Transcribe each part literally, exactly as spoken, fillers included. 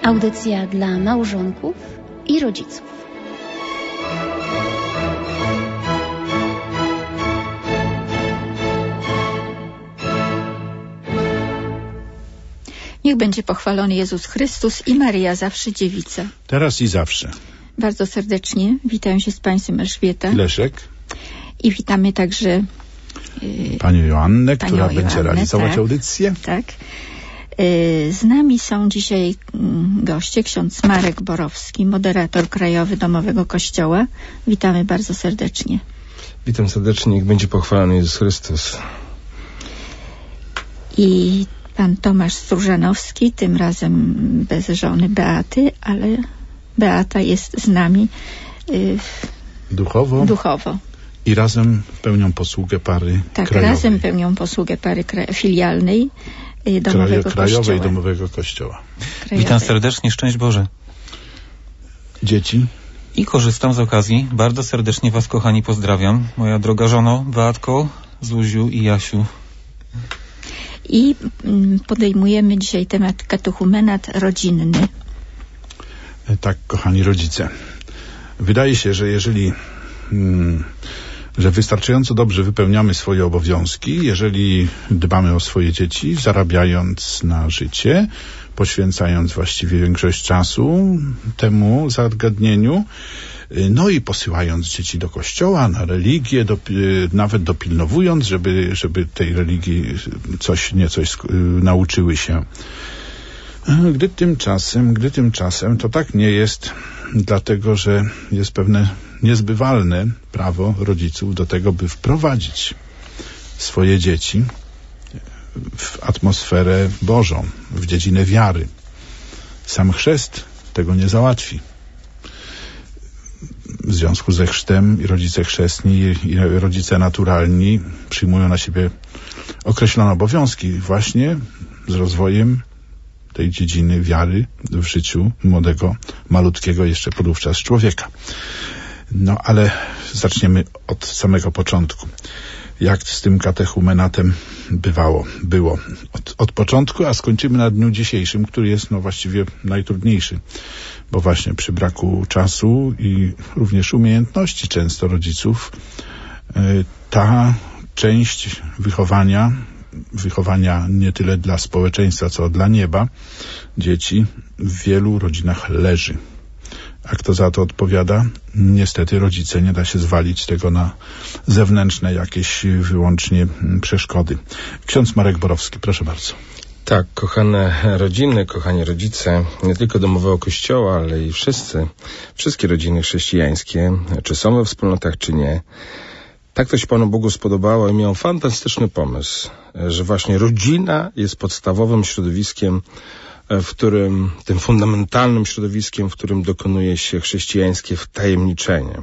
Audycja dla małżonków i rodziców. Niech będzie pochwalony Jezus Chrystus i Maryja zawsze dziewica. Teraz i zawsze. Bardzo serdecznie witam się z Państwem Elżbieta. Leszek. I witamy także yy, Panią Joannę, Panią która Joannę, będzie realizować tak, audycję. Tak. Yy, z nami są dzisiaj yy, goście, ksiądz Marek Borowski, moderator Krajowy Domowego Kościoła. Witamy bardzo serdecznie. Witam serdecznie, niech będzie pochwalony Jezus Chrystus. I pan Tomasz Stróżanowski, tym razem bez żony Beaty, ale Beata jest z nami yy, duchowo. duchowo. I razem pełnią posługę pary tak, krajowej. razem pełnią posługę pary kra- filialnej yy, Domowego Krajo, Krajowej Kościoła. Domowego Kościoła. Krajowej. Witam serdecznie, szczęść Boże. Dzieci. I korzystam z okazji. Bardzo serdecznie Was, kochani, pozdrawiam. Moja droga żono, Beatko, Zuziu i Jasiu. I podejmujemy dzisiaj temat katechumenat rodzinny. Tak, kochani rodzice. Wydaje się, że jeżeli hmm, że wystarczająco dobrze wypełniamy swoje obowiązki, jeżeli dbamy o swoje dzieci, zarabiając na życie, poświęcając właściwie większość czasu temu zagadnieniu, no i posyłając dzieci do kościoła, na religię, do, nawet dopilnowując, żeby, żeby tej religii coś, niecoś nauczyły się. Gdy tymczasem, gdy tymczasem to tak nie jest, dlatego że jest pewne niezbywalne prawo rodziców do tego, by wprowadzić swoje dzieci w atmosferę Bożą, w dziedzinę wiary. Sam chrzest tego nie załatwi. W związku ze chrztem i rodzice chrzestni i rodzice naturalni przyjmują na siebie określone obowiązki właśnie z rozwojem tej dziedziny wiary w życiu młodego, malutkiego jeszcze podówczas człowieka. No ale zaczniemy od samego początku. Jak z tym katechumenatem bywało, było od, od początku, a skończymy na dniu dzisiejszym, który jest no właściwie najtrudniejszy, bo właśnie przy braku czasu i również umiejętności często rodziców y, ta część wychowania, wychowania nie tyle dla społeczeństwa, co dla nieba, dzieci w wielu rodzinach leży. A kto za to odpowiada? Niestety rodzice, nie da się zwalić tego na zewnętrzne jakieś wyłącznie przeszkody. Ksiądz Marek Borowski, proszę bardzo. Tak, kochane rodziny, kochani rodzice, nie tylko Domowego Kościoła, ale i wszyscy, wszystkie rodziny chrześcijańskie, czy są we wspólnotach, czy nie, tak to się Panu Bogu spodobało i miał fantastyczny pomysł, że właśnie rodzina jest podstawowym środowiskiem, w którym, tym fundamentalnym środowiskiem, w którym dokonuje się chrześcijańskie wtajemniczenie.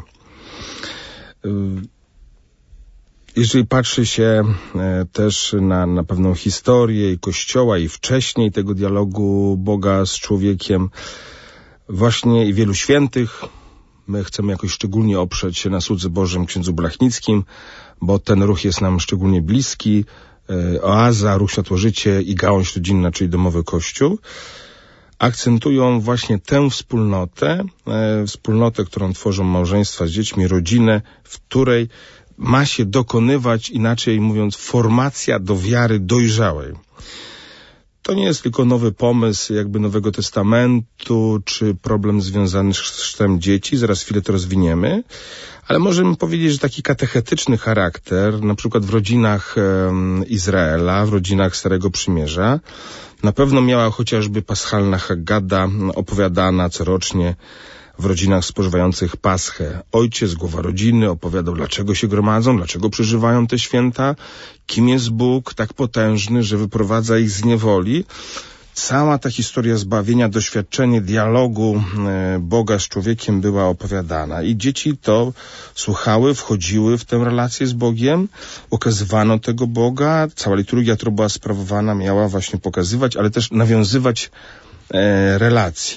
Jeżeli patrzy się też na, na pewną historię i Kościoła i wcześniej tego dialogu Boga z człowiekiem, właśnie i wielu świętych, my chcemy jakoś szczególnie oprzeć się na słudze Bożym księdzu Blachnickim, bo ten ruch jest nam szczególnie bliski. Oaza, Ruch Światło-Życie i gałąź rodzinna, czyli Domowy Kościół, akcentują właśnie tę wspólnotę, e, wspólnotę, którą tworzą małżeństwa z dziećmi, rodzinę, w której ma się dokonywać, inaczej mówiąc, formacja do wiary dojrzałej. To nie jest tylko nowy pomysł jakby Nowego Testamentu, czy problem związany z chrztem dzieci, zaraz chwilę to rozwiniemy, ale możemy powiedzieć, że taki katechetyczny charakter, na przykład w rodzinach e, Izraela, w rodzinach Starego Przymierza, na pewno miała chociażby paschalna Haggada opowiadana corocznie w rodzinach spożywających Paschę. Ojciec, głowa rodziny, opowiadał, dlaczego się gromadzą, dlaczego przeżywają te święta, kim jest Bóg tak potężny, że wyprowadza ich z niewoli. Cała ta historia zbawienia, doświadczenie dialogu e, Boga z człowiekiem była opowiadana i dzieci to słuchały, wchodziły w tę relację z Bogiem, ukazywano tego Boga, cała liturgia, która była sprawowana, miała właśnie pokazywać, ale też nawiązywać e, relacji.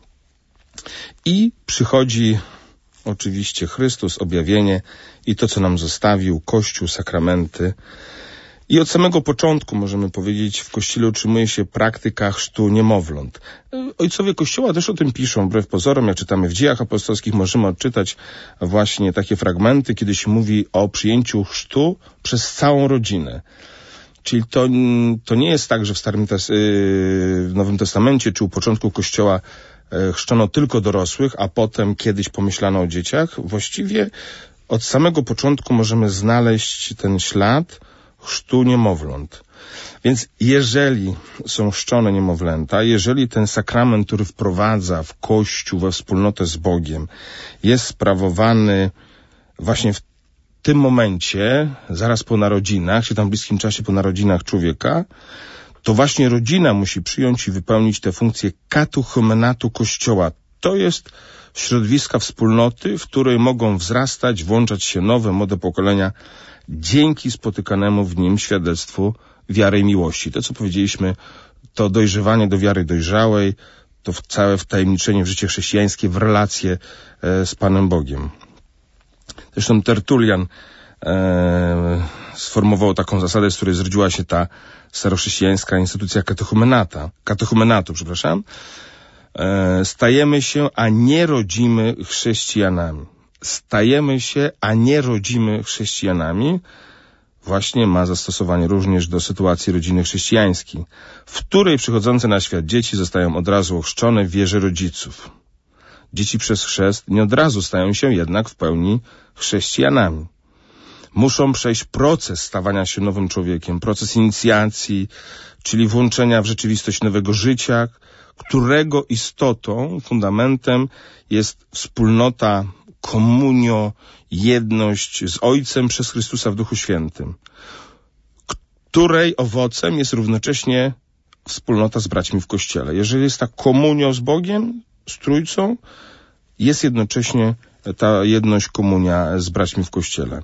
I przychodzi oczywiście Chrystus, objawienie i to, co nam zostawił, Kościół, sakramenty. I od samego początku, możemy powiedzieć, w Kościele utrzymuje się praktyka chrztu niemowląt. Ojcowie Kościoła też o tym piszą, wbrew pozorom. Jak czytamy w Dziejach Apostolskich, możemy odczytać właśnie takie fragmenty, kiedy się mówi o przyjęciu chrztu przez całą rodzinę. Czyli to, to nie jest tak, że w, Starym Tes- w Nowym Testamencie czy u początku Kościoła chrzczono tylko dorosłych, a potem kiedyś pomyślano o dzieciach. Właściwie od samego początku możemy znaleźć ten ślad chrztu niemowląt. Więc jeżeli są chrzczone niemowlęta, jeżeli ten sakrament, który wprowadza w Kościół, we wspólnotę z Bogiem, jest sprawowany właśnie w tym momencie, zaraz po narodzinach, czy tam w bliskim czasie po narodzinach człowieka, to właśnie rodzina musi przyjąć i wypełnić tę funkcję katechumenatu Kościoła. To jest środowiska wspólnoty, w której mogą wzrastać, włączać się nowe, młode pokolenia dzięki spotykanemu w nim świadectwu wiary i miłości. To, co powiedzieliśmy, to dojrzewanie do wiary dojrzałej, to całe wtajemniczenie w życie chrześcijańskie, w relacje e, z Panem Bogiem. Zresztą Tertulian e, sformułował taką zasadę, z której zrodziła się ta starochrześcijańska instytucja katechumenata, katechumenatu, przepraszam. E, stajemy się, a nie rodzimy chrześcijanami. Stajemy się, a nie rodzimy chrześcijanami, właśnie ma zastosowanie również do sytuacji rodziny chrześcijańskiej, w której przychodzące na świat dzieci zostają od razu ochrzczone w wierze rodziców. Dzieci przez chrzest nie od razu stają się jednak w pełni chrześcijanami. Muszą przejść proces stawania się nowym człowiekiem, proces inicjacji, czyli włączenia w rzeczywistość nowego życia, którego istotą, fundamentem jest wspólnota, komunio, jedność z Ojcem przez Chrystusa w Duchu Świętym, której owocem jest równocześnie wspólnota z braćmi w Kościele. Jeżeli jest ta komunio z Bogiem, z Trójcą, jest jednocześnie ta jedność, komunia z braćmi w Kościele.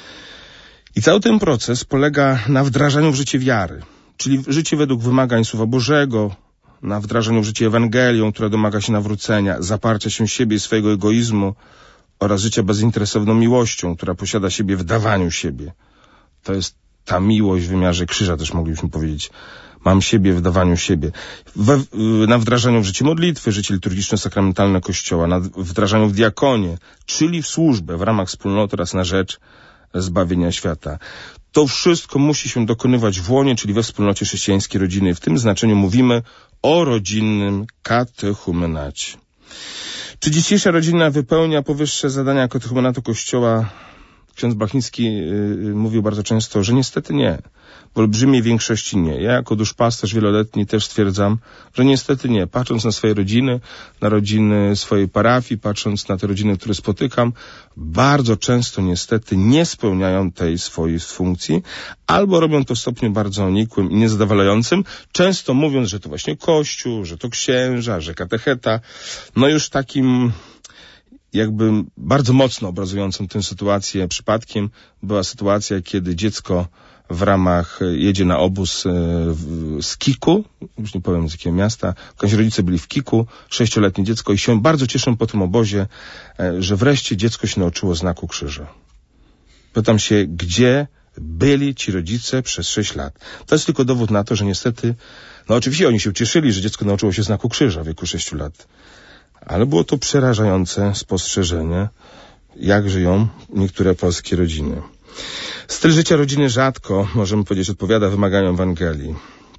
I cały ten proces polega na wdrażaniu w życie wiary, czyli życie według wymagań Słowa Bożego, na wdrażaniu w życie Ewangelią, która domaga się nawrócenia, zaparcia się siebie i swojego egoizmu oraz życia bezinteresowną miłością, która posiada siebie w dawaniu siebie. To jest ta miłość w wymiarze krzyża, też moglibyśmy powiedzieć. Mam siebie w dawaniu siebie. We, na wdrażaniu w życie modlitwy, życie liturgiczno-sakramentalne Kościoła, na wdrażaniu w diakonie, czyli w służbę w ramach wspólnoty oraz na rzecz zbawienia świata. To wszystko musi się dokonywać w łonie, czyli we wspólnocie chrześcijańskiej rodziny. W tym znaczeniu mówimy o rodzinnym katechumenacie. Czy dzisiejsza rodzina wypełnia powyższe zadania katechumenatu Kościoła? Ksiądz Blachnicki yy, mówił bardzo często, że niestety nie. W olbrzymiej większości nie. Ja jako duszpasterz wieloletni też stwierdzam, że niestety nie. Patrząc na swoje rodziny, na rodziny swojej parafii, patrząc na te rodziny, które spotykam, bardzo często niestety nie spełniają tej swojej funkcji, albo robią to w stopniu bardzo nikłym i niezadowalającym, często mówiąc, że to właśnie Kościół, że to księża, że katecheta. No już takim jakby bardzo mocno obrazującym tę sytuację przypadkiem była sytuacja, kiedy dziecko w ramach jedzie na obóz z Kiku, już nie powiem z jakiego miasta, w każdym razie rodzice byli w Kiku, sześcioletnie dziecko i się bardzo cieszą po tym obozie, że wreszcie dziecko się nauczyło znaku krzyża. Pytam się, gdzie byli ci rodzice przez sześć lat? To jest tylko dowód na to, że niestety, no oczywiście oni się cieszyli, że dziecko nauczyło się znaku krzyża w wieku sześciu lat. Ale było to przerażające spostrzeżenie, jak żyją niektóre polskie rodziny. Styl życia rodziny rzadko, możemy powiedzieć, odpowiada wymaganiom Ewangelii.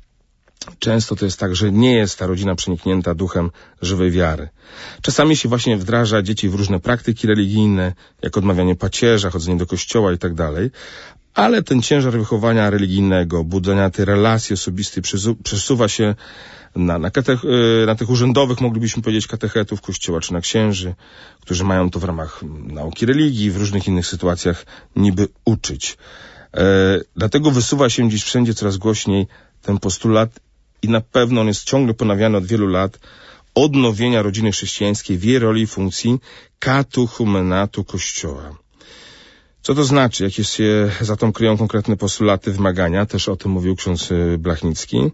Często to jest tak, że nie jest ta rodzina przeniknięta duchem żywej wiary. Czasami się właśnie wdraża dzieci w różne praktyki religijne, jak odmawianie pacierza, chodzenie do kościoła i tak dalej, ale ten ciężar wychowania religijnego, budzenia tej relacji osobistej przesuwa się na, na, katech, na tych urzędowych, moglibyśmy powiedzieć, katechetów kościoła, czy na księży, którzy mają to w ramach nauki religii, w różnych innych sytuacjach niby uczyć. E, dlatego wysuwa się dziś wszędzie coraz głośniej ten postulat i na pewno on jest ciągle ponawiany od wielu lat, odnowienia rodziny chrześcijańskiej w jej roli i funkcji katechumenatu Kościoła. Co to znaczy? Jakie się za tą kryją konkretne postulaty, wymagania? Też o tym mówił ksiądz Blachnicki.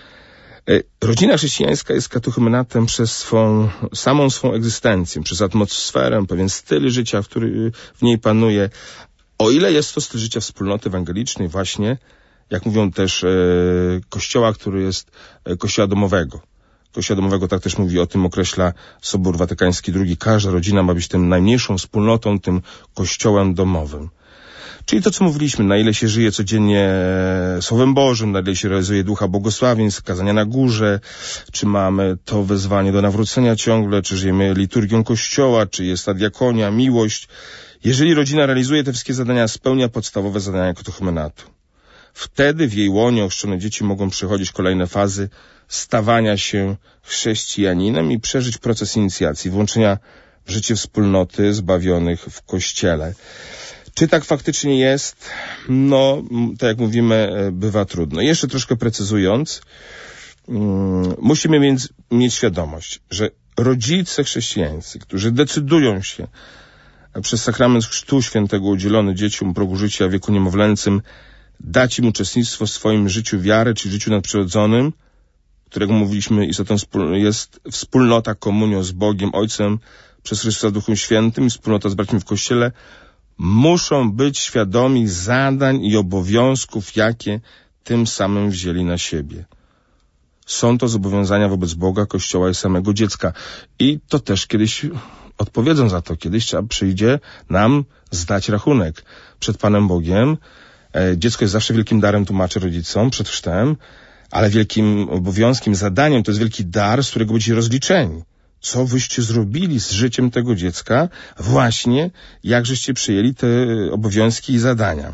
Rodzina chrześcijańska jest katechumenatem przez swą, samą swą egzystencję, przez atmosferę, pewien styl życia, który w niej panuje. O ile jest to styl życia wspólnoty ewangelicznej właśnie, jak mówią też, e, kościoła, który jest e, kościoła domowego. Kościoła domowego, tak też mówi, o tym określa Sobór Watykański drugi. Każda rodzina ma być tym najmniejszą wspólnotą, tym kościołem domowym. Czyli to, co mówiliśmy, na ile się żyje codziennie Słowem Bożym, na ile się realizuje ducha błogosławieństw, kazania na górze, czy mamy to wezwanie do nawrócenia ciągle, czy żyjemy liturgią Kościoła, czy jest ta diakonia, miłość. Jeżeli rodzina realizuje te wszystkie zadania, spełnia podstawowe zadania katechumenatu. Wtedy w jej łonie ochrzczone dzieci mogą przechodzić kolejne fazy stawania się chrześcijaninem i przeżyć proces inicjacji, włączenia w życie wspólnoty zbawionych w Kościele. Czy tak faktycznie jest? No, tak jak mówimy, bywa trudno. Jeszcze troszkę precyzując, um, musimy mieć, mieć świadomość, że rodzice chrześcijańscy, którzy decydują się przez sakrament chrztu świętego udzielony dzieciom w progu życia w wieku niemowlęcym dać im uczestnictwo w swoim życiu wiary, czy życiu nadprzyrodzonym, którego mówiliśmy istotą jest wspólnota, komunią z Bogiem, Ojcem, przez Chrystusa Duchem Świętym i wspólnota z braćmi w Kościele, muszą być świadomi zadań i obowiązków, jakie tym samym wzięli na siebie. Są to zobowiązania wobec Boga, Kościoła i samego dziecka. I to też kiedyś odpowiedzą za to. Kiedyś trzeba przyjdzie nam zdać rachunek przed Panem Bogiem. E, dziecko jest zawsze wielkim darem, tłumaczę rodzicom przed chrztem, ale wielkim obowiązkiem, zadaniem to jest wielki dar, z którego będziecie rozliczeni. Co wyście zrobili z życiem tego dziecka, właśnie jak żeście przyjęli te obowiązki i zadania.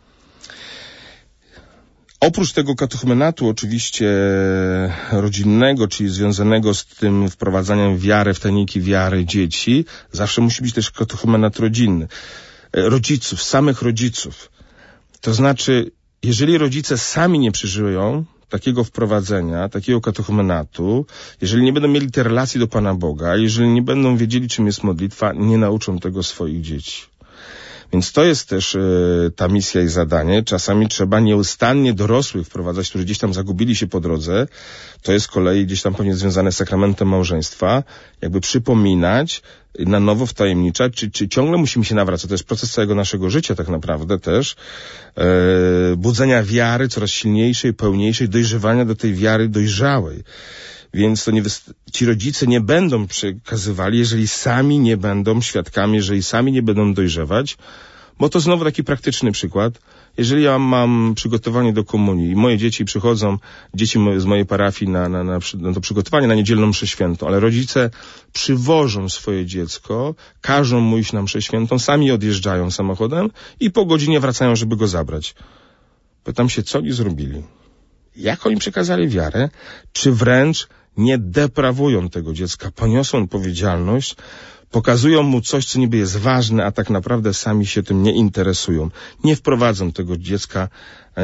Oprócz tego katechumenatu oczywiście rodzinnego, czyli związanego z tym wprowadzaniem wiary w tajniki wiary dzieci, zawsze musi być też katechumenat rodzinny. Rodziców, samych rodziców. To znaczy, jeżeli rodzice sami nie przeżyją takiego wprowadzenia, takiego katechumenatu, jeżeli nie będą mieli tej relacji do Pana Boga, jeżeli nie będą wiedzieli, czym jest modlitwa, nie nauczą tego swoich dzieci. Więc to jest też e, ta misja i zadanie. Czasami trzeba nieustannie dorosłych wprowadzać, którzy gdzieś tam zagubili się po drodze. To jest z kolei gdzieś tam pewnie związane z sakramentem małżeństwa. Jakby przypominać, na nowo wtajemniczać, czy, czy ciągle musimy się nawracać. To jest proces całego naszego życia tak naprawdę też. E, budzenia wiary coraz silniejszej, pełniejszej, dojrzewania do tej wiary dojrzałej. Więc to nie wyst- ci rodzice nie będą przekazywali, jeżeli sami nie będą świadkami, jeżeli sami nie będą dojrzewać, bo to znowu taki praktyczny przykład. Jeżeli ja mam przygotowanie do komunii i moje dzieci przychodzą, dzieci z mojej parafii na, na, na, na to przygotowanie na niedzielną mszę świętą, ale rodzice przywożą swoje dziecko, każą mu iść na mszę świętą, sami odjeżdżają samochodem i po godzinie wracają, żeby go zabrać. Pytam się, co oni zrobili? Jak oni przekazali wiarę? Czy wręcz nie deprawują tego dziecka, poniosą odpowiedzialność, pokazują mu coś, co niby jest ważne, a tak naprawdę sami się tym nie interesują. Nie wprowadzą tego dziecka e,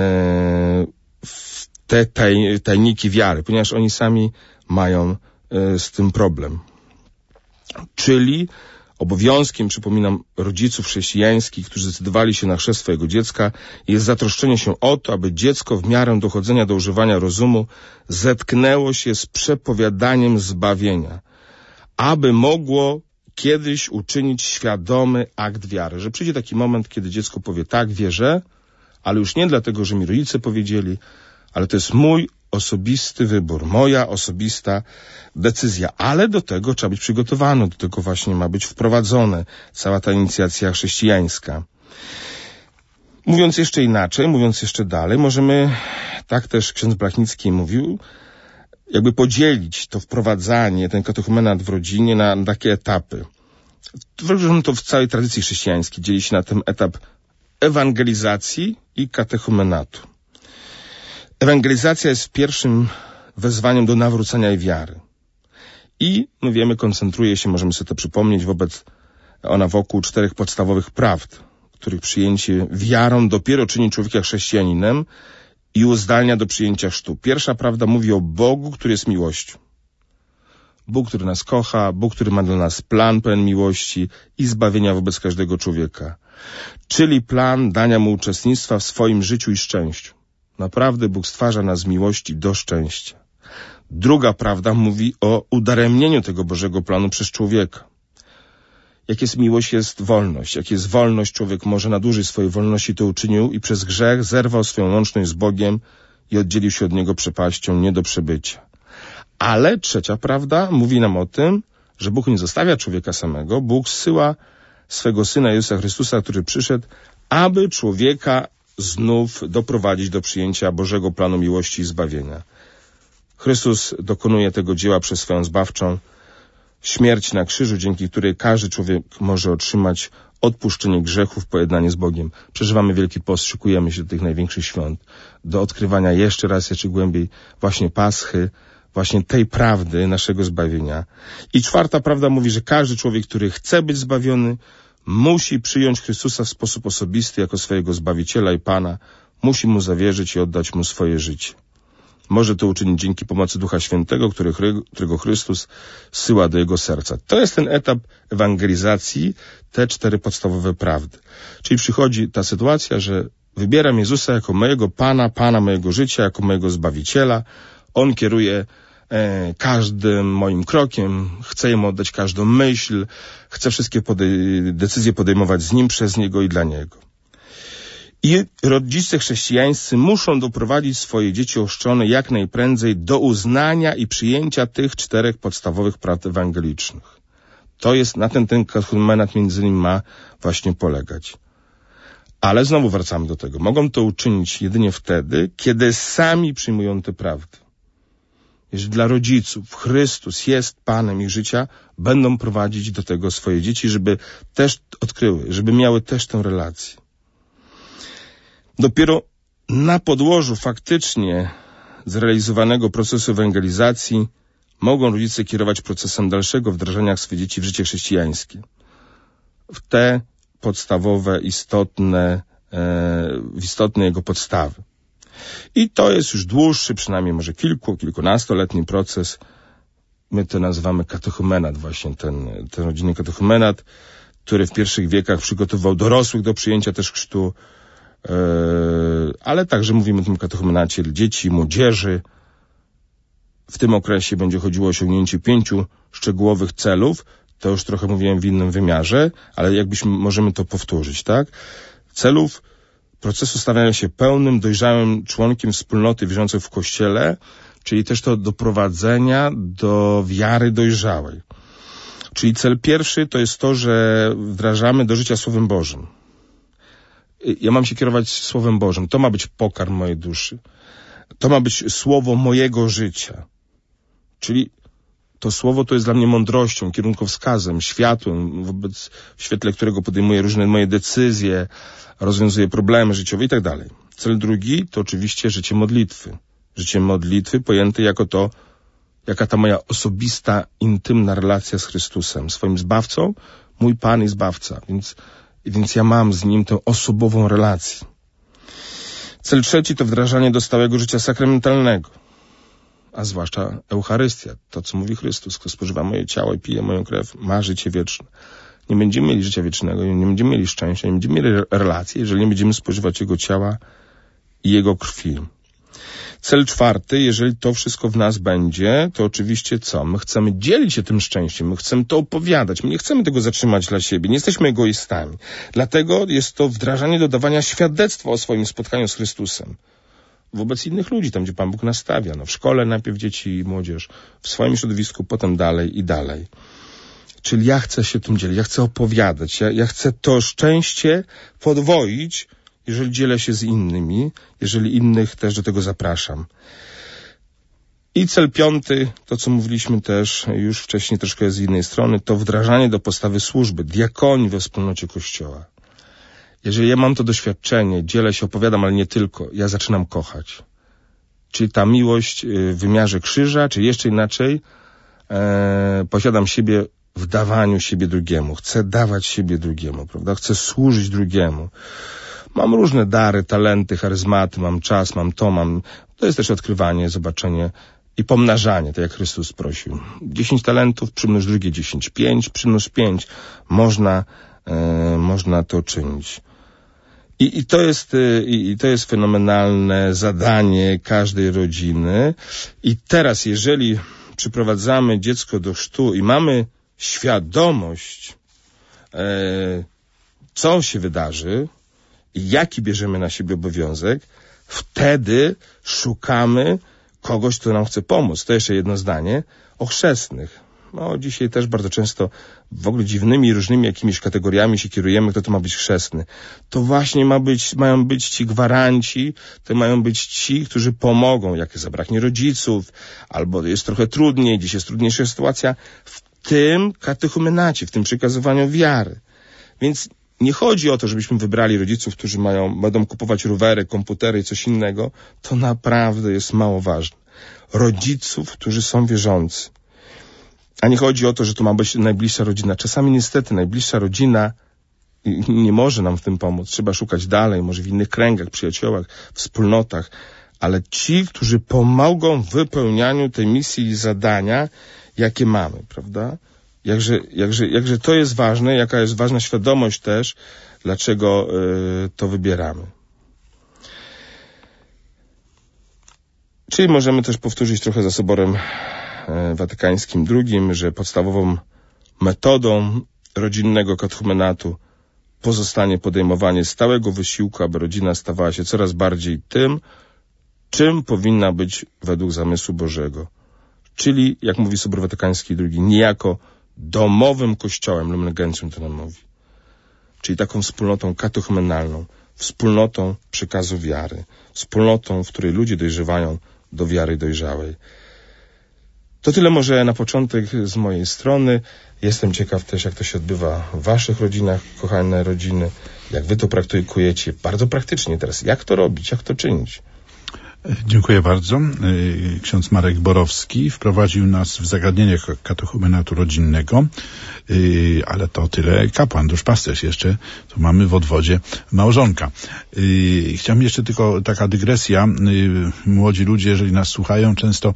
w te taj, tajniki wiary, ponieważ oni sami mają e, z tym problem. Czyli obowiązkiem, przypominam, rodziców chrześcijańskich, którzy zdecydowali się na chrzest swojego dziecka, jest zatroszczenie się o to, aby dziecko w miarę dochodzenia do używania rozumu zetknęło się z przepowiadaniem zbawienia, aby mogło kiedyś uczynić świadomy akt wiary. Że przyjdzie taki moment, kiedy dziecko powie, tak, wierzę, ale już nie dlatego, że mi rodzice powiedzieli, ale to jest mój osobisty wybór, moja osobista decyzja, ale do tego trzeba być przygotowany, do tego właśnie ma być wprowadzone cała ta inicjacja chrześcijańska. Mówiąc jeszcze inaczej, mówiąc jeszcze dalej, możemy, tak też ksiądz Blachnicki mówił, jakby podzielić to wprowadzanie, ten katechumenat w rodzinie na takie etapy. To w całej tradycji chrześcijańskiej dzieli się na ten etap ewangelizacji i katechumenatu. Ewangelizacja jest pierwszym wezwaniem do nawrócenia i wiary. I, no wiemy, koncentruje się, możemy sobie to przypomnieć, wobec ona wokół czterech podstawowych prawd, których przyjęcie wiarą dopiero czyni człowieka chrześcijaninem i uzdalnia do przyjęcia chrztu. Pierwsza prawda mówi o Bogu, który jest miłością. Bóg, który nas kocha, Bóg, który ma dla nas plan pełen miłości i zbawienia wobec każdego człowieka. Czyli plan dania mu uczestnictwa w swoim życiu i szczęściu. Naprawdę Bóg stwarza nas z miłości do szczęścia. Druga prawda mówi o udaremnieniu tego Bożego planu przez człowieka. Jak jest miłość, jest wolność. Jak jest wolność, człowiek może nadużyć swojej wolności, to uczynił i przez grzech zerwał swoją łączność z Bogiem i oddzielił się od Niego przepaścią nie do przebycia. Ale trzecia prawda mówi nam o tym, że Bóg nie zostawia człowieka samego. Bóg zsyła swego Syna Jezusa Chrystusa, który przyszedł, aby człowieka znów doprowadzić do przyjęcia Bożego planu miłości i zbawienia. Chrystus dokonuje tego dzieła przez swoją zbawczą śmierć na krzyżu, dzięki której każdy człowiek może otrzymać odpuszczenie grzechów, pojednanie z Bogiem. Przeżywamy Wielki Post, szykujemy się do tych największych świąt, do odkrywania jeszcze raz, jeszcze głębiej właśnie Paschy, właśnie tej prawdy naszego zbawienia. I czwarta prawda mówi, że każdy człowiek, który chce być zbawiony, musi przyjąć Chrystusa w sposób osobisty jako swojego Zbawiciela i Pana, musi Mu zawierzyć i oddać Mu swoje życie. Może to uczynić dzięki pomocy Ducha Świętego, który, którego Chrystus zsyła do jego serca. To jest ten etap ewangelizacji, te cztery podstawowe prawdy. Czyli przychodzi ta sytuacja, że wybieram Jezusa jako mojego Pana, Pana mojego życia, jako mojego Zbawiciela. On kieruje e, każdym moim krokiem, chcę Jemu oddać każdą myśl, chcę wszystkie podej- decyzje podejmować z Nim, przez Niego i dla Niego. I rodzice chrześcijańscy muszą doprowadzić swoje dzieci ochrzczone jak najprędzej do uznania i przyjęcia tych czterech podstawowych prawd ewangelicznych. To jest, na ten ten katechumenat między innymi ma właśnie polegać. Ale znowu wracamy do tego. Mogą to uczynić jedynie wtedy, kiedy sami przyjmują te prawdy. Jeżeli dla rodziców Chrystus jest Panem ich życia, będą prowadzić do tego swoje dzieci, żeby też odkryły, żeby miały też tę relację. Dopiero na podłożu faktycznie zrealizowanego procesu ewangelizacji mogą rodzice kierować procesem dalszego wdrażania swoich dzieci w życie chrześcijańskie. W te podstawowe, istotne, e, istotne jego podstawy. I to jest już dłuższy, przynajmniej może kilku, kilkunastoletni proces. My to nazywamy katechumenat, właśnie ten, ten rodzinny katechumenat, który w pierwszych wiekach przygotowywał dorosłych do przyjęcia też chrztu, yy, ale także mówimy o tym katechumenacie dzieci, młodzieży. W tym okresie będzie chodziło o osiągnięcie pięciu szczegółowych celów. To już trochę mówiłem w innym wymiarze, ale jakbyśmy możemy to powtórzyć, tak? Celów procesu stawania się pełnym, dojrzałym członkiem wspólnoty wierzącej w Kościele, czyli też to doprowadzenia do wiary dojrzałej. Czyli cel pierwszy to jest to, że wdrażamy do życia Słowem Bożym. Ja mam się kierować Słowem Bożym. To ma być pokarm mojej duszy. To ma być słowo mojego życia. Czyli to słowo to jest dla mnie mądrością, kierunkowskazem, światłem, wobec, w świetle którego podejmuję różne moje decyzje, rozwiązuję problemy życiowe i tak dalej. Cel drugi to oczywiście życie modlitwy. Życie modlitwy pojęte jako to, jaka ta moja osobista, intymna relacja z Chrystusem, swoim Zbawcą, mój Pan i Zbawca. Więc, więc ja mam z Nim tę osobową relację. Cel trzeci to wdrażanie do stałego życia sakramentalnego, a zwłaszcza Eucharystia, to co mówi Chrystus. Kto spożywa moje ciało i pije moją krew, ma życie wieczne. Nie będziemy mieli życia wiecznego, nie będziemy mieli szczęścia, nie będziemy mieli relacji, jeżeli nie będziemy spożywać Jego ciała i Jego krwi. Cel czwarty, jeżeli to wszystko w nas będzie, to oczywiście co? My chcemy dzielić się tym szczęściem, my chcemy to opowiadać, my nie chcemy tego zatrzymać dla siebie, nie jesteśmy egoistami. Dlatego jest to wdrażanie do dawania świadectwa o swoim spotkaniu z Chrystusem wobec innych ludzi, tam gdzie Pan Bóg nastawia, no w szkole najpierw dzieci i młodzież, w swoim środowisku, potem dalej i dalej. Czyli ja chcę się tym dzielić, ja chcę opowiadać, ja, ja chcę to szczęście podwoić, jeżeli dzielę się z innymi, jeżeli innych też do tego zapraszam. I cel piąty, to co mówiliśmy też już wcześniej troszkę z innej strony, to wdrażanie do postawy służby, diakonii we wspólnocie Kościoła. Jeżeli ja mam to doświadczenie, dzielę się, opowiadam, ale nie tylko, ja zaczynam kochać. Czyli ta miłość w wymiarze krzyża, czy jeszcze inaczej, e, posiadam siebie w dawaniu siebie drugiemu. Chcę dawać siebie drugiemu, prawda? Chcę służyć drugiemu. Mam różne dary, talenty, charyzmaty, mam czas, mam to, mam... To jest też odkrywanie, zobaczenie i pomnażanie, tak jak Chrystus prosił. Dziesięć talentów, przymnóż drugie dziesięć. Pięć, przymnóż pięć. Można, e, można to czynić. I, i, to jest, e, i, I to jest fenomenalne zadanie każdej rodziny. I teraz, jeżeli przyprowadzamy dziecko do chrztu i mamy świadomość e, co się wydarzy i jaki bierzemy na siebie obowiązek, wtedy szukamy kogoś, kto nam chce pomóc. To jeszcze jedno zdanie o chrzestnych. No, dzisiaj też bardzo często w ogóle dziwnymi, różnymi jakimiś kategoriami się kierujemy, kto to ma być chrzestny. To właśnie ma być, mają być ci gwaranci, to mają być ci, którzy pomogą, jak zabraknie rodziców, albo jest trochę trudniej, dziś jest trudniejsza sytuacja, w tym katechumenacie, w tym przekazywaniu wiary. Więc nie chodzi o to, żebyśmy wybrali rodziców, którzy mają, będą kupować rowery, komputery i coś innego. To naprawdę jest mało ważne. Rodziców, którzy są wierzący. A nie chodzi o to, że to ma być najbliższa rodzina. Czasami niestety najbliższa rodzina nie może nam w tym pomóc. Trzeba szukać dalej, może w innych kręgach, przyjaciołach, wspólnotach. Ale ci, którzy pomogą w wypełnianiu tej misji i zadania, jakie mamy, prawda? Jakże, jakże, jakże to jest ważne, jaka jest ważna świadomość też, dlaczego y, to wybieramy. Czyli możemy też powtórzyć trochę za Soborem Watykańskim drugim, że podstawową metodą rodzinnego katechumenatu pozostanie podejmowanie stałego wysiłku, aby rodzina stawała się coraz bardziej tym, czym powinna być według zamysłu Bożego. Czyli, jak mówi Sobór Watykański drugi, niejako domowym kościołem, Lumen Gentium to nam mówi. Czyli taką wspólnotą katechumenalną, wspólnotą przekazu wiary, wspólnotą, w której ludzie dojrzewają do wiary dojrzałej. To tyle może na początek z mojej strony. Jestem ciekaw też, jak to się odbywa w waszych rodzinach, kochane rodziny, jak wy to praktykujecie. Bardzo praktycznie teraz. Jak to robić, jak to czynić? Dziękuję bardzo. Ksiądz Marek Borowski wprowadził nas w zagadnienie katechumenatu rodzinnego, ale to tyle kapłan, duszpasterz jeszcze. Tu mamy w odwodzie małżonka. Chciałem jeszcze tylko taka dygresja. Młodzi ludzie, jeżeli nas słuchają, często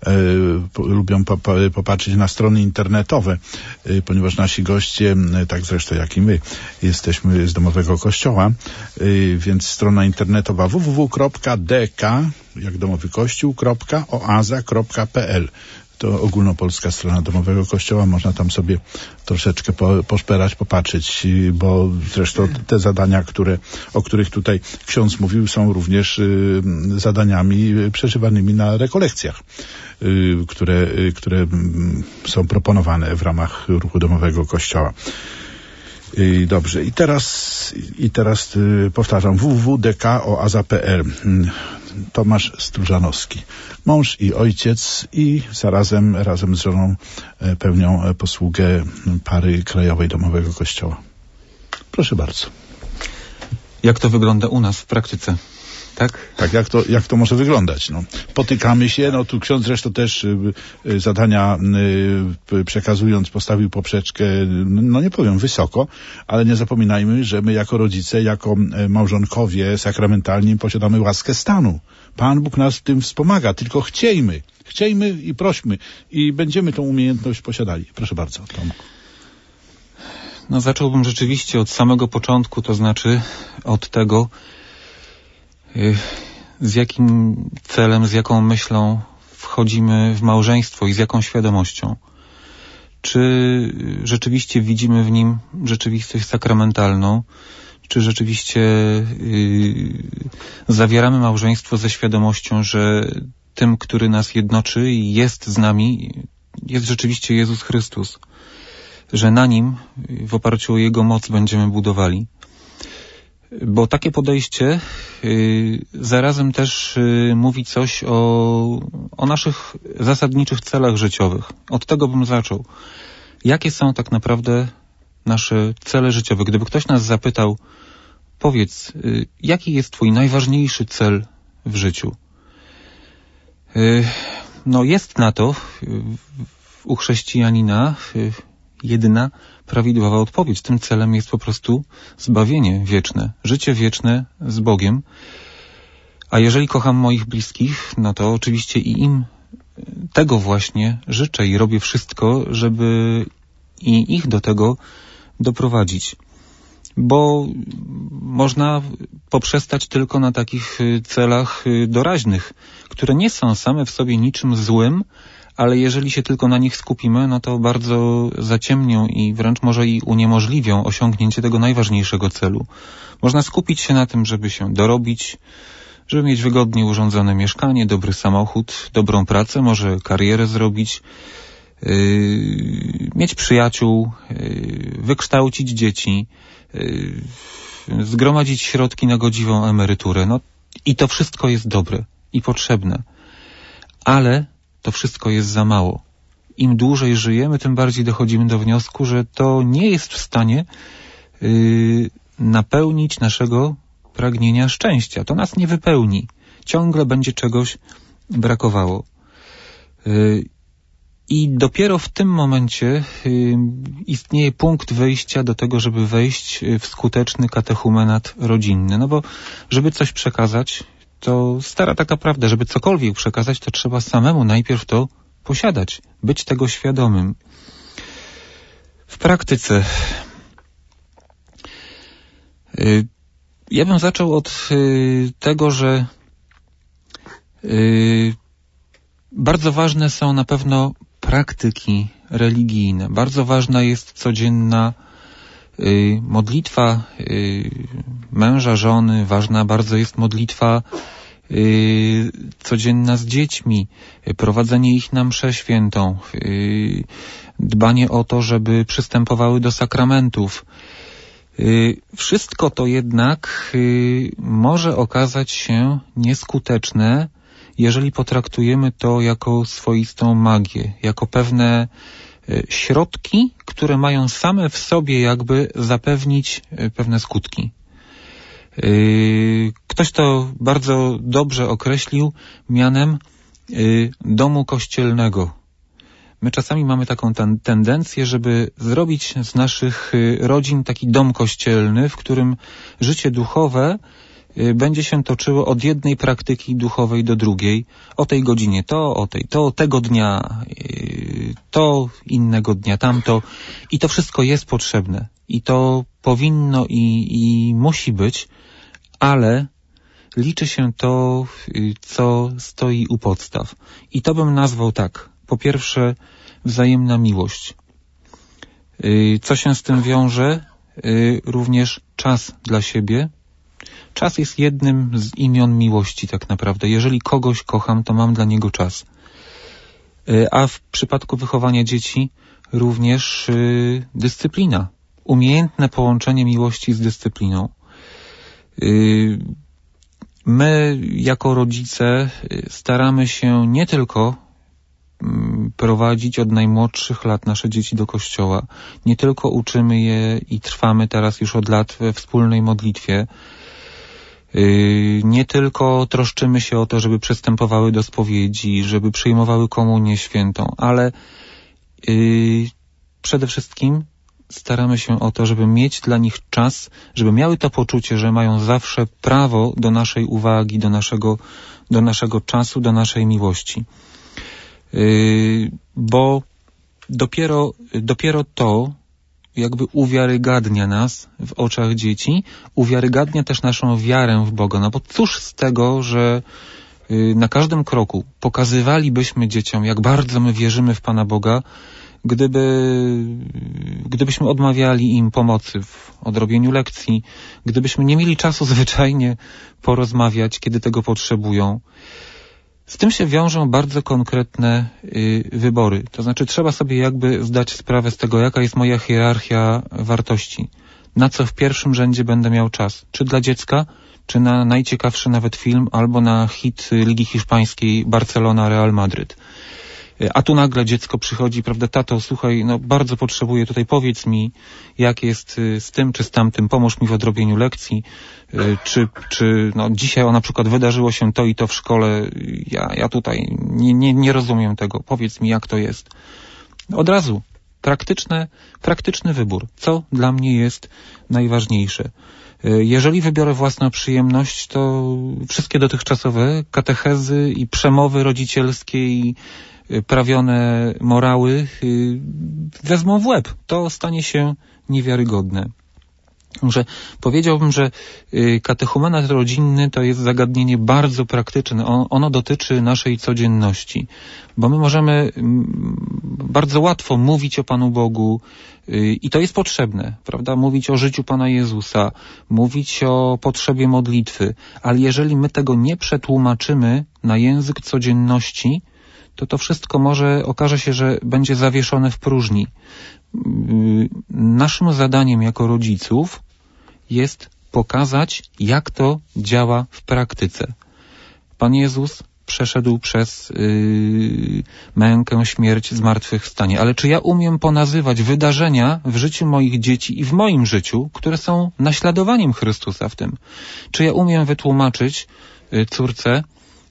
lubią popatrzeć na strony internetowe, ponieważ nasi goście, tak zresztą jak i my, jesteśmy z domowego kościoła, więc strona internetowa w w w kropka d k jak domowy kościół, kropka, oaza kropka p l. To ogólnopolska strona domowego kościoła, można tam sobie troszeczkę po, poszperać, popatrzeć, bo zresztą te zadania, które, o których tutaj ksiądz mówił, są również y, zadaniami przeżywanymi na rekolekcjach, y, które, y, które y, są proponowane w ramach ruchu domowego kościoła. I dobrze, i teraz, i teraz y, powtarzam, w w w kropka d k oaza kropka p l. Tomasz Stróżanowski, mąż i ojciec, i zarazem razem z żoną pełnią posługę pary krajowej domowego kościoła. Proszę bardzo. Jak to wygląda u nas w praktyce? Tak? Tak, jak to, jak to może wyglądać? No, potykamy się, no tu ksiądz zresztą też y, y, zadania y, przekazując postawił poprzeczkę, no nie powiem wysoko, ale nie zapominajmy, że my jako rodzice, jako y, małżonkowie sakramentalni posiadamy łaskę stanu. Pan Bóg nas w tym wspomaga, tylko chciejmy, chciejmy i prośmy i będziemy tą umiejętność posiadali. Proszę bardzo, Tom. No zacząłbym rzeczywiście od samego początku, to znaczy od tego, z jakim celem, z jaką myślą wchodzimy w małżeństwo i z jaką świadomością. Czy rzeczywiście widzimy w nim rzeczywistość sakramentalną, czy rzeczywiście yy, zawieramy małżeństwo ze świadomością, że tym, który nas jednoczy i jest z nami, jest rzeczywiście Jezus Chrystus, że na Nim, w oparciu o Jego moc będziemy budowali. Bo takie podejście y, zarazem też y, mówi coś o, o naszych zasadniczych celach życiowych. Od tego bym zaczął. Jakie są tak naprawdę nasze cele życiowe? Gdyby ktoś nas zapytał, powiedz, y, jaki jest twój najważniejszy cel w życiu? Y, no jest na to y, u chrześcijanina y, jedyna prawidłowa odpowiedź. Tym celem jest po prostu zbawienie wieczne, życie wieczne z Bogiem. A jeżeli kocham moich bliskich, no to oczywiście i im tego właśnie życzę i robię wszystko, żeby i ich do tego doprowadzić. Bo można poprzestać tylko na takich celach doraźnych, które nie są same w sobie niczym złym, ale jeżeli się tylko na nich skupimy, no to bardzo zaciemnią i wręcz może i uniemożliwią osiągnięcie tego najważniejszego celu. Można skupić się na tym, żeby się dorobić, żeby mieć wygodnie urządzone mieszkanie, dobry samochód, dobrą pracę, może karierę zrobić, yy, mieć przyjaciół, yy, wykształcić dzieci, yy, zgromadzić środki na godziwą emeryturę. No i to wszystko jest dobre i potrzebne. Ale to wszystko jest za mało. Im dłużej żyjemy, tym bardziej dochodzimy do wniosku, że to nie jest w stanie yy, napełnić naszego pragnienia szczęścia. To nas nie wypełni. Ciągle będzie czegoś brakowało. Yy, I dopiero w tym momencie yy, istnieje punkt wyjścia do tego, żeby wejść w skuteczny katechumenat rodzinny. No bo żeby coś przekazać, to stara taka prawda, żeby cokolwiek przekazać, to trzeba samemu najpierw to posiadać, być tego świadomym. W praktyce yy, ja bym zaczął od yy, tego, że yy, bardzo ważne są na pewno praktyki religijne. Bardzo ważna jest codzienna y, modlitwa y, męża, żony. Ważna bardzo jest modlitwa y, codzienna z dziećmi, y, prowadzenie ich na mszę świętą, y, dbanie o to, żeby przystępowały do sakramentów. Y, wszystko to jednak y, może okazać się nieskuteczne, jeżeli potraktujemy to jako swoistą magię, jako pewne środki, które mają same w sobie jakby zapewnić pewne skutki. Ktoś to bardzo dobrze określił mianem domu kościelnego. My czasami mamy taką ten, tendencję, żeby zrobić z naszych rodzin taki dom kościelny, w którym życie duchowe będzie się toczyło od jednej praktyki duchowej do drugiej. O tej godzinie to, o tej to, tego dnia to, innego dnia tamto. I to wszystko jest potrzebne. I to powinno i, i musi być, ale liczy się to, co stoi u podstaw. I to bym nazwał tak. Po pierwsze, wzajemna miłość. Co się z tym wiąże? Również czas dla siebie. Czas jest jednym z imion miłości tak naprawdę. Jeżeli kogoś kocham, to mam dla niego czas. A w przypadku wychowania dzieci również yy, dyscyplina. Umiejętne połączenie miłości z dyscypliną. Yy, my jako rodzice staramy się nie tylko yy, prowadzić od najmłodszych lat nasze dzieci do kościoła. Nie tylko uczymy je i trwamy teraz już od lat we wspólnej modlitwie. Nie tylko troszczymy się o to, żeby przystępowały do spowiedzi, żeby przyjmowały komunię świętą, ale yy, przede wszystkim staramy się o to, żeby mieć dla nich czas, żeby miały to poczucie, że mają zawsze prawo do naszej uwagi, do naszego, do naszego czasu, do naszej miłości. Yy, bo dopiero, dopiero to jakby uwiarygadnia nas w oczach dzieci, uwiarygadnia też naszą wiarę w Boga. No bo cóż z tego, że na każdym kroku pokazywalibyśmy dzieciom, jak bardzo my wierzymy w Pana Boga, gdyby, gdybyśmy odmawiali im pomocy w odrobieniu lekcji, gdybyśmy nie mieli czasu zwyczajnie porozmawiać, kiedy tego potrzebują. Z tym się wiążą bardzo konkretne y, wybory. To znaczy trzeba sobie jakby zdać sprawę z tego, jaka jest moja hierarchia wartości. Na co w pierwszym rzędzie będę miał czas. Czy dla dziecka, czy na najciekawszy nawet film, albo na hit Ligi Hiszpańskiej Barcelona-Real Madryt. Y, a tu nagle dziecko przychodzi, prawda, tato, słuchaj, no bardzo potrzebuję tutaj, powiedz mi, jak jest y, z tym, czy z tamtym, pomóż mi w odrobieniu lekcji. Czy, czy no dzisiaj o, na przykład wydarzyło się to i to w szkole, ja, ja tutaj nie, nie, nie rozumiem tego, powiedz mi jak to jest. Od razu praktyczne, praktyczny wybór, co dla mnie jest najważniejsze. Jeżeli wybiorę własną przyjemność, to wszystkie dotychczasowe katechezy i przemowy rodzicielskie i prawione morały wezmą w łeb. To stanie się niewiarygodne. Że powiedziałbym, że katechumenat rodzinny to jest zagadnienie bardzo praktyczne. On, ono dotyczy naszej codzienności, bo my możemy bardzo łatwo mówić o Panu Bogu i to jest potrzebne, prawda? Mówić o życiu Pana Jezusa, mówić o potrzebie modlitwy, ale jeżeli my tego nie przetłumaczymy na język codzienności, to to wszystko może okaże się, że będzie zawieszone w próżni. Naszym zadaniem jako rodziców jest pokazać, jak to działa w praktyce. Pan Jezus przeszedł przez yy, mękę, śmierć, zmartwychwstanie. Ale czy ja umiem ponazywać wydarzenia w życiu moich dzieci i w moim życiu, które są naśladowaniem Chrystusa w tym? Czy ja umiem wytłumaczyć yy, córce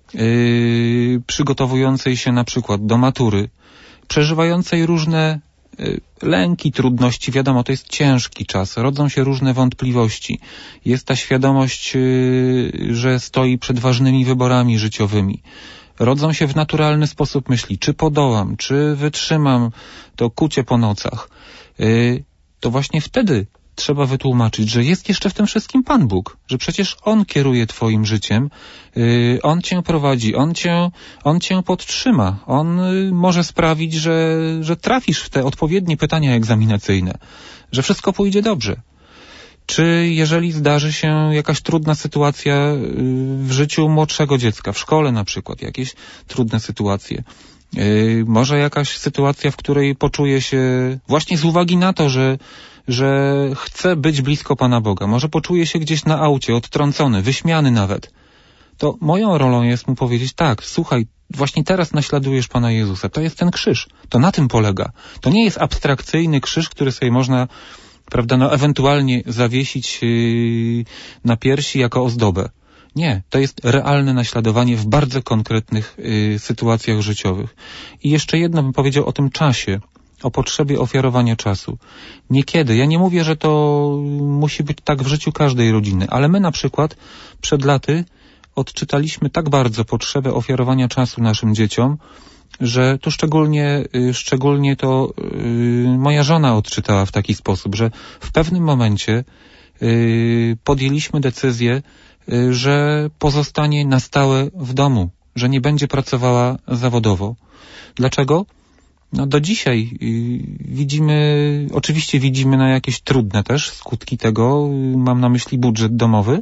yy, przygotowującej się na przykład do matury, przeżywającej różne lęki, trudności, wiadomo, to jest ciężki czas, rodzą się różne wątpliwości. Jest ta świadomość, że stoi przed ważnymi wyborami życiowymi. Rodzą się w naturalny sposób myśli, czy podołam, czy wytrzymam to kucie po nocach. To właśnie wtedy trzeba wytłumaczyć, że jest jeszcze w tym wszystkim Pan Bóg, że przecież On kieruje twoim życiem, yy, On cię prowadzi, On cię, On cię podtrzyma, On yy, może sprawić, że, że trafisz w te odpowiednie pytania egzaminacyjne, że wszystko pójdzie dobrze. Czy jeżeli zdarzy się jakaś trudna sytuacja yy, w życiu młodszego dziecka, w szkole na przykład, jakieś trudne sytuacje, yy, może jakaś sytuacja, w której poczuje się właśnie z uwagi na to, że że chce być blisko Pana Boga. Może poczuje się gdzieś na aucie, odtrącony, wyśmiany nawet. To moją rolą jest mu powiedzieć, tak, słuchaj, właśnie teraz naśladujesz Pana Jezusa. To jest ten krzyż. To na tym polega. To nie jest abstrakcyjny krzyż, który sobie można, prawda, no ewentualnie zawiesić yy, na piersi jako ozdobę. Nie, to jest realne naśladowanie w bardzo konkretnych yy, sytuacjach życiowych. I jeszcze jedno bym powiedział o tym czasie, o potrzebie ofiarowania czasu. Niekiedy, ja nie mówię, że to musi być tak w życiu każdej rodziny, ale my na przykład przed laty odczytaliśmy tak bardzo potrzebę ofiarowania czasu naszym dzieciom, że tu szczególnie, szczególnie to yy, moja żona odczytała w taki sposób, że w pewnym momencie yy, podjęliśmy decyzję, yy, że pozostanie na stałe w domu, że nie będzie pracowała zawodowo. Dlaczego? No do dzisiaj yy, widzimy, oczywiście widzimy na jakieś trudne też skutki tego, yy, mam na myśli budżet domowy,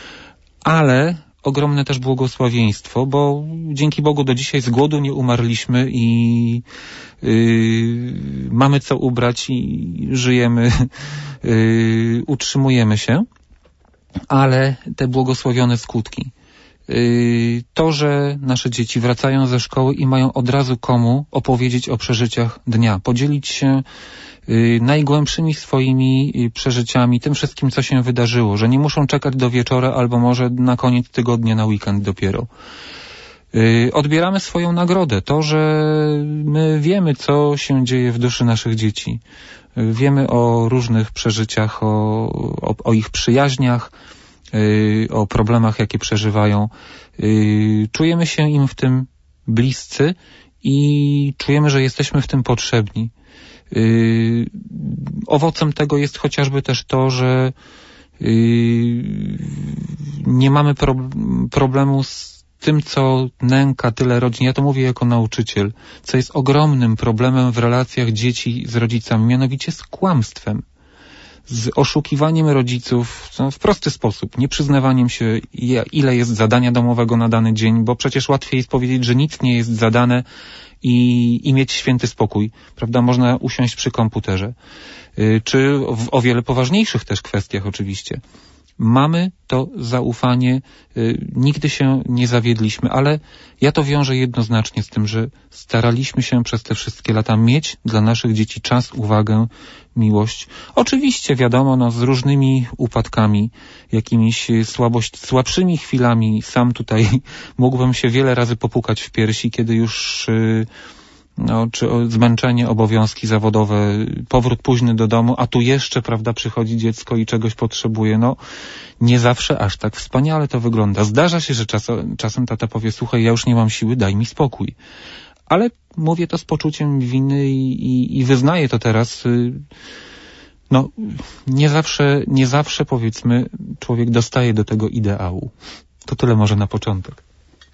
ale ogromne też błogosławieństwo, bo dzięki Bogu do dzisiaj z głodu nie umarliśmy i yy, mamy co ubrać i żyjemy, yy, utrzymujemy się, ale te błogosławione skutki. To, że nasze dzieci wracają ze szkoły i mają od razu komu opowiedzieć o przeżyciach dnia, podzielić się najgłębszymi swoimi przeżyciami, tym wszystkim, co się wydarzyło, że nie muszą czekać do wieczora albo może na koniec tygodnia, na weekend dopiero. Odbieramy swoją nagrodę, to, że my wiemy, co się dzieje w duszy naszych dzieci. Wiemy o różnych przeżyciach, o, o, o ich przyjaźniach, o problemach, jakie przeżywają. Czujemy się im w tym bliscy i czujemy, że jesteśmy w tym potrzebni. Owocem tego jest chociażby też to, że nie mamy pro problemu z tym, co nęka tyle rodzin. Ja to mówię jako nauczyciel, co jest ogromnym problemem w relacjach dzieci z rodzicami, mianowicie z kłamstwem, z oszukiwaniem rodziców no, w prosty sposób, nie przyznawaniem się, ile jest zadania domowego na dany dzień, bo przecież łatwiej jest powiedzieć, że nic nie jest zadane i, i mieć święty spokój, prawda? Można usiąść przy komputerze. Yy, czy w o wiele poważniejszych też kwestiach oczywiście. Mamy to zaufanie, yy, nigdy się nie zawiedliśmy, ale ja to wiążę jednoznacznie z tym, że staraliśmy się przez te wszystkie lata mieć dla naszych dzieci czas, uwagę, miłość. Oczywiście wiadomo, no z różnymi upadkami, jakimiś słabość, słabszymi chwilami. Sam tutaj mógłbym się wiele razy popukać w piersi, kiedy już yy, no, czy zmęczenie, obowiązki zawodowe, powrót późny do domu, a tu jeszcze, prawda, przychodzi dziecko i czegoś potrzebuje. No, nie zawsze aż tak wspaniale to wygląda. Zdarza się, że czas, czasem tata powie, słuchaj, ja już nie mam siły, daj mi spokój. Ale mówię to z poczuciem winy i, i, i wyznaję to teraz. No, nie zawsze, nie zawsze, powiedzmy, człowiek dostaje do tego ideału. To tyle może na początek.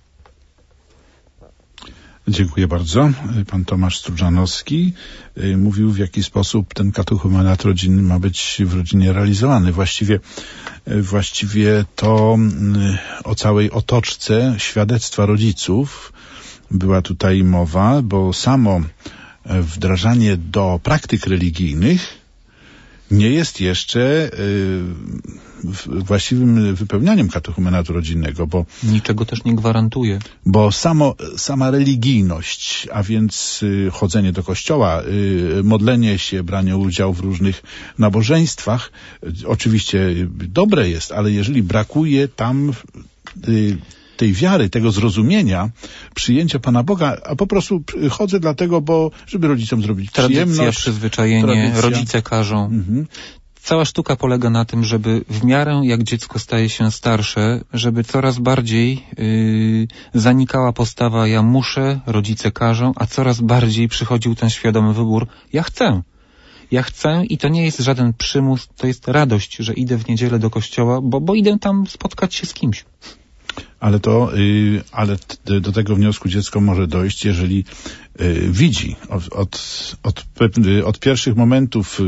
Dziękuję bardzo. Pan Tomasz Strużanowski mówił, w jaki sposób ten katechumenat rodzinny ma być w rodzinie realizowany. Właściwie, właściwie to o całej otoczce świadectwa rodziców była tutaj mowa, bo samo wdrażanie do praktyk religijnych nie jest jeszcze y, właściwym wypełnianiem katechumenatu rodzinnego, bo niczego też nie gwarantuje. Bo samo, sama religijność, a więc y, chodzenie do kościoła, y, modlenie się, branie udziału w różnych nabożeństwach, y, oczywiście dobre jest, ale jeżeli brakuje tam y, tej wiary, tego zrozumienia, przyjęcia Pana Boga, a po prostu chodzę dlatego, bo żeby rodzicom zrobić tradycja, przyjemność. Przyzwyczajenie, tradycja. Rodzice każą. Mhm. Cała sztuka polega na tym, żeby w miarę jak dziecko staje się starsze, żeby coraz bardziej yy, zanikała postawa ja muszę, rodzice każą, a coraz bardziej przychodził ten świadomy wybór ja chcę. Ja chcę i to nie jest żaden przymus, to jest radość, że idę w niedzielę do kościoła, bo, bo idę tam spotkać się z kimś. Ale to, y, ale t, do tego wniosku dziecko może dojść, jeżeli y, widzi od, od, od, od pierwszych momentów,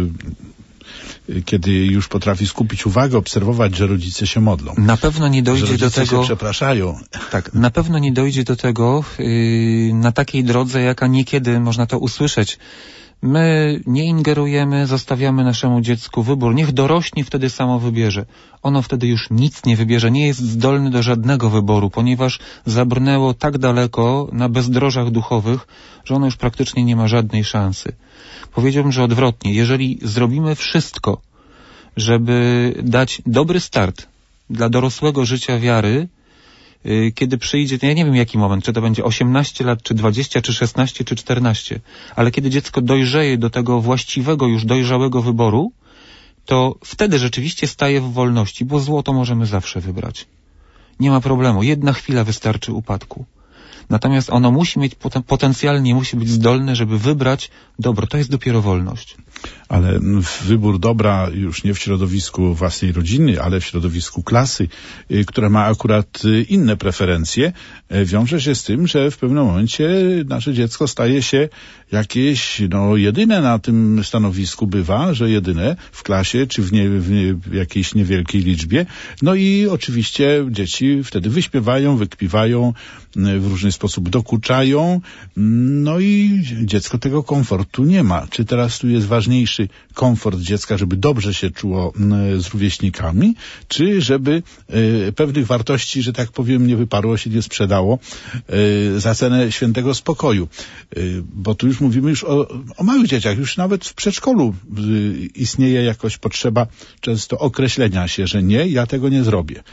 y, kiedy już potrafi skupić uwagę, obserwować, że rodzice się modlą. Na pewno nie dojdzie że do tego. Się przepraszają. Tak, na pewno nie dojdzie do tego yy, na takiej drodze, jaka niekiedy można to usłyszeć. My nie ingerujemy, zostawiamy naszemu dziecku wybór. Niech dorośnie, wtedy samo wybierze. Ono wtedy już nic nie wybierze, nie jest zdolny do żadnego wyboru, ponieważ zabrnęło tak daleko na bezdrożach duchowych, że ono już praktycznie nie ma żadnej szansy. Powiedziałbym, że odwrotnie. Jeżeli zrobimy wszystko, żeby dać dobry start dla dorosłego życia wiary, kiedy przyjdzie, ja nie wiem jaki moment, czy to będzie osiemnaście lat, czy dwadzieścia, czy szesnaście, czy czternaście, ale kiedy dziecko dojrzeje do tego właściwego, już dojrzałego wyboru, to wtedy rzeczywiście staje w wolności, bo złoto możemy zawsze wybrać. Nie ma problemu, jedna chwila wystarczy upadku. Natomiast ono musi mieć, potencjalnie musi być zdolne, żeby wybrać dobro. To jest dopiero wolność. Ale wybór dobra już nie w środowisku własnej rodziny, ale w środowisku klasy, y, która ma akurat y, inne preferencje, y, wiąże się z tym, że w pewnym momencie nasze dziecko staje się jakieś, no jedyne na tym stanowisku bywa, że jedyne w klasie, czy w, nie, w, nie, w jakiejś niewielkiej liczbie. No i oczywiście dzieci wtedy wyśpiewają, wykpiwają, y, w różny sposób dokuczają, no i dziecko tego komfortu nie ma. Czy teraz tu jest ważniejszy komfort dziecka, żeby dobrze się czuło z rówieśnikami, czy żeby y, pewnych wartości, że tak powiem, nie wyparło się, nie sprzedało y, za cenę świętego spokoju. Y, bo tu już mówimy już o, o małych dzieciach, już nawet w przedszkolu y, istnieje jakoś potrzeba często określenia się, że nie, ja tego nie zrobię.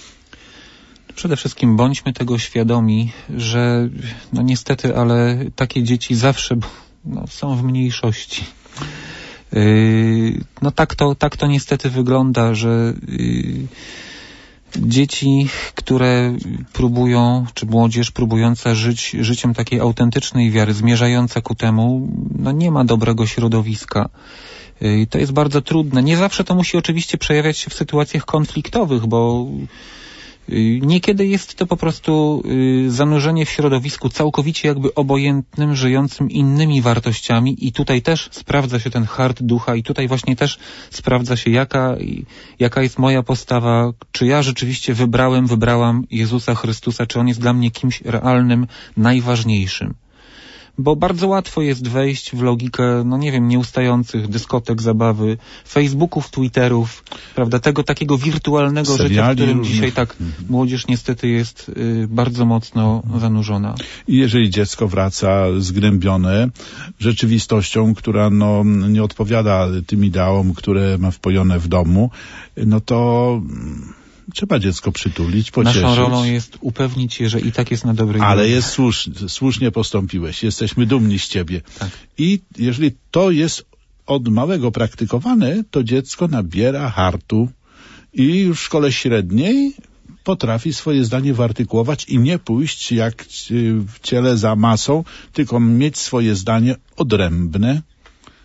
Przede wszystkim bądźmy tego świadomi, że no niestety, ale takie dzieci zawsze no, są w mniejszości. Yy, no tak to, tak to niestety wygląda, że yy, dzieci, które próbują, czy młodzież próbująca żyć życiem takiej autentycznej wiary, zmierzająca ku temu, no nie ma dobrego środowiska. Yy, to jest bardzo trudne. Nie zawsze to musi oczywiście przejawiać się w sytuacjach konfliktowych, bo niekiedy jest to po prostu y, zanurzenie w środowisku całkowicie jakby obojętnym, żyjącym innymi wartościami i tutaj też sprawdza się ten hart ducha i tutaj właśnie też sprawdza się jaka, jaka jest moja postawa, czy ja rzeczywiście wybrałem, wybrałam Jezusa Chrystusa, czy On jest dla mnie kimś realnym, najważniejszym. Bo bardzo łatwo jest wejść w logikę, no nie wiem, nieustających dyskotek, zabawy, Facebooków, Twitterów, prawda, tego takiego wirtualnego seriali życia, w którym różnych. dzisiaj tak młodzież niestety jest y, bardzo mocno zanurzona. I jeżeli dziecko wraca zgnębione rzeczywistością, która no, nie odpowiada tym ideałom, które ma wpojone w domu, no to trzeba dziecko przytulić, pocieszyć. Naszą rolą jest upewnić się, że i tak jest na dobrej drodze. Ale jest słusznie, słusznie postąpiłeś. Jesteśmy dumni z ciebie. Tak. I jeżeli to jest od małego praktykowane, to dziecko nabiera hartu i już w szkole średniej potrafi swoje zdanie wyartykułować i nie pójść jak w ciele za masą, tylko mieć swoje zdanie odrębne,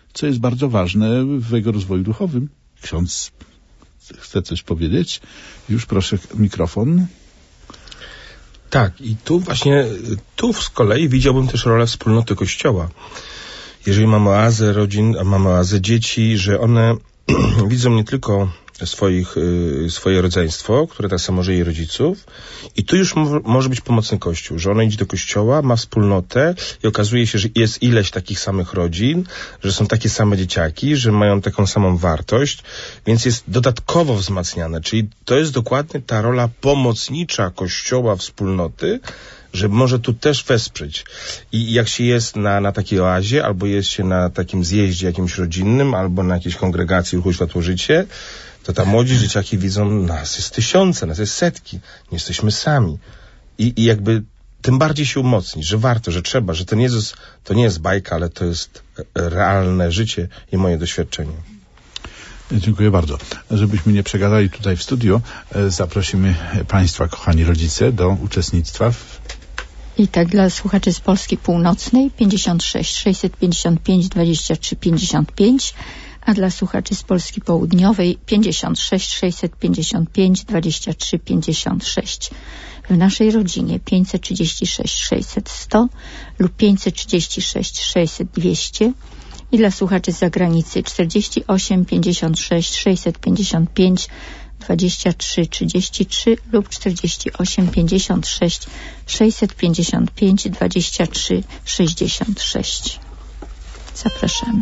co jest bardzo ważne w jego rozwoju duchowym. Ksiądz chce coś powiedzieć? Już proszę mikrofon. Tak, i tu właśnie, tu z kolei widziałbym też rolę wspólnoty Kościoła. Jeżeli mamy oazę rodzin, a mamy oazę dzieci, że one widzą nie tylko swoich, swoje rodzeństwo, które tak samo może jej rodziców, i tu już mo- może być pomocny Kościół, że ona idzie do kościoła, ma wspólnotę i okazuje się, że jest ileś takich samych rodzin, że są takie same dzieciaki, że mają taką samą wartość, więc jest dodatkowo wzmacniane, czyli to jest dokładnie ta rola pomocnicza Kościoła, wspólnoty, że może tu też wesprzeć. I jak się jest na, na takiej oazie, albo jest się na takim zjeździe jakimś rodzinnym, albo na jakiejś kongregacji Ruchu Światło Życie, to ta młodzież, dzieciaki widzą, nas jest tysiące, nas jest setki, nie jesteśmy sami. I, i jakby tym bardziej się umocnić, że warto, że trzeba, że ten Jezus to nie jest bajka, ale to jest realne życie i moje doświadczenie. Dziękuję bardzo. Żebyśmy nie przegadali tutaj w studio, zaprosimy Państwa, kochani rodzice, do uczestnictwa w... I tak dla słuchaczy z Polski Północnej pięćdziesiąt sześć sześćset pięćdziesiąt pięć dwadzieścia trzy pięćdziesiąt pięć, a dla słuchaczy z Polski Południowej pięćdziesiąt sześć sześćset pięćdziesiąt pięć dwadzieścia trzy pięćdziesiąt sześć. W naszej rodzinie pięćset trzydzieści sześć sześćset sto lub pięćset trzydzieści sześć sześćset dwieście i dla słuchaczy z zagranicy czterdzieści osiem pięćdziesiąt sześć sześćset pięćdziesiąt pięć dwadzieścia trzy trzydzieści trzy lub czterdzieści osiem pięćdziesiąt sześć sześćset pięćdziesiąt pięć dwadzieścia trzy sześćdziesiąt sześć. Zapraszamy.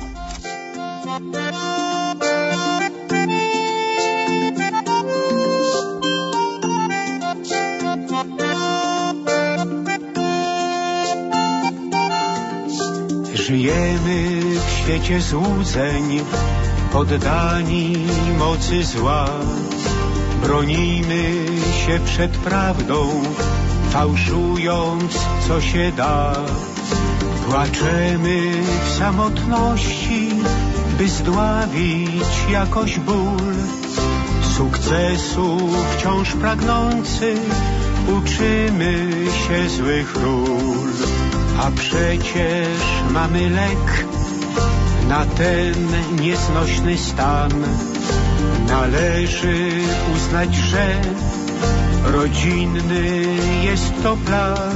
Żyjemy w świecie złudzeń, poddani mocy zła. Bronimy się przed prawdą, fałszując co się da. Płaczemy w samotności, by zdławić jakoś ból. Sukcesu wciąż pragnący, uczymy się złych ról. A przecież mamy lek na ten nieznośny stan. Należy uznać, że rodzinny jest to plan.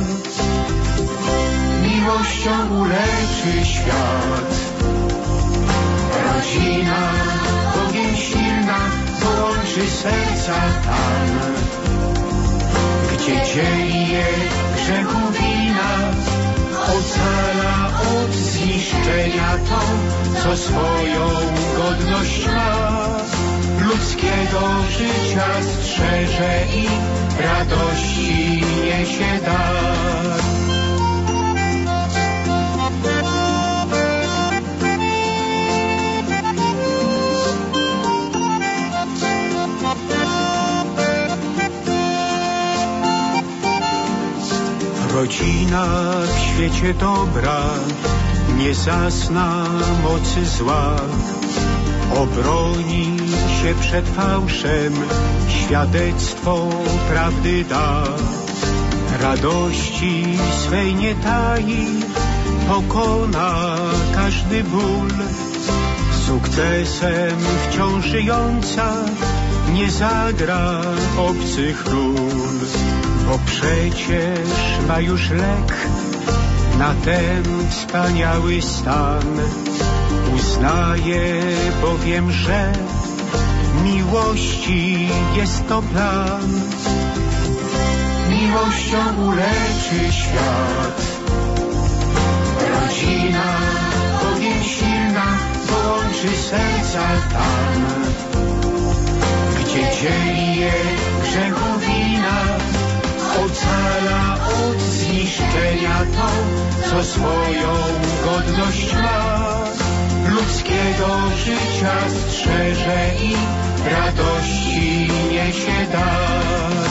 Miłością uleczy świat. Rodzina, Bogiem silna, połączy serca tam, gdzie dzieli je grzechu wina. Ocala od zniszczenia to, co swoją godność ma. Ludzkiego życia strzeże i radości niesie dar. Rodzina w świecie dobra nie zazna mocy zła. Obroni się przed fałszem, świadectwo prawdy da. Radości swej nie tai, pokona każdy ból. Sukcesem wciąż żyjąca nie zagra obcych ról. Bo przecież ma już lek na ten wspaniały stan. Uznaje bowiem, że miłości jest to plan. Miłością uleczy świat. Rodzina, bowiem silna, połączy serca tam, gdzie dzieli je grzechu wina. Ocala od zniszczenia to, co swoją godność ma. Ludzkiego życia strzeże i radości niesie dar.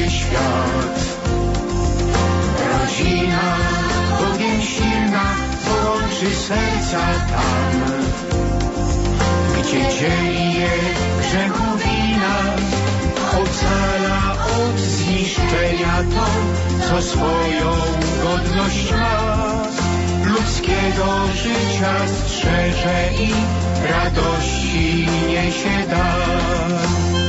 świat. Rodzina, Bogiem silna, połączy serca tam, gdzie dzieli je grzechu wina, ocala od zniszczenia to, co swoją godność ma. Ludzkiego życia strzeże i radości niesie dar.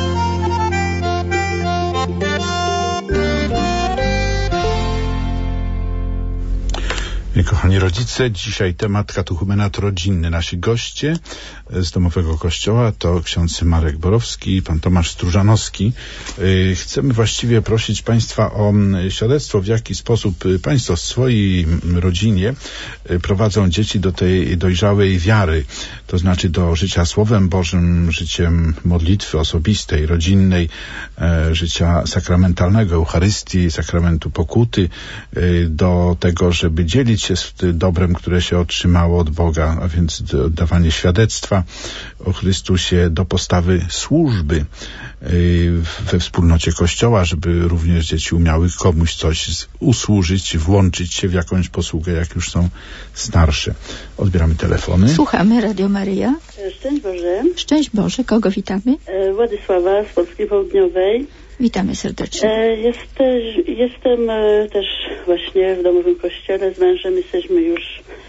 Kochani rodzice, dzisiaj temat katechumenat rodzinny. Nasi goście z Domowego Kościoła to ksiądz Marek Borowski i pan Tomasz Stróżanowski. Chcemy właściwie prosić Państwa o świadectwo, w jaki sposób Państwo w swojej rodzinie prowadzą dzieci do tej dojrzałej wiary, to znaczy do życia Słowem Bożym, życiem modlitwy osobistej, rodzinnej, życia sakramentalnego, Eucharystii, sakramentu pokuty, do tego, żeby dzielić się z dobrem, które się otrzymało od Boga, a więc dawanie świadectwa o Chrystusie, do postawy służby we wspólnocie Kościoła, żeby również dzieci umiały komuś coś usłużyć, włączyć się w jakąś posługę, jak już są starsze. Odbieramy telefony. Słuchamy, Radio Maryja. Szczęść Boże. Szczęść Boże. Kogo witamy? Władysława z Polski Południowej. Witamy serdecznie. Jest, jestem też właśnie w Domowym Kościele. Z mężem jesteśmy już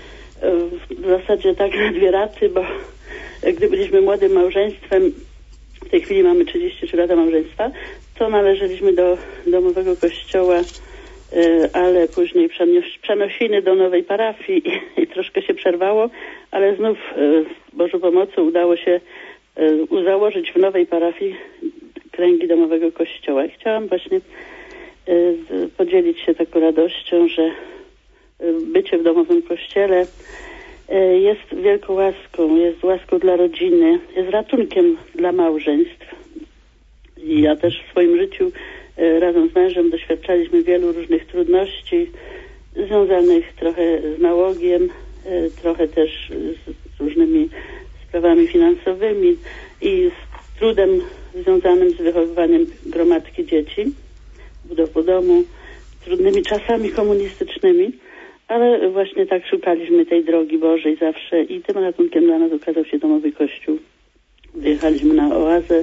w zasadzie tak na dwie raty, bo gdy byliśmy młodym małżeństwem, w tej chwili mamy trzydzieści trzy lata małżeństwa, to należeliśmy do Domowego Kościoła, ale później przenosiny do nowej parafii i, i troszkę się przerwało, ale znów z Bożą pomocą udało się założyć w nowej parafii kręgi Domowego Kościoła. I chciałam właśnie podzielić się taką radością, że bycie w Domowym Kościele jest wielką łaską, jest łaską dla rodziny, jest ratunkiem dla małżeństw. I ja też w swoim życiu razem z mężem doświadczaliśmy wielu różnych trudności związanych trochę z nałogiem, trochę też z różnymi sprawami finansowymi i z trudem związanym z wychowywaniem gromadki dzieci, budową domu, trudnymi czasami komunistycznymi, ale właśnie tak szukaliśmy tej drogi Bożej zawsze i tym ratunkiem dla nas okazał się Domowy Kościół. Wyjechaliśmy na oazę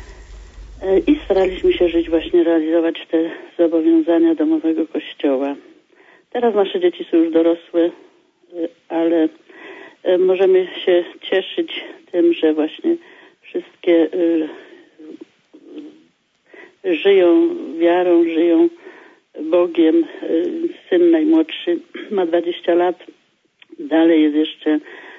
i staraliśmy się żyć, właśnie realizować te zobowiązania Domowego Kościoła. Teraz nasze dzieci są już dorosłe, ale możemy się cieszyć tym, że właśnie wszystkie żyją wiarą, żyją Bogiem. Syn najmłodszy ma dwadzieścia lat, dalej jest jeszcze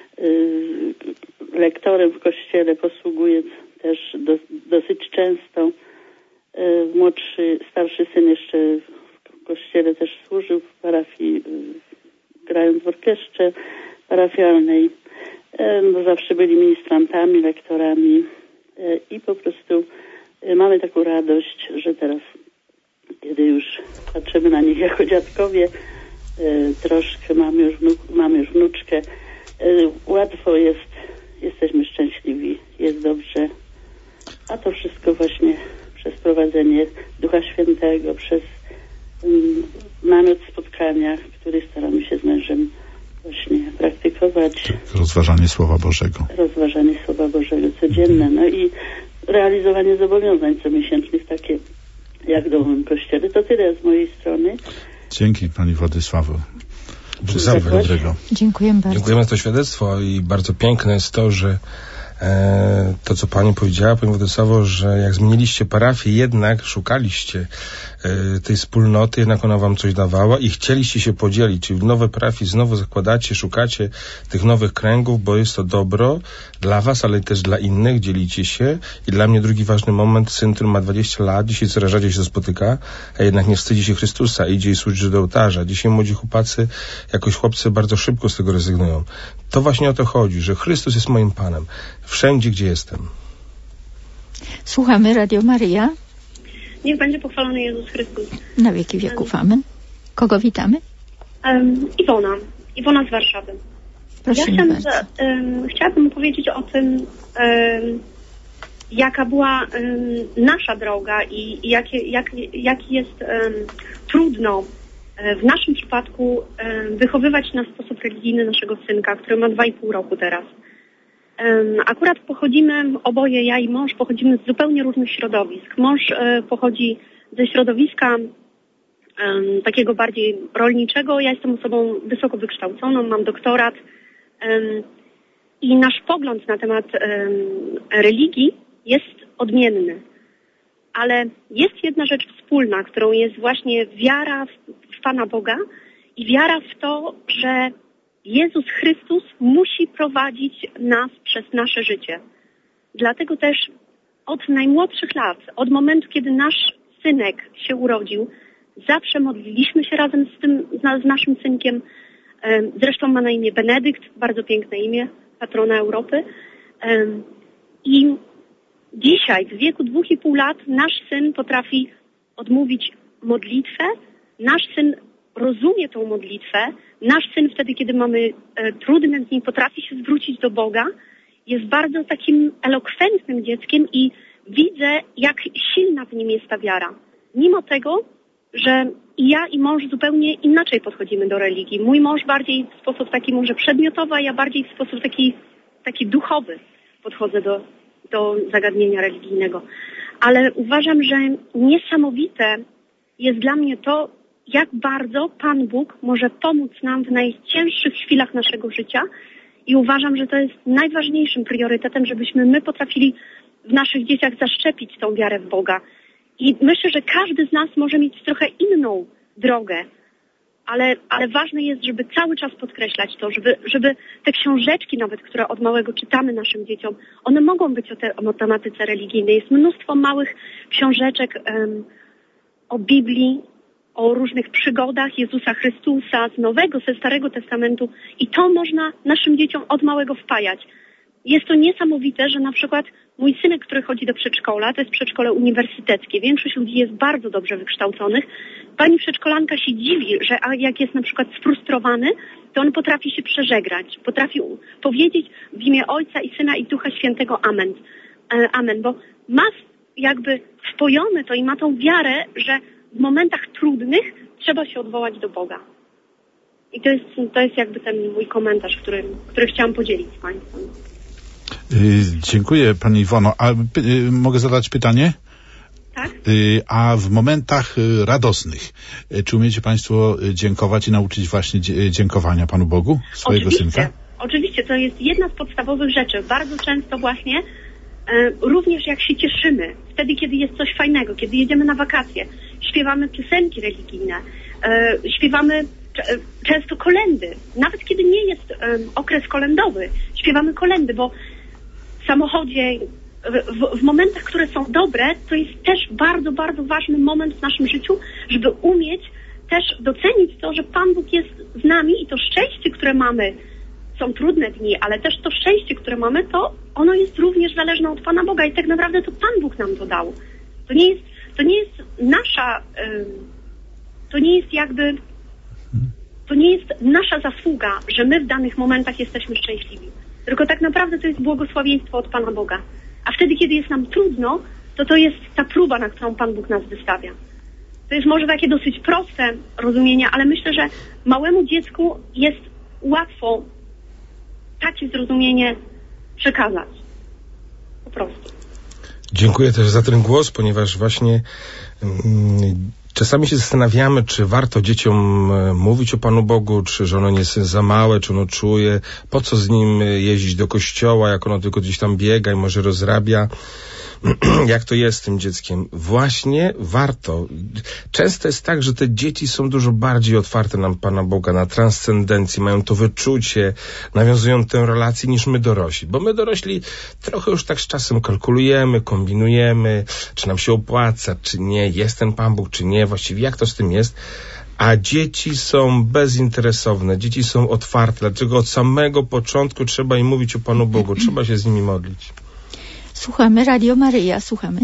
lektorem w kościele, posługuje też do, dosyć często. Młodszy, starszy syn jeszcze w kościele też służył w parafii, grając w orkiestrze parafialnej. No, zawsze byli ministrantami, lektorami i po prostu mamy taką radość, że teraz, kiedy już patrzymy na nich jako dziadkowie, troszkę mamy już, wnuk, mamy już wnuczkę, łatwo jest, jesteśmy szczęśliwi, jest dobrze, a to wszystko właśnie przez prowadzenie Ducha Świętego, przez um, namiot spotkania, który staramy się z mężem właśnie praktykować. Rozważanie Słowa Bożego. Rozważanie Słowa Bożego codzienne, no i realizowanie zobowiązań comiesięcznych, takie jak w Domowym Kościele. To tyle z mojej strony. Dzięki Pani Władysławo. Wszystkiego dobrego. Dziękujemy bardzo. Dziękujemy za to świadectwo i bardzo piękne jest to, że e, to, co Pani powiedziała, Pani Władysławo, że jak zmieniliście parafię, jednak szukaliście e, tej wspólnoty, jednak ona Wam coś dawała i chcieliście się podzielić, czyli w nowe parafii znowu zakładacie, szukacie tych nowych kręgów, bo jest to dobro dla Was, ale też dla innych, dzielicie się. I dla mnie drugi ważny moment, syn, który ma dwadzieścia lat, dzisiaj coraz rzadziej się spotyka, a jednak nie wstydzi się Chrystusa, idzie i służy do ołtarza. Dzisiaj młodzi chłopacy, jakoś chłopcy bardzo szybko z tego rezygnują. To właśnie o to chodzi, że Chrystus jest moim Panem. Wszędzie, gdzie jestem. Słuchamy Radio Maryja. Niech będzie pochwalony Jezus Chrystus. Na wieki wieków. Amen. Kogo witamy? Um, Iwona. Iwona z Warszawy. Prosimy ja chciałam, bardzo. Um, chciałabym powiedzieć o tym, um, jaka była um, nasza droga i, i jakie, jak, jak jest um, trudno w naszym przypadku um, wychowywać na sposób religijny naszego synka, który ma dwa i pół roku teraz. Um, akurat pochodzimy, oboje, ja i mąż, pochodzimy z zupełnie różnych środowisk. Mąż um, pochodzi ze środowiska um, takiego bardziej rolniczego. Ja jestem osobą wysoko wykształconą, mam doktorat um, i nasz pogląd na temat um, religii jest odmienny. Ale jest jedna rzecz wspólna, którą jest właśnie wiara w, w Pana Boga i wiara w to, że Jezus Chrystus musi prowadzić nas przez nasze życie. Dlatego też od najmłodszych lat, od momentu, kiedy nasz synek się urodził, zawsze modliliśmy się razem z tym, z naszym synkiem. Zresztą ma na imię Benedykt, bardzo piękne imię, patrona Europy. I dzisiaj, w wieku dwóch i pół lat, nasz syn potrafi odmówić modlitwę, nasz syn rozumie tą modlitwę, nasz syn wtedy, kiedy mamy e, trudne dni, potrafi się zwrócić do Boga, jest bardzo takim elokwentnym dzieckiem i widzę, jak silna w nim jest ta wiara. Mimo tego, że i ja i mąż zupełnie inaczej podchodzimy do religii. Mój mąż bardziej w sposób taki może przedmiotowy, a ja bardziej w sposób taki, taki duchowy podchodzę do, do zagadnienia religijnego. Ale uważam, że niesamowite jest dla mnie to, jak bardzo Pan Bóg może pomóc nam w najcięższych chwilach naszego życia i uważam, że to jest najważniejszym priorytetem, żebyśmy my potrafili w naszych dzieciach zaszczepić tą wiarę w Boga. I myślę, że każdy z nas może mieć trochę inną drogę, ale, ale ważne jest, żeby cały czas podkreślać to, żeby, żeby te książeczki nawet, które od małego czytamy naszym dzieciom, one mogą być o, te, o tematyce religijnej. Jest mnóstwo małych książeczek um, o Biblii, o różnych przygodach Jezusa Chrystusa z Nowego, ze Starego Testamentu i to można naszym dzieciom od małego wpajać. Jest to niesamowite, że na przykład mój synek, który chodzi do przedszkola, to jest przedszkole uniwersyteckie, większość ludzi jest bardzo dobrze wykształconych. Pani przedszkolanka się dziwi, że jak jest na przykład sfrustrowany, to on potrafi się przeżegnać, potrafi powiedzieć w imię Ojca i Syna i Ducha Świętego Amen. E, amen, bo ma jakby wpojone to i ma tą wiarę, że w momentach trudnych trzeba się odwołać do Boga. I to jest, to jest jakby ten mój komentarz, który, który chciałam podzielić z Państwem. Yy, dziękuję Pani Iwono. A py, yy, mogę zadać pytanie? Tak. Yy, a w momentach yy, radosnych, yy, czy umiecie Państwo yy, dziękować i nauczyć właśnie dzie- dziękowania Panu Bogu swojego Oczywiście. synka? Oczywiście, to jest jedna z podstawowych rzeczy. Bardzo często właśnie e, również jak się cieszymy, wtedy kiedy jest coś fajnego, kiedy jedziemy na wakacje, śpiewamy piosenki religijne, e, śpiewamy cze, często kolendy. Nawet kiedy nie jest e, okres kolendowy, śpiewamy kolendy, bo w samochodzie, w, w, w momentach, które są dobre, to jest też bardzo, bardzo ważny moment w naszym życiu, żeby umieć też docenić to, że Pan Bóg jest z nami i to szczęście, które mamy, są trudne dni, ale też to szczęście, które mamy, to ono jest również zależne od Pana Boga i tak naprawdę to Pan Bóg nam to dał. To nie jest, to nie jest nasza, to nie jest jakby, to nie jest nasza zasługa, że my w danych momentach jesteśmy szczęśliwi. Tylko tak naprawdę to jest błogosławieństwo od Pana Boga. A wtedy, kiedy jest nam trudno, to to jest ta próba, na którą Pan Bóg nas wystawia. To jest może takie dosyć proste rozumienie, ale myślę, że małemu dziecku jest łatwo takie zrozumienie przekazać. Po prostu. Dziękuję też za ten głos, ponieważ właśnie mm, czasami się zastanawiamy, czy warto dzieciom mówić o Panu Bogu, czy że ono nie jest za małe, czy ono czuje, po co z nim jeździć do kościoła, jak ono tylko gdzieś tam biega i może rozrabia. Jak to jest z tym dzieckiem? Właśnie warto. Często jest tak, że te dzieci są dużo bardziej otwarte na Pana Boga, na transcendencję, mają to wyczucie, nawiązują tę relację niż my dorośli. Bo my dorośli trochę już tak z czasem kalkulujemy, kombinujemy, czy nam się opłaca, czy nie, jest ten Pan Bóg, czy nie, właściwie jak to z tym jest. A dzieci są bezinteresowne, dzieci są otwarte, dlatego od samego początku trzeba im mówić o Panu Bogu, trzeba się z nimi modlić. Słuchamy, Radio Maryja, słuchamy.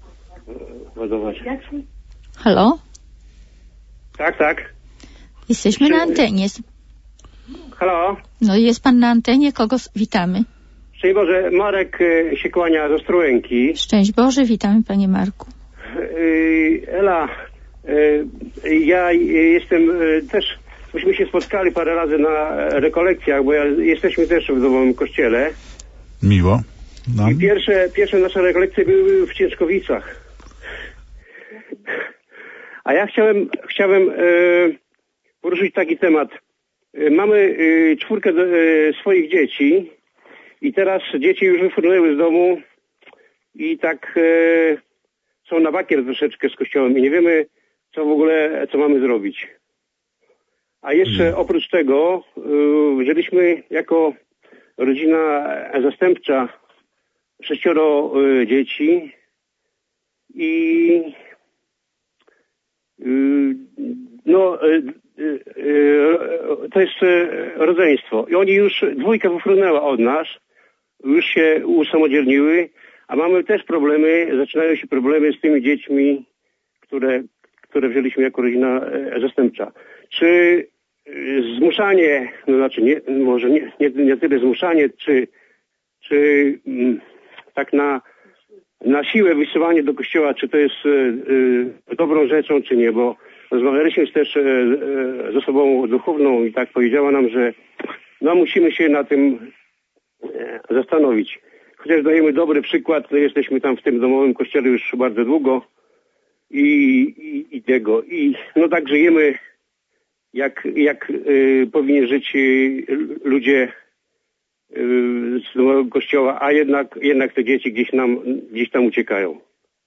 Halo? Tak, tak. Jesteśmy Czy... na antenie. Halo? No jest pan na antenie, kogo witamy? Szczęść Boże, Marek się kłania z Ostrołęki. Szczęść Boże, witamy panie Marku. Ela, ja jestem też, myśmy się spotkali parę razy na rekolekcjach, bo ja, jesteśmy też w domowym kościele. Miło. No. I pierwsze, pierwsze nasze rekolekcje były w Ciężkowicach. A ja chciałem, chciałem poruszyć taki temat. Mamy czwórkę swoich dzieci i teraz dzieci już wyfrunęły z domu i tak są na bakier troszeczkę z kościołem i nie wiemy, co w ogóle, co mamy zrobić. A jeszcze hmm. oprócz tego wzięliśmy jako rodzina zastępcza sześcioro dzieci i no to jest rodzeństwo. I oni już, dwójka wyfrunęła od nas, już się usamodzielniły, a mamy też problemy, zaczynają się problemy z tymi dziećmi, które, które wzięliśmy jako rodzina zastępcza. Czy zmuszanie, no znaczy nie, może nie, nie, nie tyle zmuszanie, czy, czy mm, tak na, na siłę wysyłanie do kościoła, czy to jest y, y, dobrą rzeczą, czy nie, bo rozmawialiśmy też y, y, z osobą duchowną i tak powiedziała nam, że no musimy się na tym y, zastanowić. Chociaż dajemy dobry przykład, no jesteśmy tam w tym domowym kościele już bardzo długo i, i, i tego. I no tak żyjemy, jak, jak y, powinni żyć y, ludzie y, z domowego kościoła, a jednak, jednak te dzieci gdzieś, nam, gdzieś tam uciekają.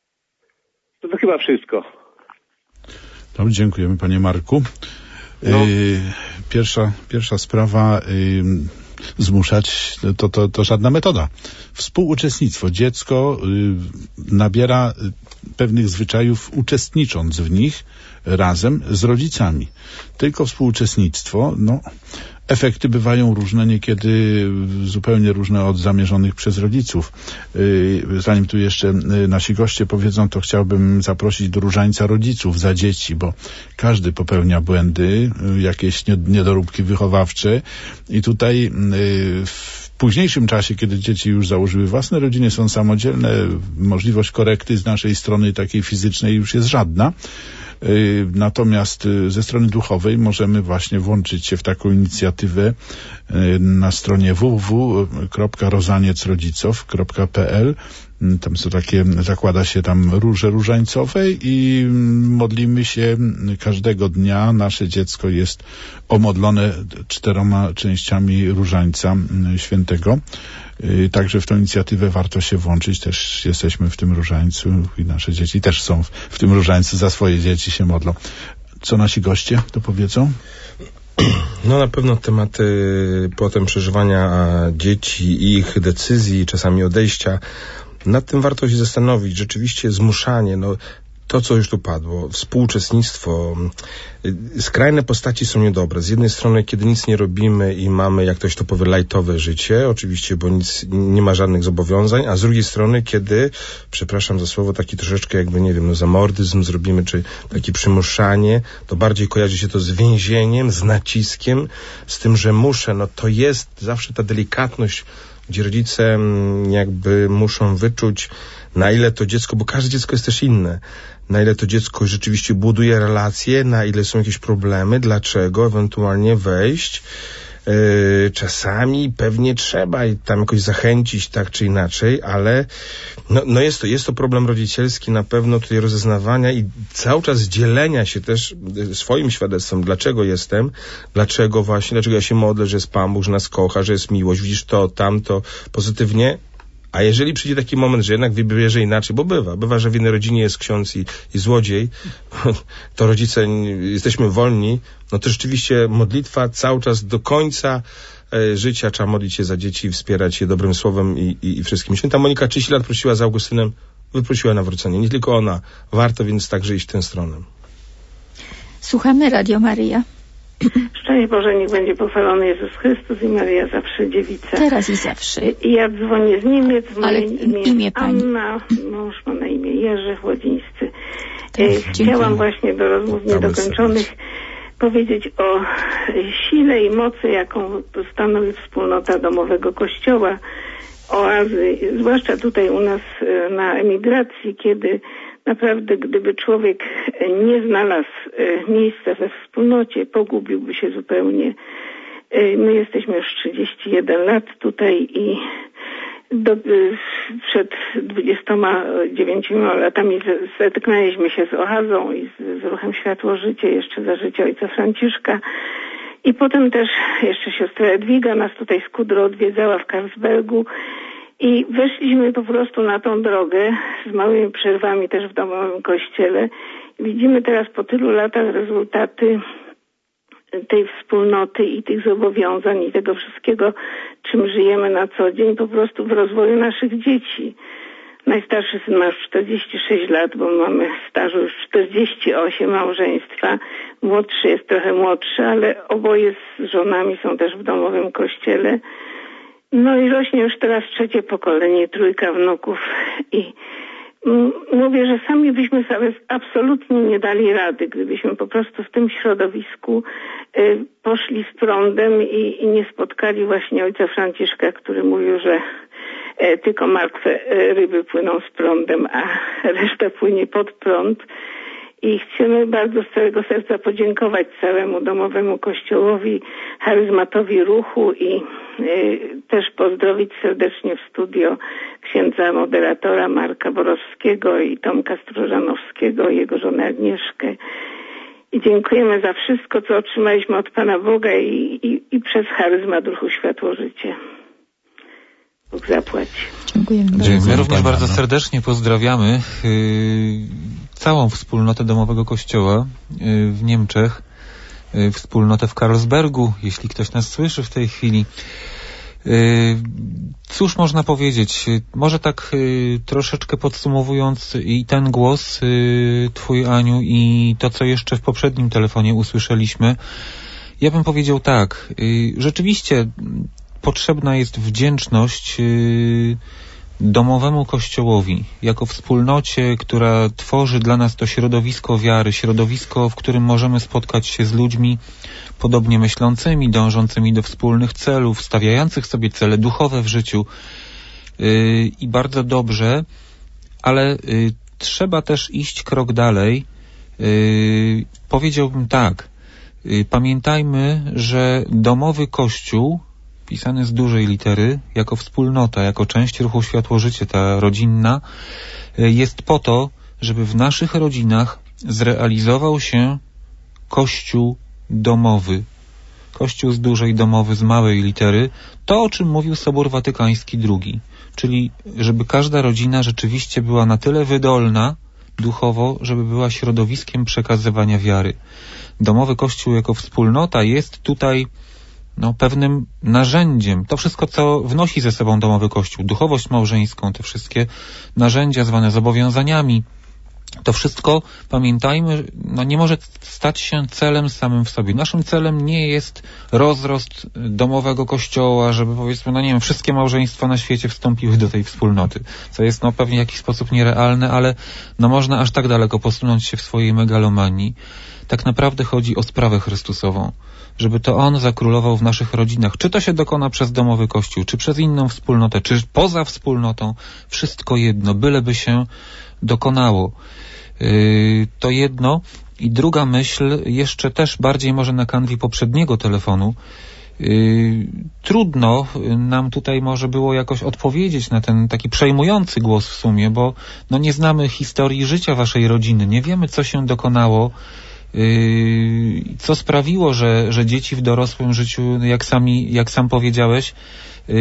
To to chyba wszystko. Dobrze, dziękujemy panie Marku. No. Y, pierwsza, pierwsza sprawa... Y, zmuszać, to, to, to żadna metoda. Współuczestnictwo. Dziecko y, nabiera pewnych zwyczajów uczestnicząc w nich razem z rodzicami. Tylko współuczestnictwo, no, efekty bywają różne, niekiedy zupełnie różne od zamierzonych przez rodziców. Zanim tu jeszcze nasi goście powiedzą, to chciałbym zaprosić do różańca rodziców za dzieci, bo każdy popełnia błędy, jakieś niedoróbki wychowawcze i tutaj w późniejszym czasie, kiedy dzieci już założyły własne rodziny, są samodzielne, możliwość korekty z naszej strony takiej fizycznej już jest żadna. Natomiast ze strony duchowej możemy właśnie włączyć się w taką inicjatywę na stronie w w w kropka rozaniecrodzicow kropka p l. Tam są takie, zakłada się tam róże różańcowe i modlimy się każdego dnia. Nasze dziecko jest omodlone czteroma częściami różańca świętego. Także w tę inicjatywę warto się włączyć. Też jesteśmy w tym różańcu i nasze dzieci też są w tym różańcu, za swoje dzieci się modlą. Co nasi goście to powiedzą? No na pewno tematy potem przeżywania dzieci i ich decyzji, czasami odejścia, nad tym warto się zastanowić. Rzeczywiście zmuszanie, no to, co już tu padło, współuczestnictwo, skrajne postaci są niedobre. Z jednej strony, kiedy nic nie robimy i mamy, jak ktoś to powie, lajtowe życie, oczywiście, bo nic, nie ma żadnych zobowiązań, a z drugiej strony, kiedy, przepraszam za słowo, taki troszeczkę jakby, nie wiem, no zamordyzm zrobimy, czy takie przymuszanie, to bardziej kojarzy się to z więzieniem, z naciskiem, z tym, że muszę, no to jest zawsze ta delikatność, gdzie rodzice jakby muszą wyczuć, na ile to dziecko, bo każde dziecko jest też inne, na ile to dziecko rzeczywiście buduje relacje, na ile są jakieś problemy, dlaczego ewentualnie wejść. Yy, czasami pewnie trzeba i tam jakoś zachęcić tak czy inaczej, ale no, no jest to, jest to problem rodzicielski na pewno tutaj rozeznawania i cały czas dzielenia się też swoim świadectwem, dlaczego jestem, dlaczego właśnie, dlaczego ja się modlę, że jest Pan Bóg, że nas kocha, że jest miłość, widzisz to, tamto, pozytywnie. A jeżeli przyjdzie taki moment, że jednak wybierze inaczej, bo bywa, bywa, że w jednej rodzinie jest ksiądz i, i złodziej, to rodzice jesteśmy wolni, no to rzeczywiście modlitwa cały czas do końca e, życia trzeba modlić się za dzieci, wspierać je dobrym słowem i, i, i wszystkim. Święta Monika trzydzieści lat prosiła za Augustynem, wyprosiła nawrócenie. Nie tylko ona. Warto więc także iść w tę stronę. Słuchamy Radio Maryja. Szczęść Boże, niech będzie pochwalony Jezus Chrystus i Maryja zawsze dziewica. Teraz i zawsze. I ja dzwonię z Niemiec, Ale moje imię, imię pani. Anna, mąż ma na imię Jerzy Chłodzińscy. Chciałam właśnie do rozmów niedokończonych powiedzieć o sile i mocy, jaką stanowi wspólnota domowego kościoła oazy, zwłaszcza tutaj u nas na emigracji, kiedy naprawdę gdyby człowiek nie znalazł miejsca we wspólnocie, pogubiłby się zupełnie. My jesteśmy już trzydzieści jeden lat tutaj i do, przed dwudziestoma dziewięcioma latami zetknęliśmy się z oazą i z, z ruchem Światło Życie, jeszcze za życia ojca Franciszka. I potem też jeszcze siostra Edwiga nas tutaj z Kudro odwiedzała w Karlsbergu i weszliśmy po prostu na tą drogę z małymi przerwami też w domowym kościele. Widzimy teraz po tylu latach rezultaty tej wspólnoty i tych zobowiązań i tego wszystkiego, czym żyjemy na co dzień, po prostu w rozwoju naszych dzieci. Najstarszy syn ma już czterdzieści sześć lat, bo mamy stażu już czterdzieści osiem małżeństwa. Młodszy jest trochę młodszy, ale oboje z żonami są też w domowym kościele. No i rośnie już teraz trzecie pokolenie, trójka wnuków i mówię, że sami byśmy sobie absolutnie nie dali rady, gdybyśmy po prostu w tym środowisku y, poszli z prądem i, i nie spotkali właśnie ojca Franciszka, który mówił, że y, tylko martwe y, ryby płyną z prądem, a reszta płynie pod prąd. I chcemy bardzo z całego serca podziękować całemu domowemu kościołowi, charyzmatowi ruchu i y, też pozdrowić serdecznie w studio księdza moderatora Marka Borowskiego i Tomka Stróżanowskiego i jego żonę Agnieszkę. I dziękujemy za wszystko, co otrzymaliśmy od Pana Boga i, i, i przez charyzmat ruchu Światło Życie. Bóg zapłać. Dziękujemy bardzo. My również bardzo serdecznie pozdrawiamy yy, całą wspólnotę domowego kościoła yy, w Niemczech, yy, wspólnotę w Karlsbergu, jeśli ktoś nas słyszy w tej chwili. Yy, cóż można powiedzieć? Może tak yy, troszeczkę podsumowując i ten głos yy, twój, Aniu, i to, co jeszcze w poprzednim telefonie usłyszeliśmy, ja bym powiedział tak. Yy, rzeczywiście potrzebna jest wdzięczność yy, domowemu kościołowi, jako wspólnocie, która tworzy dla nas to środowisko wiary, środowisko, w którym możemy spotkać się z ludźmi podobnie myślącymi, dążącymi do wspólnych celów, stawiających sobie cele duchowe w życiu. Yy, I bardzo dobrze, ale yy, trzeba też iść krok dalej. Yy, powiedziałbym tak, yy, pamiętajmy, że domowy kościół pisany z dużej litery, jako wspólnota, jako część ruchu Światło Życie, ta rodzinna, jest po to, żeby w naszych rodzinach zrealizował się Kościół domowy. Kościół z dużej, domowy z małej litery. To, o czym mówił Sobór Watykański drugi. Czyli, żeby każda rodzina rzeczywiście była na tyle wydolna duchowo, żeby była środowiskiem przekazywania wiary. Domowy Kościół jako wspólnota jest tutaj no, pewnym narzędziem. To wszystko, co wnosi ze sobą domowy kościół, duchowość małżeńską, te wszystkie narzędzia zwane zobowiązaniami, to wszystko, pamiętajmy, no nie może stać się celem samym w sobie. Naszym celem nie jest rozrost domowego kościoła, żeby, powiedzmy, no nie wiem, wszystkie małżeństwa na świecie wstąpiły do tej wspólnoty, co jest no pewnie w jakiś sposób nierealne, ale no można aż tak daleko posunąć się w swojej megalomanii. Tak naprawdę chodzi o sprawę Chrystusową, żeby to On zakrólował w naszych rodzinach. Czy to się dokona przez domowy kościół, czy przez inną wspólnotę, czy poza wspólnotą, wszystko jedno, byleby się dokonało. Yy, to jedno. I druga myśl, jeszcze też bardziej może na kanwie poprzedniego telefonu. Yy, trudno nam tutaj może było jakoś odpowiedzieć na ten taki przejmujący głos w sumie, bo no nie znamy historii życia waszej rodziny, nie wiemy, co się dokonało, yy, co sprawiło, że, że dzieci w dorosłym życiu, jak sami, jak sam powiedziałeś, yy,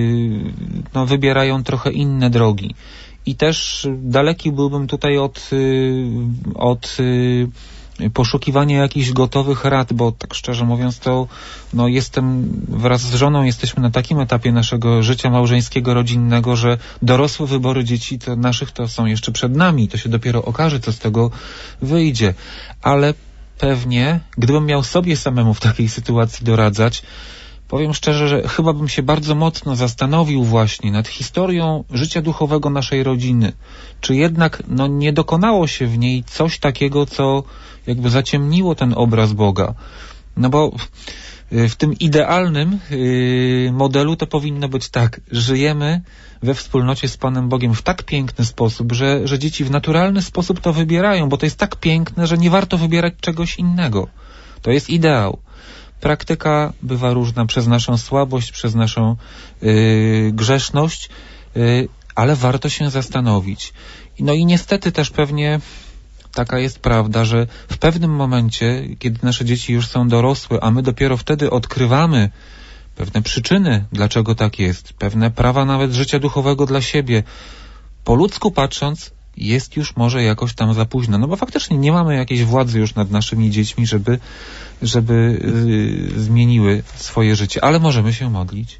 no wybierają trochę inne drogi. I też daleki byłbym tutaj od, od poszukiwania jakichś gotowych rad, bo tak szczerze mówiąc to no jestem wraz z żoną, jesteśmy na takim etapie naszego życia małżeńskiego, rodzinnego, że dorosłe wybory dzieci to naszych to są jeszcze przed nami, to się dopiero okaże, co z tego wyjdzie. Ale pewnie, gdybym miał sobie samemu w takiej sytuacji doradzać, powiem szczerze, że chyba bym się bardzo mocno zastanowił właśnie nad historią życia duchowego naszej rodziny. Czy jednak no, nie dokonało się w niej coś takiego, co jakby zaciemniło ten obraz Boga. No bo w tym idealnym modelu to powinno być tak. Żyjemy we wspólnocie z Panem Bogiem w tak piękny sposób, że, że dzieci w naturalny sposób to wybierają, bo to jest tak piękne, że nie warto wybierać czegoś innego. To jest ideał. Praktyka bywa różna przez naszą słabość, przez naszą yy, grzeszność, yy, ale warto się zastanowić. No i niestety też pewnie taka jest prawda, że w pewnym momencie, kiedy nasze dzieci już są dorosłe, a my dopiero wtedy odkrywamy pewne przyczyny, dlaczego tak jest, pewne prawa nawet życia duchowego dla siebie, po ludzku patrząc, jest już może jakoś tam za późno. No bo faktycznie nie mamy jakiejś władzy już nad naszymi dziećmi, żeby, żeby yy, zmieniły swoje życie, ale możemy się modlić.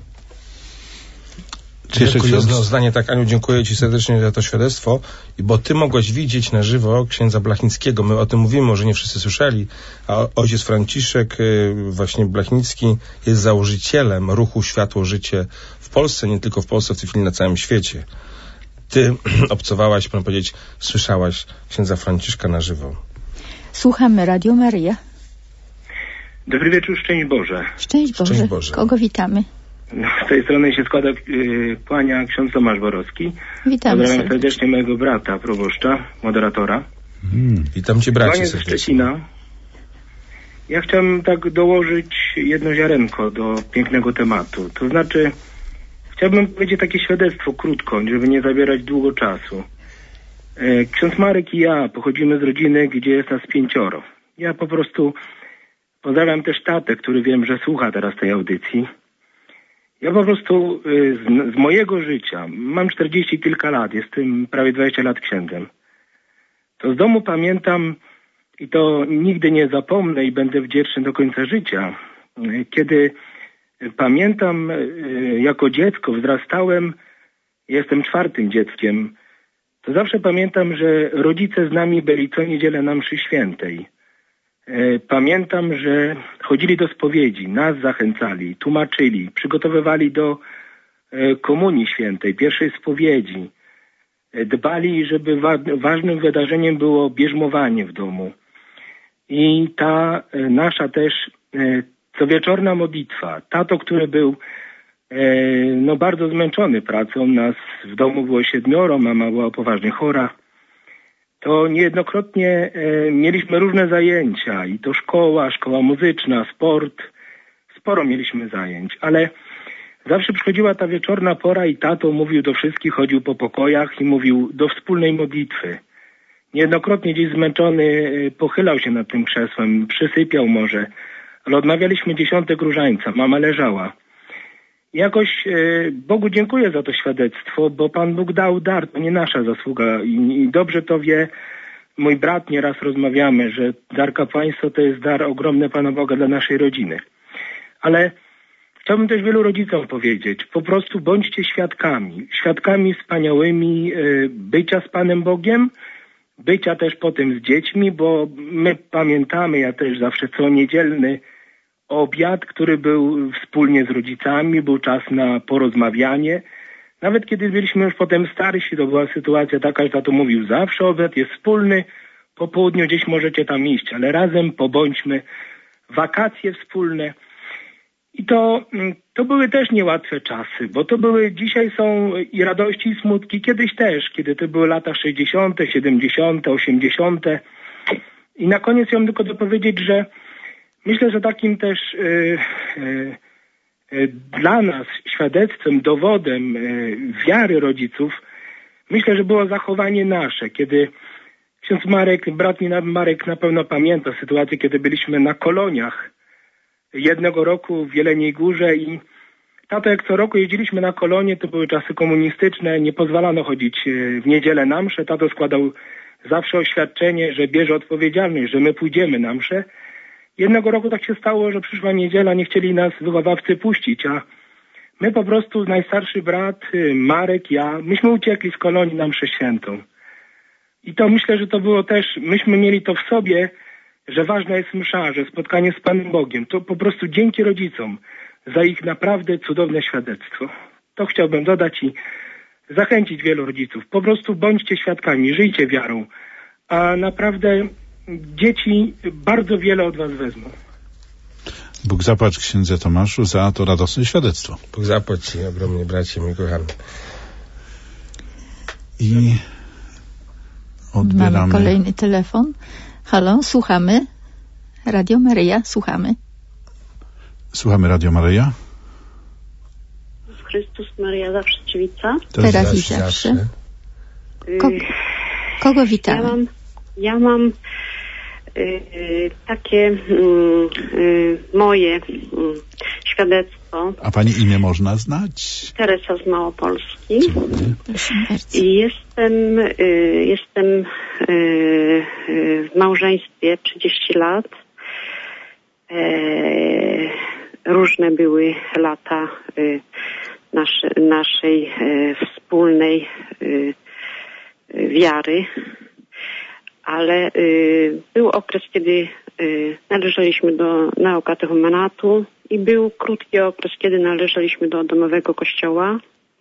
Czy jeszcze jedno zdanie, tak, Aniu, dziękuję Ci serdecznie za to świadectwo, bo Ty mogłeś widzieć na żywo księdza Blachnickiego. My o tym mówimy, może nie wszyscy słyszeli, a ojciec Franciszek, właśnie Blachnicki, jest założycielem ruchu Światło Życie w Polsce, nie tylko w Polsce, w tej chwili na całym świecie. Ty obcowałaś, można powiedzieć, słyszałaś księdza Franciszka na żywo. Słuchamy Radio Maryja. Dobry wieczór, szczęść Boże. Szczęść Boże. Szczęść Boże. Kogo witamy? No, z tej strony się składa yy, kłania ksiądz Tomasz Borowski. Witam Pozdrawiam serdecznie mojego brata, proboszcza, moderatora. Hmm, witam Cię, bracie, serdecznie. Z Szczecina. Ja chciałem tak dołożyć jedno ziarenko do pięknego tematu. To znaczy, chciałbym powiedzieć takie świadectwo krótko, żeby nie zabierać długo czasu. Yy, ksiądz Marek i ja pochodzimy z rodziny, gdzie jest nas pięcioro. Ja po prostu pozdrawiam też tatę, który wiem, że słucha teraz tej audycji. Ja po prostu z, z mojego życia, mam czterdzieści kilka lat, jestem prawie dwadzieścia lat księdzem, to z domu pamiętam i to nigdy nie zapomnę i będę wdzięczny do końca życia, kiedy pamiętam jako dziecko, wzrastałem, jestem czwartym dzieckiem, to zawsze pamiętam, że rodzice z nami byli co niedzielę na mszy świętej. Pamiętam, że chodzili do spowiedzi, nas zachęcali, tłumaczyli, przygotowywali do komunii świętej, pierwszej spowiedzi. Dbali, żeby wa- ważnym wydarzeniem było bierzmowanie w domu. I ta nasza też cowieczorna modlitwa, tato, który był no, bardzo zmęczony pracą, nas w domu było siedmioro, mama była poważnie chora, to niejednokrotnie e, mieliśmy różne zajęcia i to szkoła, szkoła muzyczna, sport, sporo mieliśmy zajęć, ale zawsze przychodziła ta wieczorna pora i tato mówił do wszystkich, chodził po pokojach i mówił do wspólnej modlitwy. Niejednokrotnie gdzieś zmęczony e, pochylał się nad tym krzesłem, przysypiał może, ale odmawialiśmy dziesiątek różańca, mama leżała. Jakoś e, Bogu dziękuję za to świadectwo, bo Pan Bóg dał dar, to nie nasza zasługa i, i dobrze to wie mój brat, nieraz rozmawiamy, że dar kapłaństwa to jest dar ogromny Pana Boga dla naszej rodziny. Ale chciałbym też wielu rodzicom powiedzieć, po prostu bądźcie świadkami, świadkami wspaniałymi e, bycia z Panem Bogiem, bycia też potem z dziećmi, bo my pamiętamy, ja też zawsze co niedzielny obiad, który był wspólnie z rodzicami, był czas na porozmawianie. Nawet kiedy byliśmy już potem starsi, to była sytuacja taka, że tato mówił, zawsze obiad jest wspólny, po południu gdzieś możecie tam iść, ale razem pobądźmy, wakacje wspólne. I to, to były też niełatwe czasy, bo to były, dzisiaj są i radości, i smutki, kiedyś też, kiedy to były lata sześćdziesiąte, siedemdziesiąte, osiemdziesiąte. I na koniec chciałbym tylko dopowiedzieć, że myślę, że takim też y, y, y, dla nas świadectwem, dowodem y, wiary rodziców, myślę, że było zachowanie nasze, kiedy ksiądz Marek, brat Marek na pewno pamięta sytuację, kiedy byliśmy na koloniach jednego roku w Jeleniej Górze i tato, jak co roku jeździliśmy na kolonie, to były czasy komunistyczne, nie pozwalano chodzić w niedzielę na mszę, tato składał zawsze oświadczenie, że bierze odpowiedzialność, że my pójdziemy na mszę. Jednego roku tak się stało, że przyszła niedziela, nie chcieli nas wychowawcy puścić, a my po prostu, najstarszy brat, Marek, ja, myśmy uciekli z kolonii na mszę świętą. I to myślę, że to było też, myśmy mieli to w sobie, że ważna jest msza, że spotkanie z Panem Bogiem. To po prostu dzięki rodzicom za ich naprawdę cudowne świadectwo. To chciałbym dodać i zachęcić wielu rodziców. Po prostu bądźcie świadkami, żyjcie wiarą, a naprawdę dzieci bardzo wiele od was wezmą. Bóg zapłać księdze Tomaszu za to radosne świadectwo. Bóg zapłać Ci ogromnie, bracie mój kochany. I odbieramy. Mamy kolejny telefon. Halo, słuchamy. Radio Maryja, słuchamy. Słuchamy Radio Maryja. Chrystus Maryja zawsze dziewica. Teraz, Teraz i zawsze. zawsze. Ko kogo witamy? Ja mam, ja mam y, takie y, y, moje y, świadectwo. A pani imię można znać? Teresa z Małopolski. I jestem, y, jestem y, y, w małżeństwie trzydzieści lat. Y, różne były lata y, nasze, naszej y, wspólnej y, y, wiary, ale y, był okres, kiedy y, należeliśmy do neokatechumenatu i był krótki okres, kiedy należeliśmy do domowego kościoła.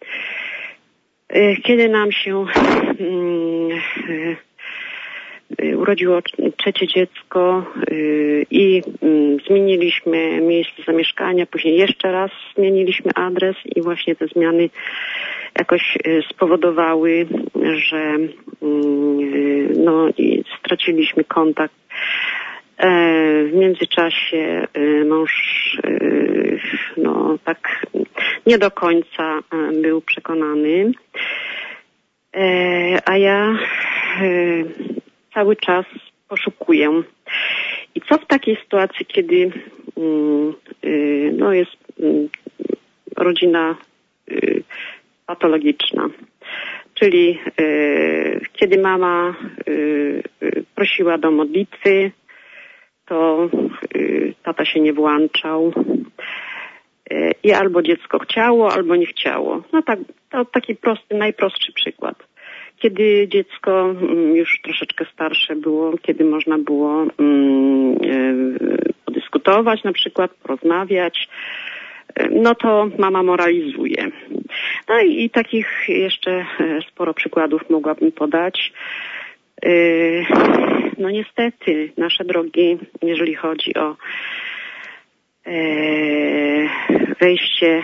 Y, kiedy nam się y, y, urodziło trzecie dziecko y, i y, zmieniliśmy miejsce zamieszkania, później jeszcze raz zmieniliśmy adres i właśnie te zmiany jakoś y, spowodowały, że y, no, i straciliśmy kontakt. E, w międzyczasie y, mąż y, no tak nie do końca y, był przekonany, e, a ja y, cały czas poszukuję. I co w takiej sytuacji, kiedy y, y, no jest y, rodzina y, patologiczna, czyli y, kiedy mama y, y, prosiła do modlitwy, to y, tata się nie włączał y, i albo dziecko chciało, albo nie chciało. No tak, to taki prosty, najprostszy przykład. Kiedy dziecko już troszeczkę starsze było, kiedy można było um, y, podyskutować na przykład, porozmawiać, y, no to mama moralizuje. No i, i takich jeszcze sporo przykładów mogłabym podać. Yy, no niestety nasze drogi, jeżeli chodzi o yy, wejście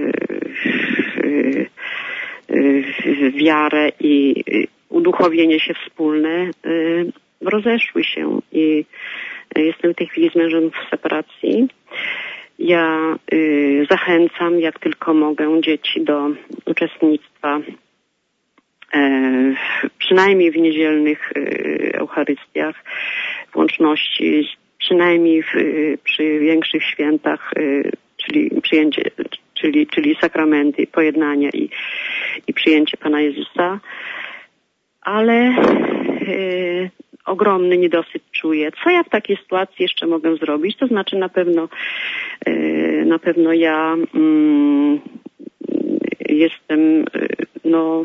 yy, yy, w wiarę i uduchowienie się wspólne, yy, rozeszły się i jestem w tej chwili z mężem w separacji. Ja y, zachęcam, jak tylko mogę, dzieci do uczestnictwa e, przynajmniej w niedzielnych y, Eucharystiach, w łączności, przynajmniej w, y, przy większych świętach, y, czyli przyjęcie, czyli, czyli sakramenty pojednania i, i przyjęcie Pana Jezusa, ale y, ogromny niedosyt czuję. Co ja w takiej sytuacji jeszcze mogę zrobić? To znaczy na pewno yy, na pewno ja yy, jestem yy, no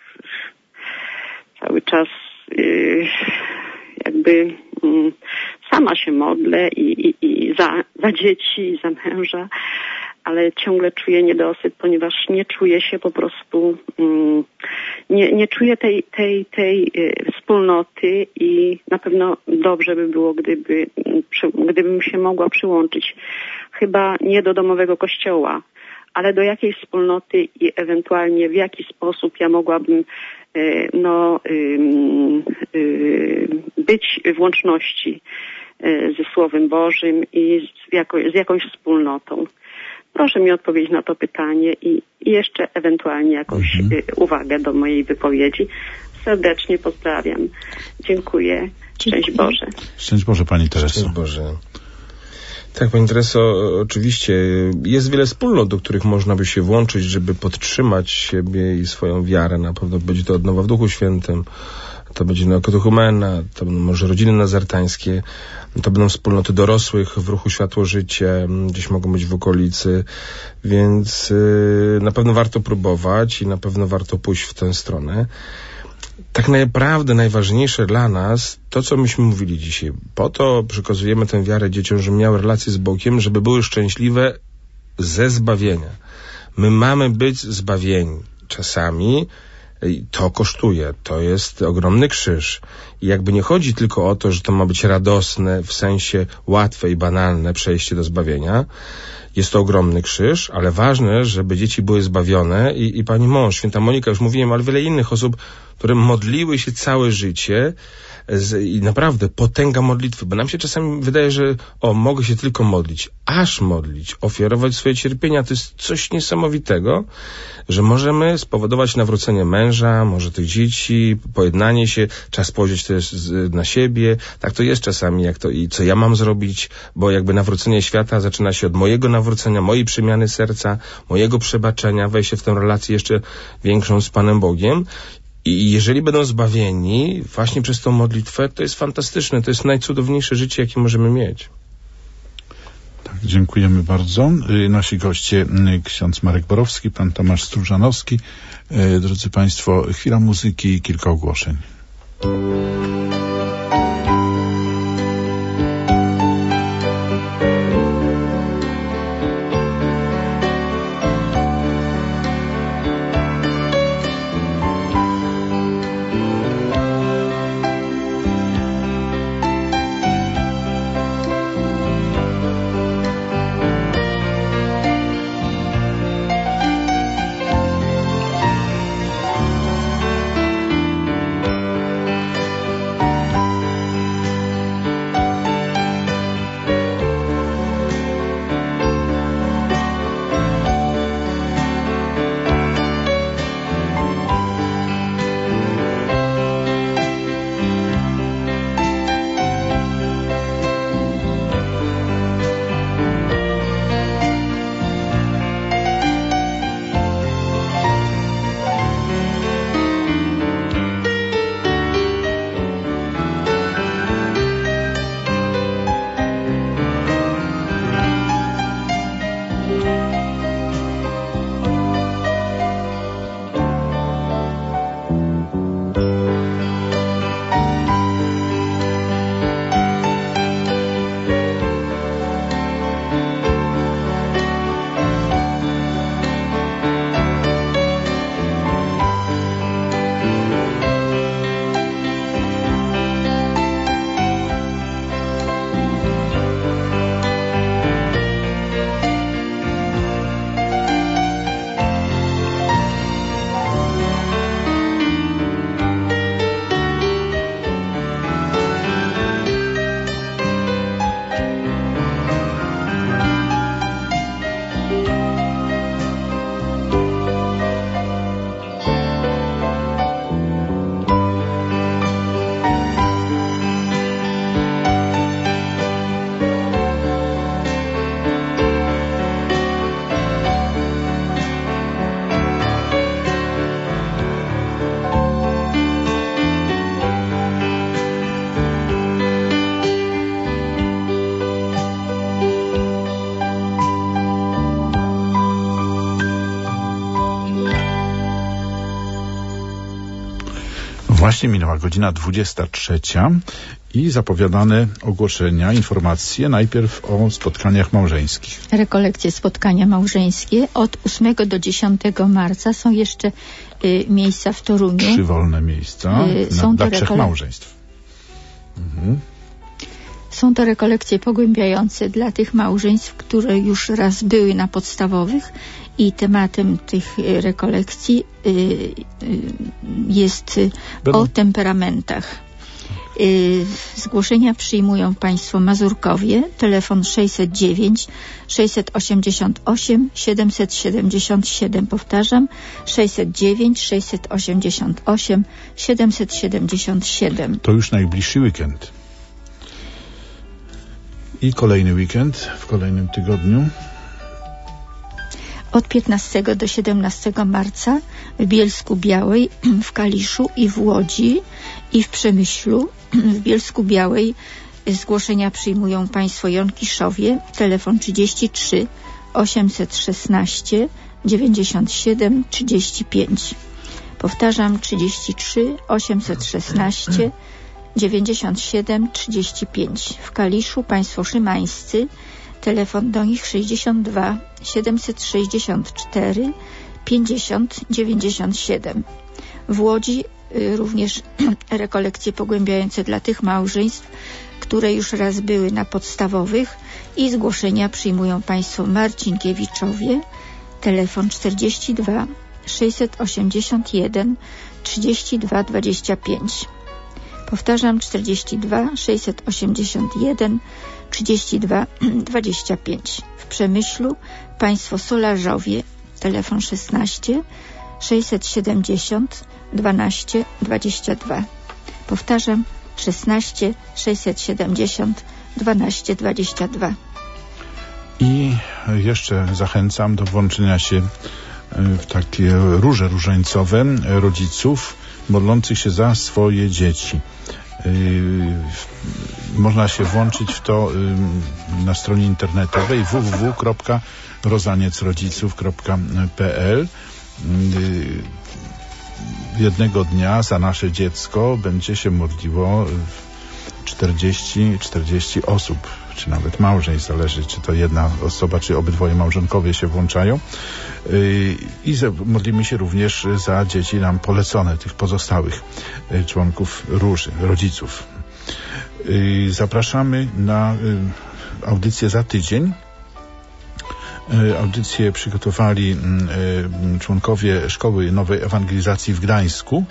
cały czas yy, jakby yy, sama się modlę i, i, i za, za dzieci, i za męża, ale ciągle czuję niedosyt, ponieważ nie czuję się po prostu, mm, nie, nie czuję tej, tej, tej y, wspólnoty i na pewno dobrze by było, gdyby, przy, gdybym się mogła przyłączyć, chyba nie do domowego kościoła, ale do jakiejś wspólnoty i ewentualnie w jaki sposób ja mogłabym y, no, y, y, być w łączności y, ze Słowem Bożym i z, jako, z jakąś wspólnotą. Proszę mi odpowiedzieć na to pytanie i, i jeszcze ewentualnie jakąś mhm. y, uwagę do mojej wypowiedzi. Serdecznie pozdrawiam. Dziękuję. Szczęść Boże. Szczęść Boże, Pani Tereso. Szczęść Boże. Tak, Pani Tereso, oczywiście jest wiele wspólnot, do których można by się włączyć, żeby podtrzymać siebie i swoją wiarę. Na pewno będzie to odnowa w Duchu Świętym, to będzie neokatechumena, to będą może rodziny nazartańskie, to będą wspólnoty dorosłych w ruchu Światło Życie, gdzieś mogą być w okolicy, więc yy, na pewno warto próbować i na pewno warto pójść w tę stronę. Tak naprawdę najważniejsze dla nas, to co myśmy mówili dzisiaj, po to przekazujemy tę wiarę dzieciom, żeby miały relacje z Bogiem, żeby były szczęśliwe ze zbawienia. My mamy być zbawieni. Czasami I to kosztuje, to jest ogromny krzyż. I jakby nie chodzi tylko o to, że to ma być radosne, w sensie łatwe i banalne przejście do zbawienia. Jest to ogromny krzyż, ale ważne, żeby dzieci były zbawione i, i pani mąż, święta Monika, już mówiłem, ale wiele innych osób, które modliły się całe życie z, i naprawdę potęga modlitwy, bo nam się czasami wydaje, że o, mogę się tylko modlić, aż modlić, ofiarować swoje cierpienia, to jest coś niesamowitego, że możemy spowodować nawrócenie męża, może tych dzieci, pojednanie się, czas spojrzeć też na siebie, tak to jest czasami, jak to i co ja mam zrobić, bo jakby nawrócenie świata zaczyna się od mojego nawrócenia, mojej przemiany serca, mojego przebaczenia, wejście w tę relację jeszcze większą z Panem Bogiem. I jeżeli będą zbawieni właśnie przez tą modlitwę, to jest fantastyczne, to jest najcudowniejsze życie, jakie możemy mieć. Tak, dziękujemy bardzo. Nasi goście, ksiądz Marek Borowski, pan Tomasz Stróżanowski. Drodzy Państwo, chwila muzyki i kilka ogłoszeń. Właśnie minęła godzina dwudziesta trzecia i zapowiadane ogłoszenia, informacje najpierw o spotkaniach małżeńskich. Rekolekcje, spotkania małżeńskie od ósmego do dziesiątego marca są jeszcze y, miejsca w Toruniu. Trzy wolne miejsca y, na, dla trzech rekole- małżeństw. Mhm. Są to rekolekcje pogłębiające dla tych małżeństw, które już raz były na podstawowych i tematem tych rekolekcji y, y, jest Będą... o temperamentach. Y, zgłoszenia przyjmują Państwo Mazurkowie, telefon sześćset dziewięć sześćset osiemdziesiąt osiem siedemset siedemdziesiąt siedem, powtarzam, sześćset dziewięć sześćset osiemdziesiąt osiem siedemset siedemdziesiąt siedem. To już najbliższy weekend. I kolejny weekend w kolejnym tygodniu. Od piętnastego do siedemnastego marca w Bielsku Białej, w Kaliszu i w Łodzi i w Przemyślu. W Bielsku Białej zgłoszenia przyjmują Państwo Jonkiszowie, telefon trzydzieści trzy osiemset szesnaście dziewięćdziesiąt siedem trzydzieści pięć. Powtarzam, trzydzieści trzy osiemset szesnaście dziewięćdziesiąt siedem trzydzieści pięć. W Kaliszu Państwo Szymańscy, telefon do nich sześćdziesiąt dwa siedemset sześćdziesiąt cztery pięćdziesiąt dziewięćdziesiąt siedem. W Łodzi również rekolekcje pogłębiające dla tych małżeństw, które już raz były na podstawowych, i zgłoszenia przyjmują Państwo Marcinkiewiczowie. Telefon czterdzieści dwa sześćset osiemdziesiąt jeden trzydzieści dwa dwadzieścia pięć. Powtarzam, czterdzieści dwa sześćset osiemdziesiąt jeden trzydzieści dwa dwadzieścia pięć. W Przemyślu Państwo Solarzowie. Telefon szesnaście sześćset siedemdziesiąt dwanaście dwadzieścia dwa. Powtarzam, szesnaście sześćset siedemdziesiąt dwanaście dwadzieścia dwa. I jeszcze zachęcam do włączenia się w takie róże różańcowe rodziców modlących się za swoje dzieci. Można się włączyć w to na stronie internetowej w w w kropka rozaniecrodziców kropka p l. Jednego dnia za nasze dziecko będzie się modliło czterdzieści czterdzieści osób, czy nawet małżeństw, zależy czy to jedna osoba, czy obydwoje małżonkowie się włączają. I modlimy się również za dzieci nam polecone, tych pozostałych członków róży, rodziców. Zapraszamy na audycję za tydzień. Audycję przygotowali członkowie Szkoły Nowej Ewangelizacji w Gdańsku,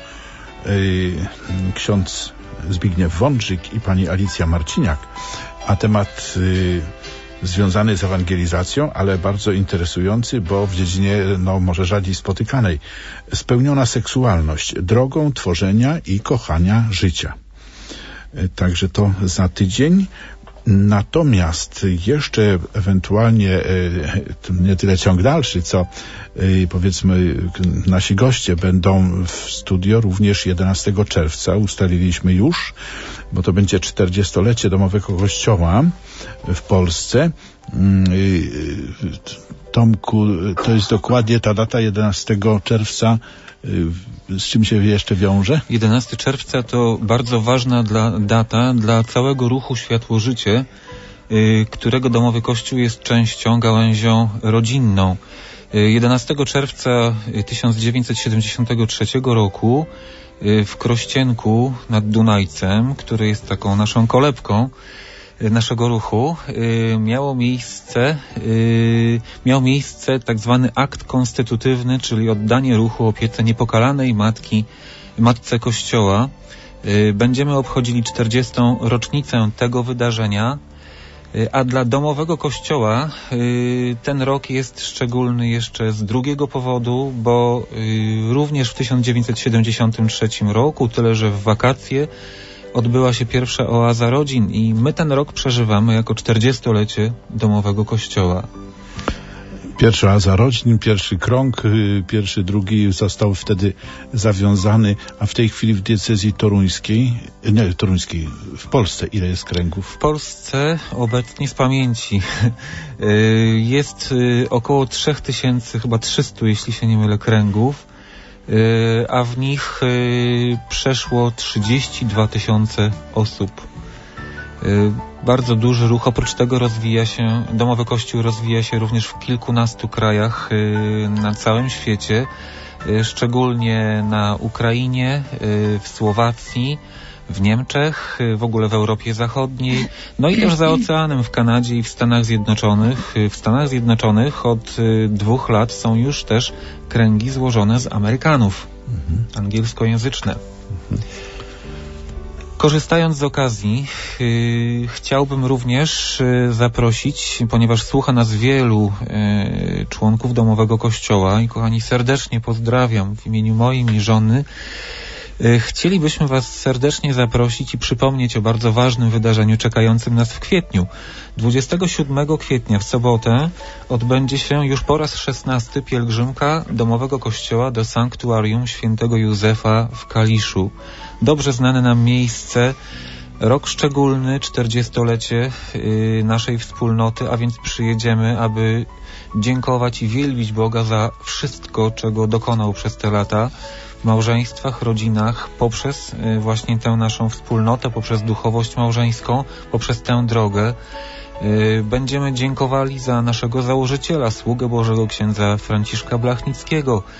ksiądz Zbigniew Wądrzyk i pani Alicja Marciniak, a temat związany z ewangelizacją, ale bardzo interesujący, bo w dziedzinie no może rzadziej spotykanej. Spełniona seksualność drogą tworzenia i kochania życia. Także to za tydzień. Natomiast jeszcze ewentualnie nie tyle ciąg dalszy, co powiedzmy nasi goście będą w studio również jedenastego czerwca. Ustaliliśmy już, bo to będzie czterdziestolecie Domowego Kościoła w Polsce. Tomku, to jest dokładnie ta data jedenastego czerwca. Z czym się jeszcze wiąże? jedenastego czerwca to bardzo ważna dla, data dla całego ruchu Światło-Życie, yy, którego Domowy Kościół jest częścią, gałęzią rodzinną. Yy, jedenastego czerwca tysiąc dziewięćset siedemdziesiątego trzeciego roku yy, w Krościenku nad Dunajcem, który jest taką naszą kolebką naszego ruchu, y, miało miejsce y, miał miejsce tak zwany akt konstytutywny, czyli oddanie ruchu opiece niepokalanej matki, matce Kościoła. Y, będziemy obchodzili czterdziestą rocznicę tego wydarzenia, y, a dla Domowego Kościoła y, ten rok jest szczególny jeszcze z drugiego powodu, bo y, również w tysiąc dziewięćset siedemdziesiątym trzecim roku, tyle że w wakacje, odbyła się pierwsza oaza rodzin i my ten rok przeżywamy jako czterdziestolecie Domowego Kościoła. Pierwsza oaza rodzin, pierwszy krąg, pierwszy, drugi został wtedy zawiązany, a w tej chwili w diecezji toruńskiej, nie toruńskiej, w Polsce ile jest kręgów? W Polsce obecnie z pamięci jest około trzech tysięcy, chyba trzystu, jeśli się nie mylę, kręgów, a w nich przeszło trzydzieści dwa tysiące osób. Bardzo duży ruch. Oprócz tego rozwija się, Domowy Kościół rozwija się również w kilkunastu krajach na całym świecie, szczególnie na Ukrainie, w Słowacji, w Niemczech, w ogóle w Europie Zachodniej, no i też za oceanem w Kanadzie i w Stanach Zjednoczonych. W Stanach Zjednoczonych od dwóch lat są już też kręgi złożone z Amerykanów, mhm. angielskojęzyczne. Mhm. Korzystając z okazji, yy, chciałbym również yy, zaprosić, ponieważ słucha nas wielu yy, członków Domowego Kościoła i kochani, serdecznie pozdrawiam w imieniu moim i żony. Chcielibyśmy Was serdecznie zaprosić i przypomnieć o bardzo ważnym wydarzeniu czekającym nas w kwietniu. dwudziestego siódmego kwietnia w sobotę odbędzie się już po raz szesnasty pielgrzymka Domowego Kościoła do Sanktuarium Świętego Józefa w Kaliszu. Dobrze znane nam miejsce, rok szczególny, czterdziestolecie yy, naszej wspólnoty, a więc przyjedziemy, aby dziękować i wielbić Boga za wszystko, czego dokonał przez te lata w małżeństwach, rodzinach, poprzez y, właśnie tę naszą wspólnotę, poprzez duchowość małżeńską, poprzez tę drogę. Y, będziemy dziękowali za naszego założyciela, sługę Bożego księdza Franciszka Blachnickiego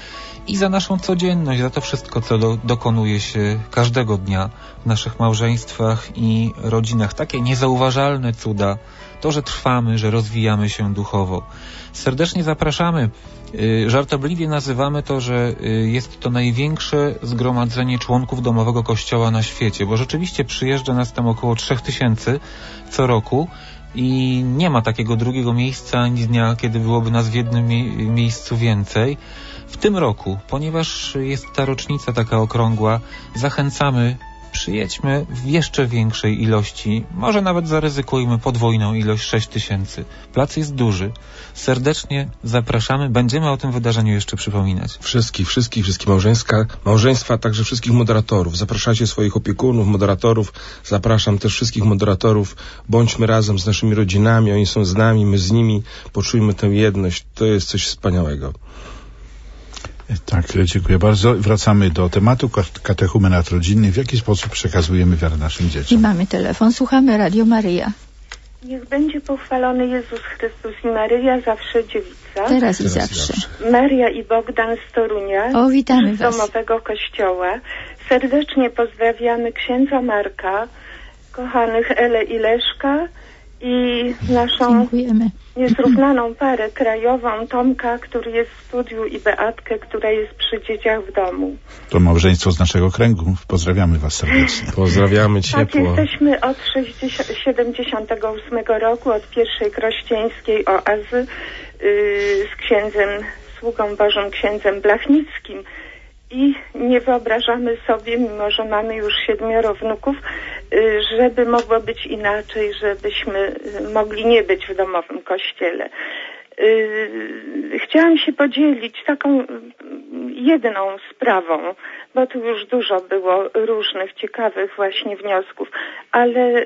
i za naszą codzienność, za to wszystko, co do, dokonuje się każdego dnia w naszych małżeństwach i rodzinach. Takie niezauważalne cuda, to, że trwamy, że rozwijamy się duchowo. Serdecznie zapraszamy. Żartobliwie nazywamy to, że jest to największe zgromadzenie członków domowego kościoła na świecie, bo rzeczywiście przyjeżdża nas tam około trzech tysięcy co roku i nie ma takiego drugiego miejsca ani dnia, kiedy byłoby nas w jednym mie- miejscu więcej. W tym roku, ponieważ jest ta rocznica taka okrągła, zachęcamy, przyjedźmy w jeszcze większej ilości, może nawet zaryzykujmy podwójną ilość, sześć tysięcy. Plac jest duży. Serdecznie zapraszamy. Będziemy o tym wydarzeniu jeszcze przypominać. Wszystkich, wszystkich, wszystkich małżeństwa, małżeństwa, także wszystkich moderatorów. Zapraszajcie swoich opiekunów, moderatorów. Zapraszam też wszystkich moderatorów. Bądźmy razem z naszymi rodzinami. Oni są z nami, my z nimi. Poczujmy tę jedność. To jest coś wspaniałego. Tak, dziękuję bardzo. Wracamy do tematu katechumenat rodzinny. W jaki sposób przekazujemy wiarę naszym dzieciom? I mamy telefon. Słuchamy Radio Maryja. Niech będzie pochwalony Jezus Chrystus i Maryja, zawsze dziewica. Teraz i zawsze. Maria i Bogdan z Torunia. O, witamy z was. domowego kościoła. Serdecznie pozdrawiamy księdza Marka, kochanych Elę i Leszka i naszą Dziękujemy. niezrównaną parę krajową, Tomka, który jest w studiu, i Beatkę, która jest przy dzieciach w domu. To małżeństwo z naszego kręgu. Pozdrawiamy was serdecznie. Pozdrawiamy ciepło. Tak, jesteśmy od siedemdziesiątego ósmego roku, od pierwszej krościeńskiej oazy yy, z księdzem, sługą Bożym księdzem Blachnickim. I nie wyobrażamy sobie, mimo że mamy już siedmioro wnuków, żeby mogło być inaczej, żebyśmy mogli nie być w domowym kościele. Chciałam się podzielić taką jedną sprawą, bo tu już dużo było różnych ciekawych właśnie wniosków, ale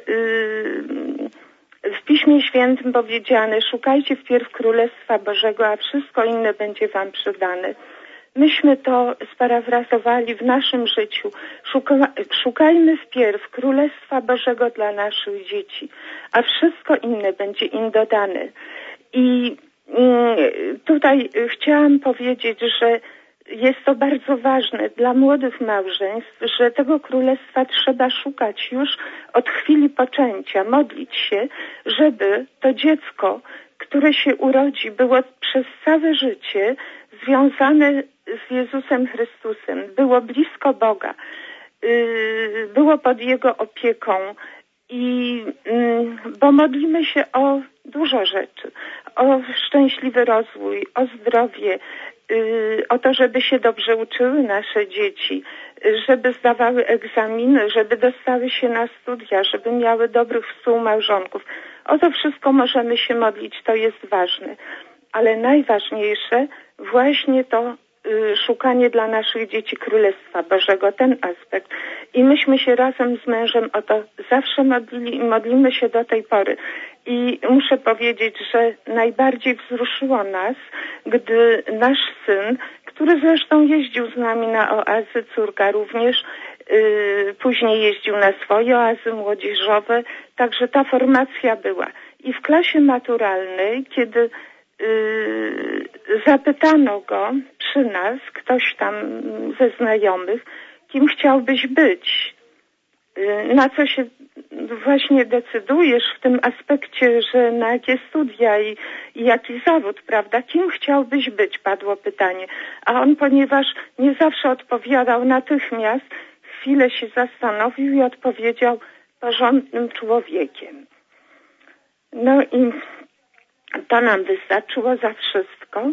w Piśmie Świętym powiedziane: szukajcie wpierw Królestwa Bożego, a wszystko inne będzie wam przydane. Myśmy to sparafrazowali w naszym życiu. Szuka, szukajmy wpierw Królestwa Bożego dla naszych dzieci, a wszystko inne będzie im dodane. I y, tutaj chciałam powiedzieć, że jest to bardzo ważne dla młodych małżeństw, że tego królestwa trzeba szukać już od chwili poczęcia, modlić się, żeby to dziecko, które się urodzi, było przez całe życie związane z Jezusem Chrystusem, było blisko Boga, było pod Jego opieką. I bo modlimy się o dużo rzeczy, o szczęśliwy rozwój, o zdrowie, o to, żeby się dobrze uczyły nasze dzieci, żeby zdawały egzaminy, żeby dostały się na studia, żeby miały dobrych współmałżonków. O to wszystko możemy się modlić, to jest ważne. Ale najważniejsze właśnie to y, szukanie dla naszych dzieci Królestwa Bożego, ten aspekt. I myśmy się razem z mężem o to zawsze modlili i modlimy się do tej pory. I muszę powiedzieć, że najbardziej wzruszyło nas, gdy nasz syn, który zresztą jeździł z nami na oazy, córka również, yy, później jeździł na swoje oazy młodzieżowe, także ta formacja była. I w klasie maturalnej, kiedy Yy, zapytano go przy nas, ktoś tam ze znajomych, kim chciałbyś być, yy, na co się właśnie decydujesz w tym aspekcie, że na jakie studia i, i jaki zawód, prawda, kim chciałbyś być, padło pytanie. A on, ponieważ nie zawsze odpowiadał natychmiast, chwilę się zastanowił i odpowiedział: porządnym człowiekiem. No i to nam wystarczyło za wszystko.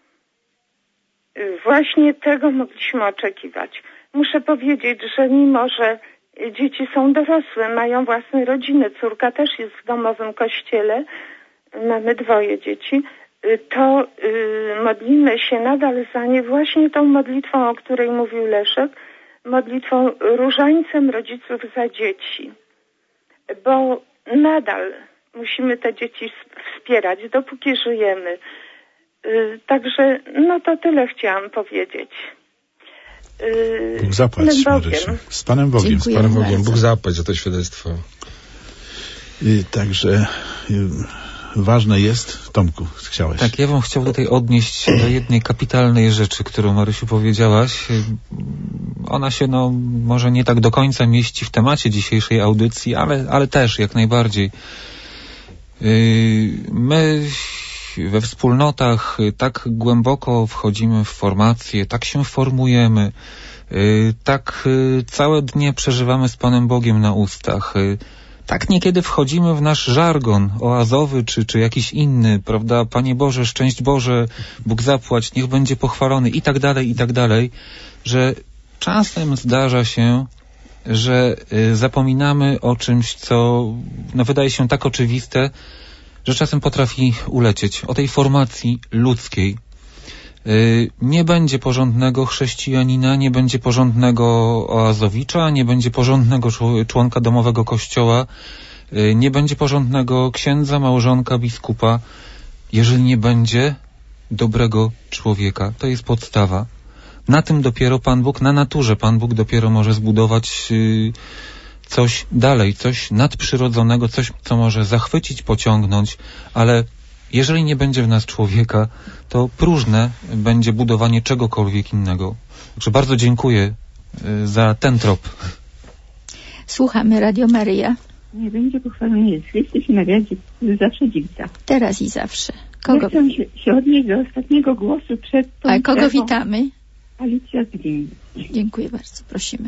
Właśnie tego mogliśmy oczekiwać. Muszę powiedzieć, że mimo, że dzieci są dorosłe, mają własne rodziny, córka też jest w domowym kościele, mamy dwoje dzieci, to y, modlimy się nadal za nie właśnie tą modlitwą, o której mówił Leszek, modlitwą różańcem rodziców za dzieci. Bo nadal musimy te dzieci wspierać, dopóki żyjemy. Yy, także, no to tyle chciałam powiedzieć. Yy, Bóg zapłać, z Panem Marysiu. Z Panem Bogiem. Dziękuję z Panem bardzo. Bogiem. Bóg zapłać za to świadectwo. I także y, ważne jest. Tomku, chciałeś. Tak, ja bym chciał tutaj odnieść do jednej kapitalnej rzeczy, którą, Marysiu, powiedziałaś. Ona się, no, może nie tak do końca mieści w temacie dzisiejszej audycji, ale, ale też jak najbardziej. My we wspólnotach tak głęboko wchodzimy w formacje, tak się formujemy, tak całe dnie przeżywamy z Panem Bogiem na ustach. Tak niekiedy wchodzimy w nasz żargon oazowy, czy, czy jakiś inny, prawda? Panie Boże, szczęść Boże, Bóg zapłać, niech będzie pochwalony i tak dalej, i tak dalej, że czasem zdarza się, że y, zapominamy o czymś, co no, wydaje się tak oczywiste, że czasem potrafi ulecieć. O tej formacji ludzkiej. Y, nie będzie porządnego chrześcijanina, nie będzie porządnego oazowicza, nie będzie porządnego członka domowego kościoła, y, nie będzie porządnego księdza, małżonka, biskupa, jeżeli nie będzie dobrego człowieka. To jest podstawa. Na tym dopiero Pan Bóg, na naturze Pan Bóg dopiero może zbudować y, coś dalej, coś nadprzyrodzonego, coś, co może zachwycić, pociągnąć, ale jeżeli nie będzie w nas człowieka, to próżne będzie budowanie czegokolwiek innego. Także bardzo dziękuję y, za ten trop. Słuchamy Radio Maryja. Nie będzie pochwalony Jezus Chrystus i Maria zawsze dziwca. Teraz i zawsze. Kogo? Ja chcę się, się odnieść do ostatniego głosu przed tą... A kogo witamy? Alicja z Gdyni. Dziękuję bardzo, prosimy.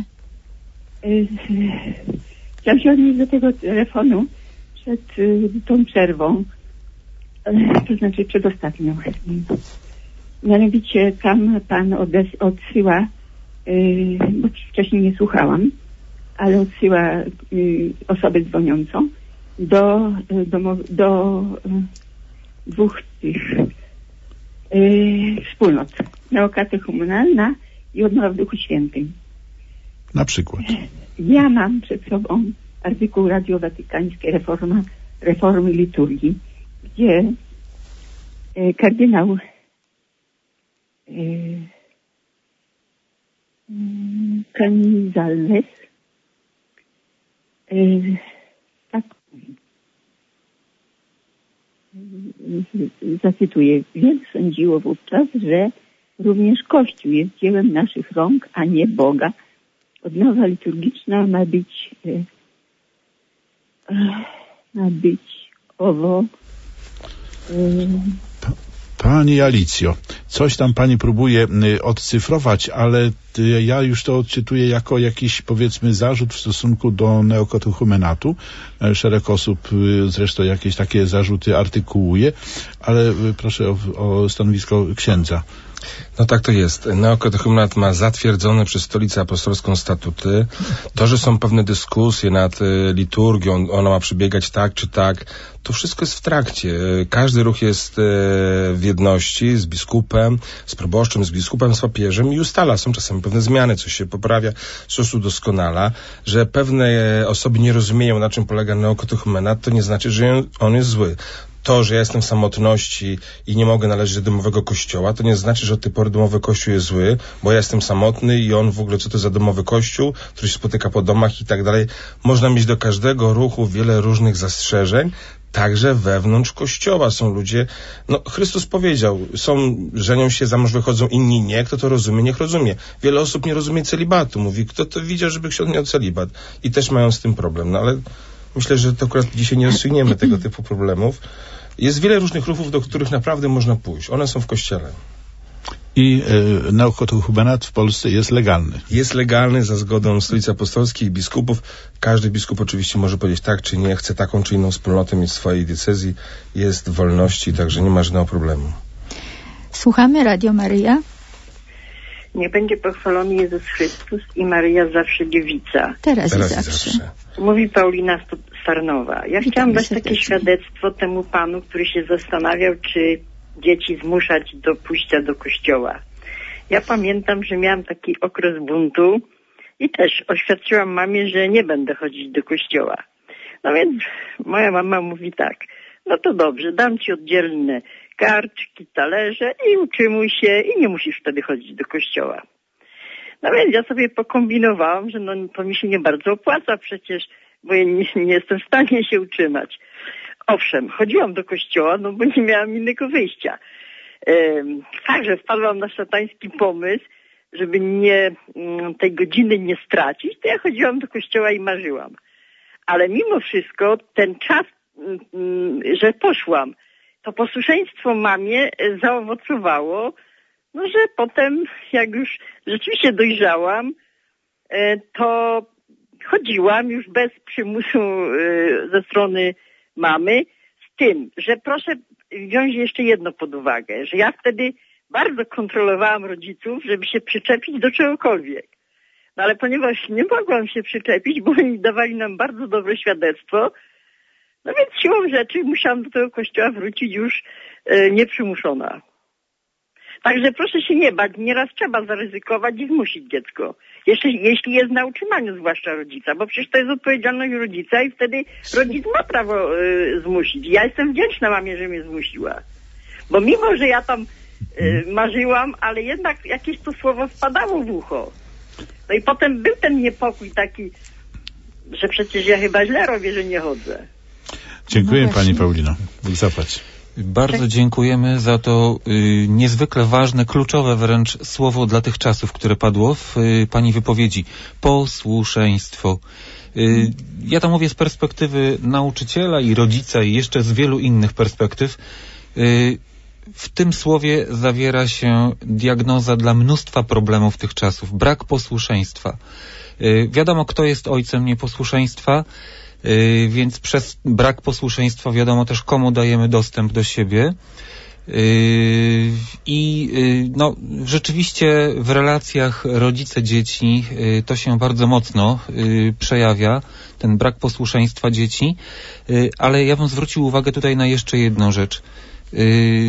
Chciałam się odnieść do tego telefonu przed tą przerwą, to znaczy przedostatnią. Mianowicie tam pan odes- odsyła, bo wcześniej nie słuchałam, ale odsyła osobę dzwoniącą do, do, do dwóch tych wspólnot. Neokatechumenalna i Odnowa w Duchu Świętym. Na przykład. Ja mam przed sobą artykuł Radio Watykańskie Reforma, Reformy Liturgii, gdzie e, kardynał e, Canizales e, tak zacytuję. Wielu sądziło wówczas, że również Kościół jest dziełem naszych rąk, a nie Boga. Odnowa liturgiczna ma być e, ma być owo e, Pani Alicjo, coś tam pani próbuje y, odcyfrować, ale y, ja już to odczytuję jako jakiś, powiedzmy, zarzut w stosunku do neokatechumenatu. E, szereg osób y, zresztą jakieś takie zarzuty artykułuje, ale y, proszę o, o stanowisko księdza. No tak to jest. Neokatechumenat ma zatwierdzone przez Stolicę Apostolską statuty. To, że są pewne dyskusje nad y, liturgią, ona ma przebiegać tak czy tak, to wszystko jest w trakcie. Każdy ruch jest y, w jedności z biskupem, z proboszczem, z biskupem, z papieżem i ustala. Są czasami pewne zmiany, coś się poprawia, coś udoskonala. Że pewne osoby nie rozumieją, na czym polega neokatechumenat, to nie znaczy, że on jest zły. To, że ja jestem w samotności i nie mogę należeć do domowego kościoła, to nie znaczy, że od tej pory domowy kościół jest zły, bo ja jestem samotny i on w ogóle, co to za domowy kościół, który się spotyka po domach i tak dalej. Można mieć do każdego ruchu wiele różnych zastrzeżeń, także wewnątrz kościoła są ludzie, no Chrystus powiedział, są, żenią się, za mąż wychodzą, inni nie, kto to rozumie, niech rozumie. Wiele osób nie rozumie celibatu, mówi, kto to widział, żeby ksiądz miał celibat i też mają z tym problem, no ale myślę, że to akurat dzisiaj nie rozstrzygniemy tego typu problemów. Jest wiele różnych ruchów, do których naprawdę można pójść. One są w kościele. I y, neokatechumenat w Polsce jest legalny. Jest legalny za zgodą Stolicy Apostolskiej i biskupów. Każdy biskup oczywiście może powiedzieć tak czy nie, chce taką czy inną wspólnotę mieć w swojej diecezji. Jest w wolności, także nie ma żadnego problemu. Słuchamy Radio Maryja. Niech będzie pochwalony Jezus Chrystus i Maryja zawsze dziewica. Teraz, Teraz i zawsze. i zawsze. Mówi Paulina Starnowa. Ja chciałam dać serdecznie. takie świadectwo temu panu, który się zastanawiał, czy dzieci zmuszać do pójścia do kościoła. Ja pamiętam, że miałam taki okres buntu i też oświadczyłam mamie, że nie będę chodzić do kościoła. No więc moja mama mówi tak, no to dobrze, dam ci oddzielne karczki, talerze i utrzymuj się i nie musisz wtedy chodzić do kościoła. No więc ja sobie pokombinowałam, że no to mi się nie bardzo opłaca przecież, bo ja nie, nie jestem w stanie się utrzymać. owszem, chodziłam do kościoła, no bo nie miałam innego wyjścia. Fakt, że wpadłam na szatański pomysł, żeby nie, tej godziny nie stracić, to ja chodziłam do kościoła i marzyłam. Ale mimo wszystko ten czas, że poszłam, to posłuszeństwo mamie zaowocowało, no że potem, jak już rzeczywiście dojrzałam, to chodziłam już bez przymusu ze strony mamy, z tym, że proszę wziąć jeszcze jedno pod uwagę, że ja wtedy bardzo kontrolowałam rodziców, żeby się przyczepić do czegokolwiek. No ale ponieważ nie mogłam się przyczepić, bo oni dawali nam bardzo dobre świadectwo, no więc siłą rzeczy musiałam do tego kościoła wrócić już e, nieprzymuszona. Także proszę się nie bać, nieraz trzeba zaryzykować i zmusić dziecko. Jeszcze, jeśli jest na utrzymaniu zwłaszcza rodzica, bo przecież to jest odpowiedzialność rodzica i wtedy rodzic ma prawo y, zmusić. Ja jestem wdzięczna mamie, że mnie zmusiła. Bo mimo, że ja tam y, marzyłam, ale jednak jakieś to słowo wpadało w ucho. No i potem był ten niepokój taki, że przecież ja chyba źle robię, że nie chodzę. Dziękuję no pani Paulino. Bóg zapłać. Bardzo dziękujemy za to y, niezwykle ważne, kluczowe wręcz słowo dla tych czasów, które padło w y, pani wypowiedzi. Posłuszeństwo. Y, ja to mówię z perspektywy nauczyciela i rodzica i jeszcze z wielu innych perspektyw. Y, w tym słowie zawiera się diagnoza dla mnóstwa problemów tych czasów. Brak posłuszeństwa. Y, wiadomo, kto jest ojcem nieposłuszeństwa. Yy, więc przez brak posłuszeństwa wiadomo też, komu dajemy dostęp do siebie. Yy, I yy, no, rzeczywiście w relacjach rodzice-dzieci yy, to się bardzo mocno yy, przejawia, ten brak posłuszeństwa dzieci. Yy, ale ja bym zwrócił uwagę tutaj na jeszcze jedną rzecz. Yy,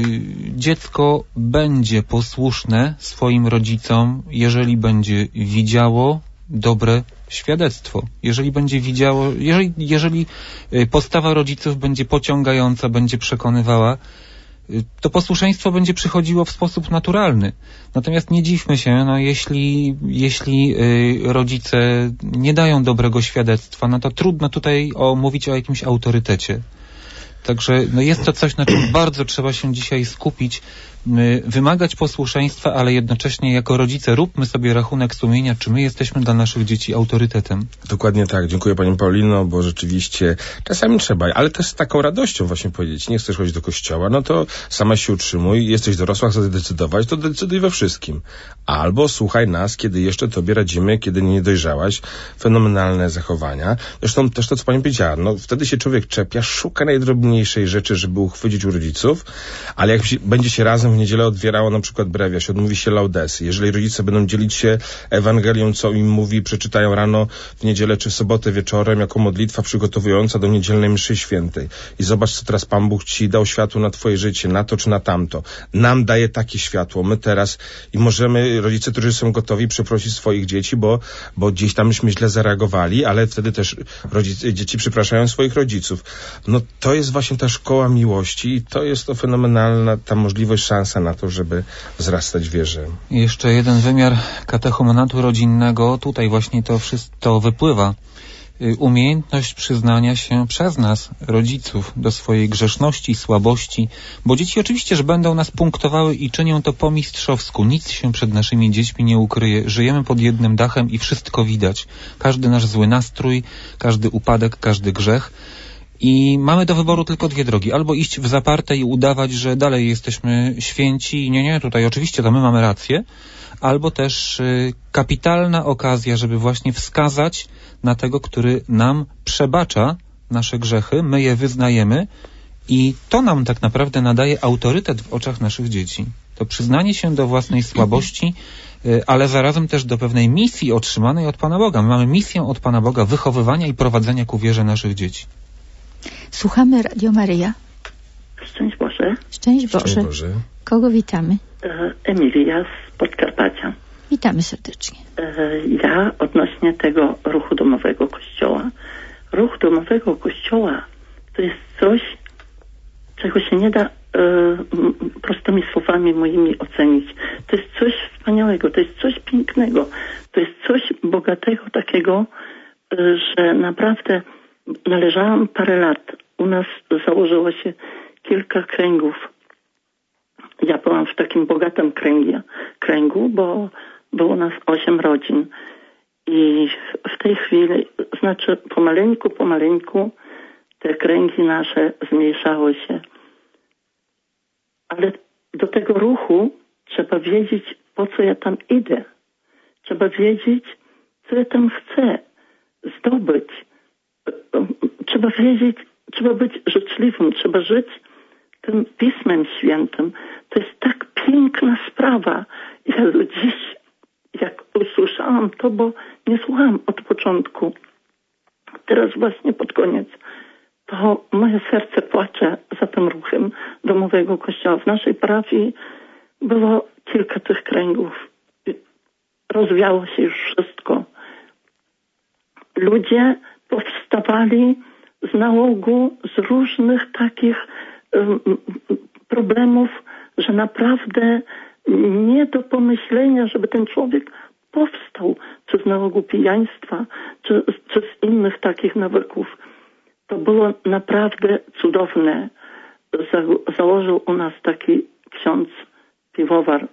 dziecko będzie posłuszne swoim rodzicom, jeżeli będzie widziało dobre świadectwo. Jeżeli będzie widziało, jeżeli, jeżeli postawa rodziców będzie pociągająca, będzie przekonywała, to posłuszeństwo będzie przychodziło w sposób naturalny. Natomiast nie dziwmy się, no jeśli, jeśli y, rodzice nie dają dobrego świadectwa, no to trudno tutaj o, mówić o jakimś autorytecie. Także no jest to coś, na czym bardzo trzeba się dzisiaj skupić, my wymagać posłuszeństwa, ale jednocześnie jako rodzice róbmy sobie rachunek sumienia, czy my jesteśmy dla naszych dzieci autorytetem. Dokładnie tak. Dziękuję pani Paulino, bo rzeczywiście czasami trzeba, ale też z taką radością właśnie powiedzieć, nie chcesz chodzić do kościoła, no to sama się utrzymuj, jesteś dorosła, chcesz decydować, to decyduj we wszystkim. Albo słuchaj nas, kiedy jeszcze tobie radzimy, kiedy nie dojrzałaś, fenomenalne zachowania. Zresztą też to, co pani powiedziała, no wtedy się człowiek czepia, szuka najdrobniejszej rzeczy, żeby uchwycić u rodziców, ale jak będzie się razem w niedzielę odwierało na przykład brewia, się odmówi się laudesy. Jeżeli rodzice będą dzielić się Ewangelią, co im mówi, przeczytają rano w niedzielę czy sobotę wieczorem jako modlitwa przygotowująca do niedzielnej mszy świętej. I zobacz, co teraz Pan Bóg ci dał światło na twoje życie, na to czy na tamto. Nam daje takie światło. My teraz i możemy, rodzice, którzy są gotowi, przeprosić swoich dzieci, bo, bo gdzieś tam myśmy źle zareagowali, ale wtedy też rodzice, dzieci przepraszają swoich rodziców. No to jest właśnie ta szkoła miłości i to jest to fenomenalna ta możliwość, szansa na to, żeby wzrastać w wierze. Jeszcze jeden wymiar katechumenatu rodzinnego. Tutaj właśnie to wszystko wypływa. Umiejętność przyznania się przez nas, rodziców, do swojej grzeszności, słabości, bo dzieci oczywiście, że będą nas punktowały i czynią to po mistrzowsku. Nic się przed naszymi dziećmi nie ukryje. Żyjemy pod jednym dachem i wszystko widać. Każdy nasz zły nastrój, każdy upadek, każdy grzech. I mamy do wyboru tylko dwie drogi. Albo iść w zaparte i udawać, że dalej jesteśmy święci i nie, nie, tutaj oczywiście to my mamy rację. Albo też y, kapitalna okazja, żeby właśnie wskazać na tego, który nam przebacza nasze grzechy, my je wyznajemy i to nam tak naprawdę nadaje autorytet w oczach naszych dzieci. To przyznanie się do własnej słabości, y, ale zarazem też do pewnej misji otrzymanej od Pana Boga. My mamy misję od Pana Boga wychowywania i prowadzenia ku wierze naszych dzieci. Słuchamy Radio Maryja. Szczęść Boże. Szczęść Boże. Szczęść Boże. Kogo witamy? Emilia z Podkarpacia. Witamy serdecznie. Ja odnośnie tego ruchu domowego kościoła. Ruch domowego kościoła to jest coś, czego się nie da e, prostymi słowami moimi ocenić. To jest coś wspaniałego, to jest coś pięknego, to jest coś bogatego takiego, e, że naprawdę należałam parę lat u nas założyło się kilka kręgów. Ja byłam w takim bogatym kręgu, kręgu, bo było nas osiem rodzin. I w tej chwili, znaczy pomaleńku, pomaleńku te kręgi nasze zmniejszały się. Ale do tego ruchu trzeba wiedzieć, po co ja tam idę. Trzeba wiedzieć, co ja tam chcę zdobyć. Trzeba wiedzieć, trzeba być życzliwym, trzeba żyć tym Pismem Świętym. To jest tak piękna sprawa. Ja dziś, jak usłyszałam to, bo nie słuchałam od początku, teraz właśnie pod koniec, to moje serce płacze za tym ruchem domowego kościoła. W naszej parafii było kilka tych kręgów. Rozwiało się już wszystko. Ludzie powstawali z nałogu, z różnych takich um, problemów, że naprawdę nie do pomyślenia, żeby ten człowiek powstał, czy z nałogu pijaństwa, czy, czy z innych takich nawyków. To było naprawdę cudowne. Za, założył u nas taki ksiądz piwowar.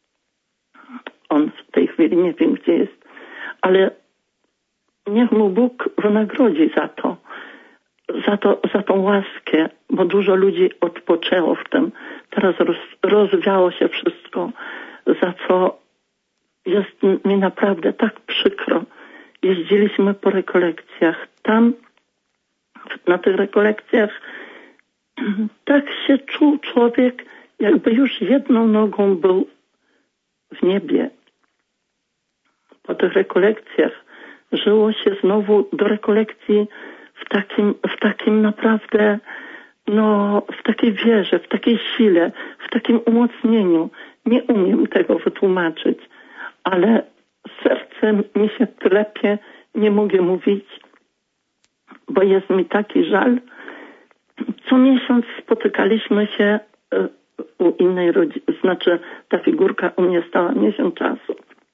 On w tej chwili nie wiem, gdzie jest, ale niech mu Bóg wynagrodzi za to, za to, za tą łaskę, bo dużo ludzi odpoczęło w tym. Teraz roz, rozwiało się wszystko, za co jest mi naprawdę tak przykro. Jeździliśmy po rekolekcjach. Tam, na tych rekolekcjach, tak się czuł człowiek, jakby już jedną nogą był w niebie. Po tych rekolekcjach żyło się znowu do rekolekcji w takim, w takim naprawdę, no, w takiej wierze, w takiej sile, w takim umocnieniu. Nie umiem tego wytłumaczyć, ale serce mi się klepie, nie mogę mówić, bo jest mi taki żal. Co miesiąc spotykaliśmy się u innej rodziny, znaczy ta figurka u mnie stała miesiąc czasu.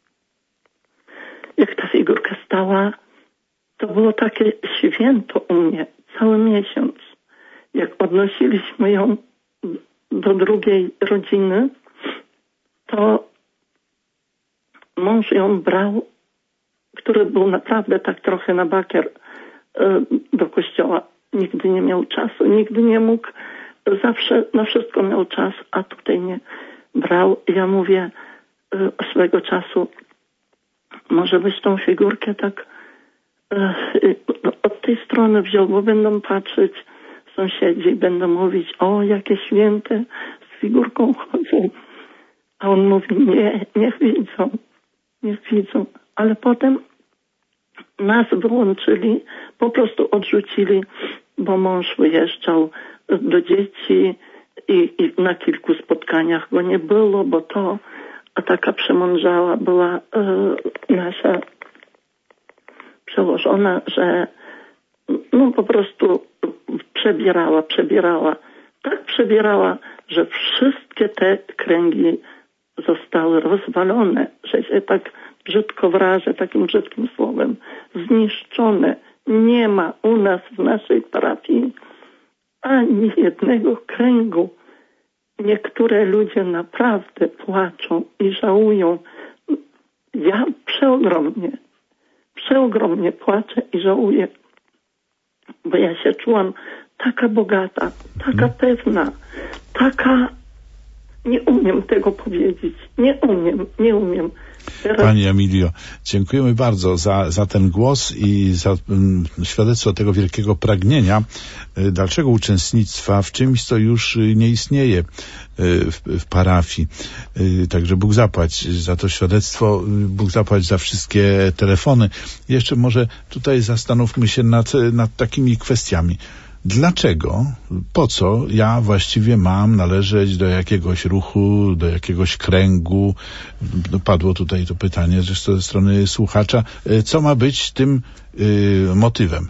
Jak ta figurka stała, to było takie święto u mnie, cały miesiąc. Jak odnosiliśmy ją do drugiej rodziny, to mąż ją brał, który był naprawdę tak trochę na bakier, do kościoła. Nigdy nie miał czasu, nigdy nie mógł, zawsze na wszystko miał czas, a tutaj nie brał. Ja mówię swego czasu, może byś tą figurkę tak od tej strony wziął, bo będą patrzeć sąsiedzi i będą mówić, o, jakie święte z figurką chodzą. A on mówi, nie, niech widzą, niech widzą. Ale potem nas wyłączyli, po prostu odrzucili, bo mąż wyjeżdżał do dzieci i, i na kilku spotkaniach go nie było, bo to, a taka przemądrzała była y, nasza przełożona, że no po prostu przebierała, przebierała. Tak przebierała, że wszystkie te kręgi zostały rozwalone, że się tak brzydko wyrażę, takim brzydkim słowem, zniszczone. Nie ma u nas w naszej parafii ani jednego kręgu. Niektóre ludzie naprawdę płaczą i żałują. Ja przeogromnie, przeogromnie płaczę i żałuję, bo ja się czułam taka bogata, taka pewna, taka... Nie umiem tego powiedzieć. Nie umiem, nie umiem. Teraz... Pani Emilio, dziękujemy bardzo za, za ten głos i za um, świadectwo tego wielkiego pragnienia y, dalszego uczestnictwa w czymś, co już y, nie istnieje y, w, w parafii. Y, także Bóg zapłać za to świadectwo, y, Bóg zapłać za wszystkie telefony. Jeszcze może tutaj zastanówmy się nad, nad takimi kwestiami. Dlaczego, po co ja właściwie mam należeć do jakiegoś ruchu, do jakiegoś kręgu? Padło tutaj to pytanie zresztą ze strony słuchacza. Co ma być tym y, motywem?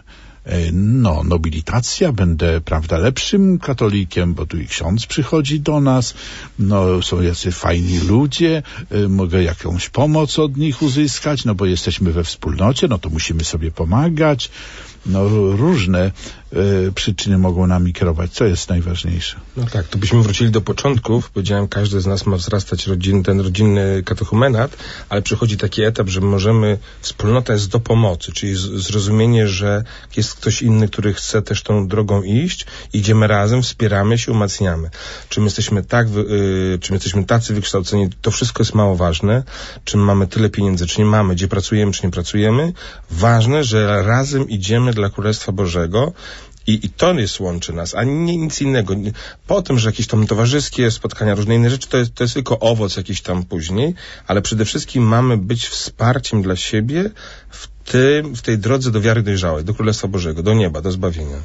no, nobilitacja, będę, prawda, lepszym katolikiem, bo tu i ksiądz przychodzi do nas, no, są jacy fajni ludzie, mogę jakąś pomoc od nich uzyskać, no bo jesteśmy we wspólnocie, no to musimy sobie pomagać. No, różne y, przyczyny mogą nami kierować. Co jest najważniejsze? No tak, to byśmy wrócili do początków. Powiedziałem, każdy z nas ma wzrastać rodzin, ten rodzinny katechumenat, ale przychodzi taki etap, że możemy, wspólnota jest do pomocy, czyli z, zrozumienie, że jest ktoś inny, który chce też tą drogą iść. Idziemy razem, wspieramy się, umacniamy. Czy my jesteśmy tak, y, czy my jesteśmy tacy wykształceni, to wszystko jest mało ważne. Czy mamy tyle pieniędzy, czy nie mamy, gdzie pracujemy, czy nie pracujemy. Ważne, że razem idziemy dla Królestwa Bożego i, i to jest łączy nas, a nie nic innego. Po tym, że jakieś tam towarzyskie spotkania, różne inne rzeczy, to jest, to jest tylko owoc jakiś tam później, ale przede wszystkim mamy być wsparciem dla siebie w tym, w tej drodze do wiary dojrzałej, do Królestwa Bożego, do nieba, do zbawienia.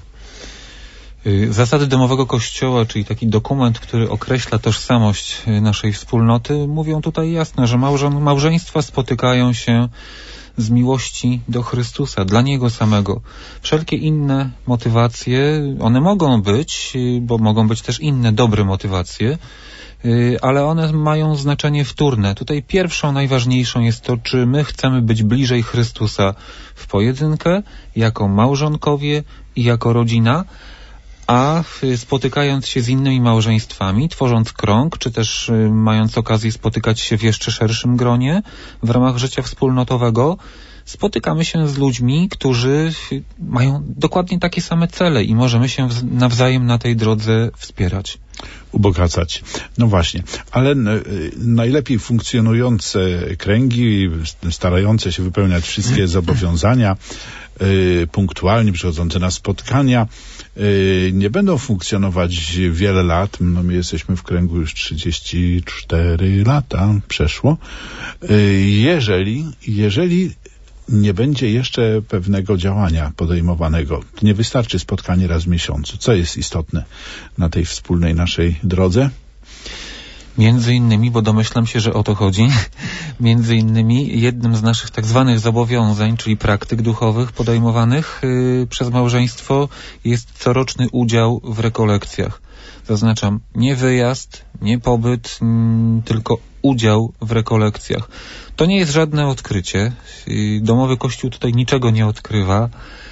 Zasady domowego kościoła, czyli taki dokument, który określa tożsamość naszej wspólnoty, mówią tutaj jasno, że małżon, małżeństwa spotykają się z miłości do Chrystusa, dla Niego samego. Wszelkie inne motywacje, one mogą być, bo mogą być też inne dobre motywacje, ale one mają znaczenie wtórne. Tutaj pierwszą, najważniejszą jest to, czy my chcemy być bliżej Chrystusa w pojedynkę, jako małżonkowie i jako rodzina, a spotykając się z innymi małżeństwami, tworząc krąg, czy też mając okazję spotykać się w jeszcze szerszym gronie w ramach życia wspólnotowego, spotykamy się z ludźmi, którzy mają dokładnie takie same cele i możemy się nawzajem na tej drodze wspierać. Ubogacać. No właśnie, ale najlepiej funkcjonujące kręgi, starające się wypełniać wszystkie zobowiązania, y, punktualnie przychodzące na spotkania, y, nie będą funkcjonować wiele lat. No my jesteśmy w kręgu już trzydzieści cztery lata przeszło. Y, jeżeli, jeżeli nie będzie jeszcze pewnego działania podejmowanego. Nie wystarczy spotkanie raz w miesiącu. Co jest istotne na tej wspólnej naszej drodze? Między innymi, bo domyślam się, że o to chodzi, między innymi jednym z naszych tak zwanych zobowiązań, czyli praktyk duchowych podejmowanych yy, przez małżeństwo jest coroczny udział w rekolekcjach. Zaznaczam, nie wyjazd, nie pobyt, mm, tylko udział w rekolekcjach. To nie jest żadne odkrycie. Domowy Kościół tutaj niczego nie odkrywa.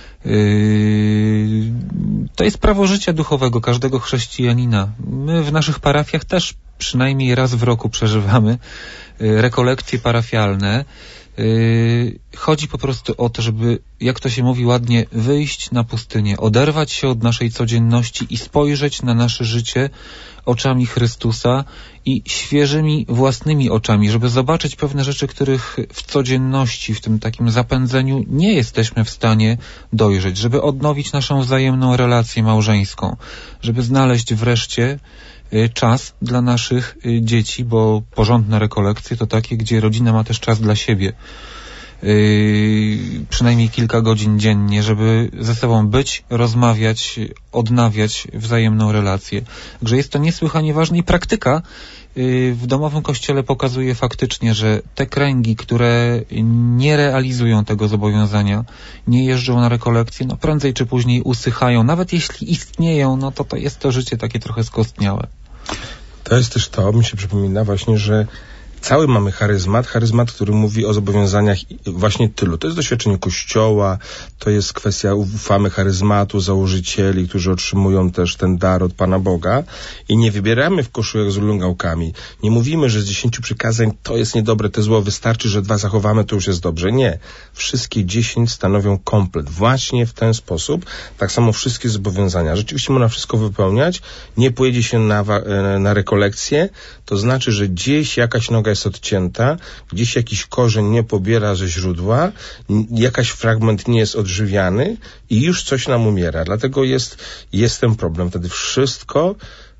To jest prawo życia duchowego każdego chrześcijanina. My w naszych parafiach też przynajmniej raz w roku przeżywamy rekolekcje parafialne. Chodzi po prostu o to, żeby, jak to się mówi ładnie, wyjść na pustynię, oderwać się od naszej codzienności i spojrzeć na nasze życie oczami Chrystusa i świeżymi własnymi oczami, żeby zobaczyć pewne rzeczy, których w codzienności, w tym takim zapędzeniu nie jesteśmy w stanie dojrzeć, żeby odnowić naszą wzajemną relację małżeńską, żeby znaleźć wreszcie czas dla naszych dzieci, bo porządne rekolekcje to takie, gdzie rodzina ma też czas dla siebie. Yy, przynajmniej kilka godzin dziennie, żeby ze sobą być, rozmawiać, odnawiać wzajemną relację. Także jest to niesłychanie ważne i praktyka yy, w domowym kościele pokazuje faktycznie, że te kręgi, które nie realizują tego zobowiązania, nie jeżdżą na rekolekcje, no prędzej czy później usychają. Nawet jeśli istnieją, no to to jest to życie takie trochę skostniałe. To jest też to, mi się przypomina właśnie, że cały mamy charyzmat, charyzmat, który mówi o zobowiązaniach właśnie tylu. To jest doświadczenie Kościoła, to jest kwestia, ufamy charyzmatu, założycieli, którzy otrzymują też ten dar od Pana Boga i nie wybieramy w koszu jak z ulungałkami. Nie mówimy, że z dziesięciu przykazań to jest niedobre, to zło, wystarczy, że dwa zachowamy, to już jest dobrze. Nie. Wszystkie dziesięć stanowią komplet. Właśnie w ten sposób. Tak samo wszystkie zobowiązania. Rzeczywiście można wszystko wypełniać. Nie pojedzie się na, na rekolekcję, to znaczy, że gdzieś jakaś noga jest odcięta, gdzieś jakiś korzeń nie pobiera ze źródła, jakaś fragment nie jest odżywiany i już coś nam umiera. Dlatego jest, jest ten problem. Wtedy wszystko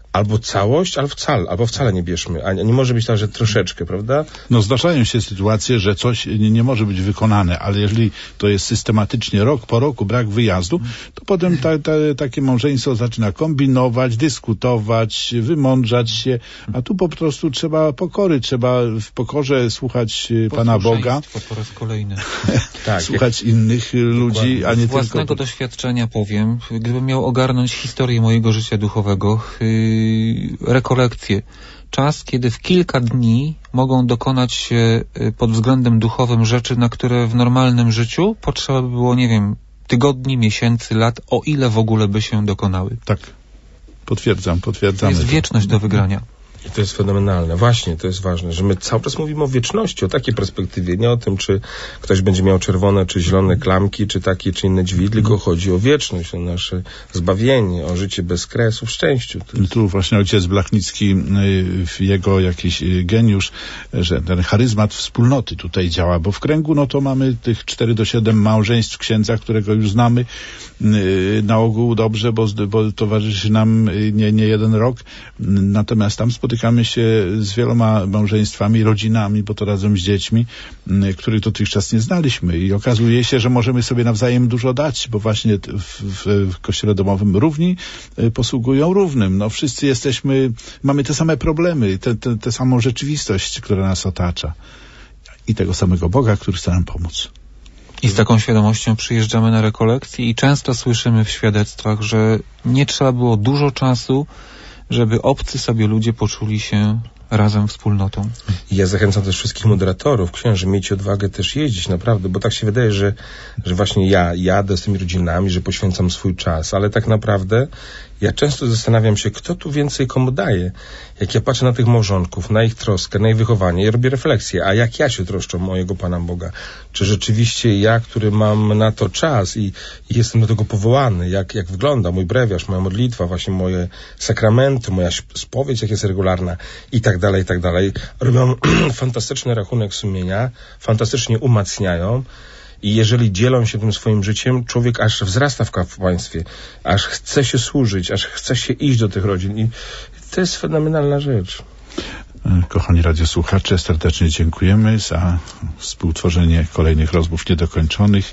albo całość, albo wcale, albo wcale nie bierzmy. A nie może być tak, że troszeczkę, prawda? No zdarzają się sytuacje, że coś nie, nie może być wykonane, ale jeżeli to jest systematycznie rok po roku brak wyjazdu, to potem ta, ta, takie małżeństwo zaczyna kombinować, dyskutować, wymądrzać się, a tu po prostu trzeba pokory, trzeba w pokorze słuchać Pana Boga. Po raz kolejny. Tak, słuchać jak... innych ludzi, a nie Z własnego tylko... doświadczenia powiem, gdybym miał ogarnąć historię mojego życia duchowego, yy, rekolekcje. Czas, kiedy w kilka dni mogą dokonać się pod względem duchowym rzeczy, na które w normalnym życiu potrzeba by było, nie wiem, tygodni, miesięcy, lat, o ile w ogóle by się dokonały. Tak. Potwierdzam, potwierdzam. To jest wieczność do wygrania. I to jest fenomenalne. Właśnie, to jest ważne, że my cały czas mówimy o wieczności, o takiej perspektywie, nie o tym, czy ktoś będzie miał czerwone, czy zielone klamki, czy takie, czy inne drzwi, tylko chodzi o wieczność, o nasze zbawienie, o życie bez kresu, w szczęściu. Jest... Tu właśnie ojciec Blachnicki, jego jakiś geniusz, że ten charyzmat wspólnoty tutaj działa, bo w kręgu, no to mamy tych cztery do siedem małżeństw księdza, którego już znamy na ogół dobrze, bo, bo towarzyszy nam nie, nie jeden rok, natomiast tam spotykamy się z wieloma małżeństwami, rodzinami, bo to razem z dziećmi, których dotychczas nie znaliśmy i okazuje się, że możemy sobie nawzajem dużo dać, bo właśnie w, w, w kościele domowym równi posługują równym. No wszyscy jesteśmy, mamy te same problemy, tę te, te samą rzeczywistość, która nas otacza i tego samego Boga, który chce nam pomóc. I z taką świadomością przyjeżdżamy na rekolekcje i często słyszymy w świadectwach, że nie trzeba było dużo czasu, żeby obcy sobie ludzie poczuli się razem wspólnotą. I ja zachęcam też wszystkich moderatorów, księży, miejcie odwagę też jeździć, naprawdę, bo tak się wydaje, że, że właśnie ja jadę z tymi rodzinami, że poświęcam swój czas, ale tak naprawdę ja często zastanawiam się, kto tu więcej komu daje. Jak ja patrzę na tych małżonków, na ich troskę, na ich wychowanie, ja robię refleksję, a jak ja się troszczę o mojego Pana Boga? Czy rzeczywiście ja, który mam na to czas i, i jestem do tego powołany, jak, jak wygląda mój brewiarz, moja modlitwa, właśnie moje sakramenty, moja spowiedź, jak jest regularna i tak dalej, i tak dalej. Robią fantastyczny rachunek sumienia, fantastycznie umacniają. I jeżeli dzielą się tym swoim życiem, człowiek aż wzrasta w kapłaństwie, aż chce się służyć, aż chce się iść do tych rodzin. I to jest fenomenalna rzecz. Kochani radiosłuchacze, serdecznie dziękujemy za współtworzenie kolejnych rozmów niedokończonych,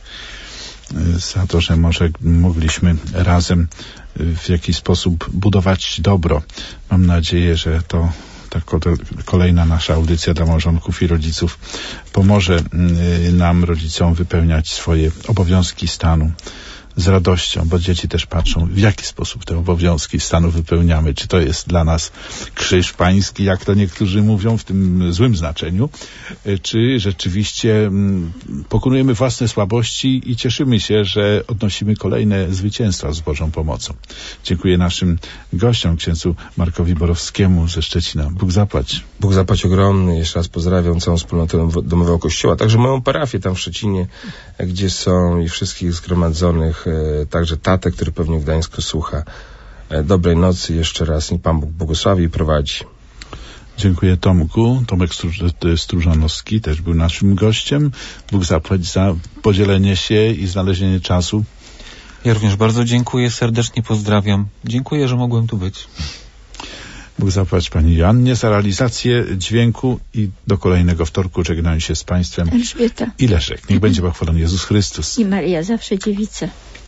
za to, że może mogliśmy razem w jakiś sposób budować dobro. Mam nadzieję, że to ta kolejna nasza audycja dla małżonków i rodziców pomoże nam, rodzicom, wypełniać swoje obowiązki stanu z radością, bo dzieci też patrzą, w jaki sposób te obowiązki stanu wypełniamy. Czy to jest dla nas krzyż pański, jak to niektórzy mówią w tym złym znaczeniu, czy rzeczywiście pokonujemy własne słabości i cieszymy się, że odnosimy kolejne zwycięstwa z Bożą pomocą. Dziękuję naszym gościom, księdzu Markowi Borowskiemu ze Szczecina. Bóg zapłać. Bóg zapłać ogromny. Jeszcze raz pozdrawiam całą wspólnotę domowego kościoła, także moją parafię tam w Szczecinie, gdzie są i wszystkich zgromadzonych, także tatę, który pewnie w Gdańsku słucha. Dobrej nocy jeszcze raz. Niech Pan Bóg błogosławi i prowadzi. Dziękuję Tomku. Tomek Stróżanowski też był naszym gościem. Bóg zapłać za podzielenie się i znalezienie czasu. Ja również bardzo dziękuję, serdecznie pozdrawiam. Dziękuję, że mogłem tu być. Bóg zapłać Pani Joannie za realizację dźwięku i do kolejnego wtorku żegnają się z Państwem Elżbieta i Leszek. Niech będzie pochwalony Jezus Chrystus. I Maria zawsze dziewica.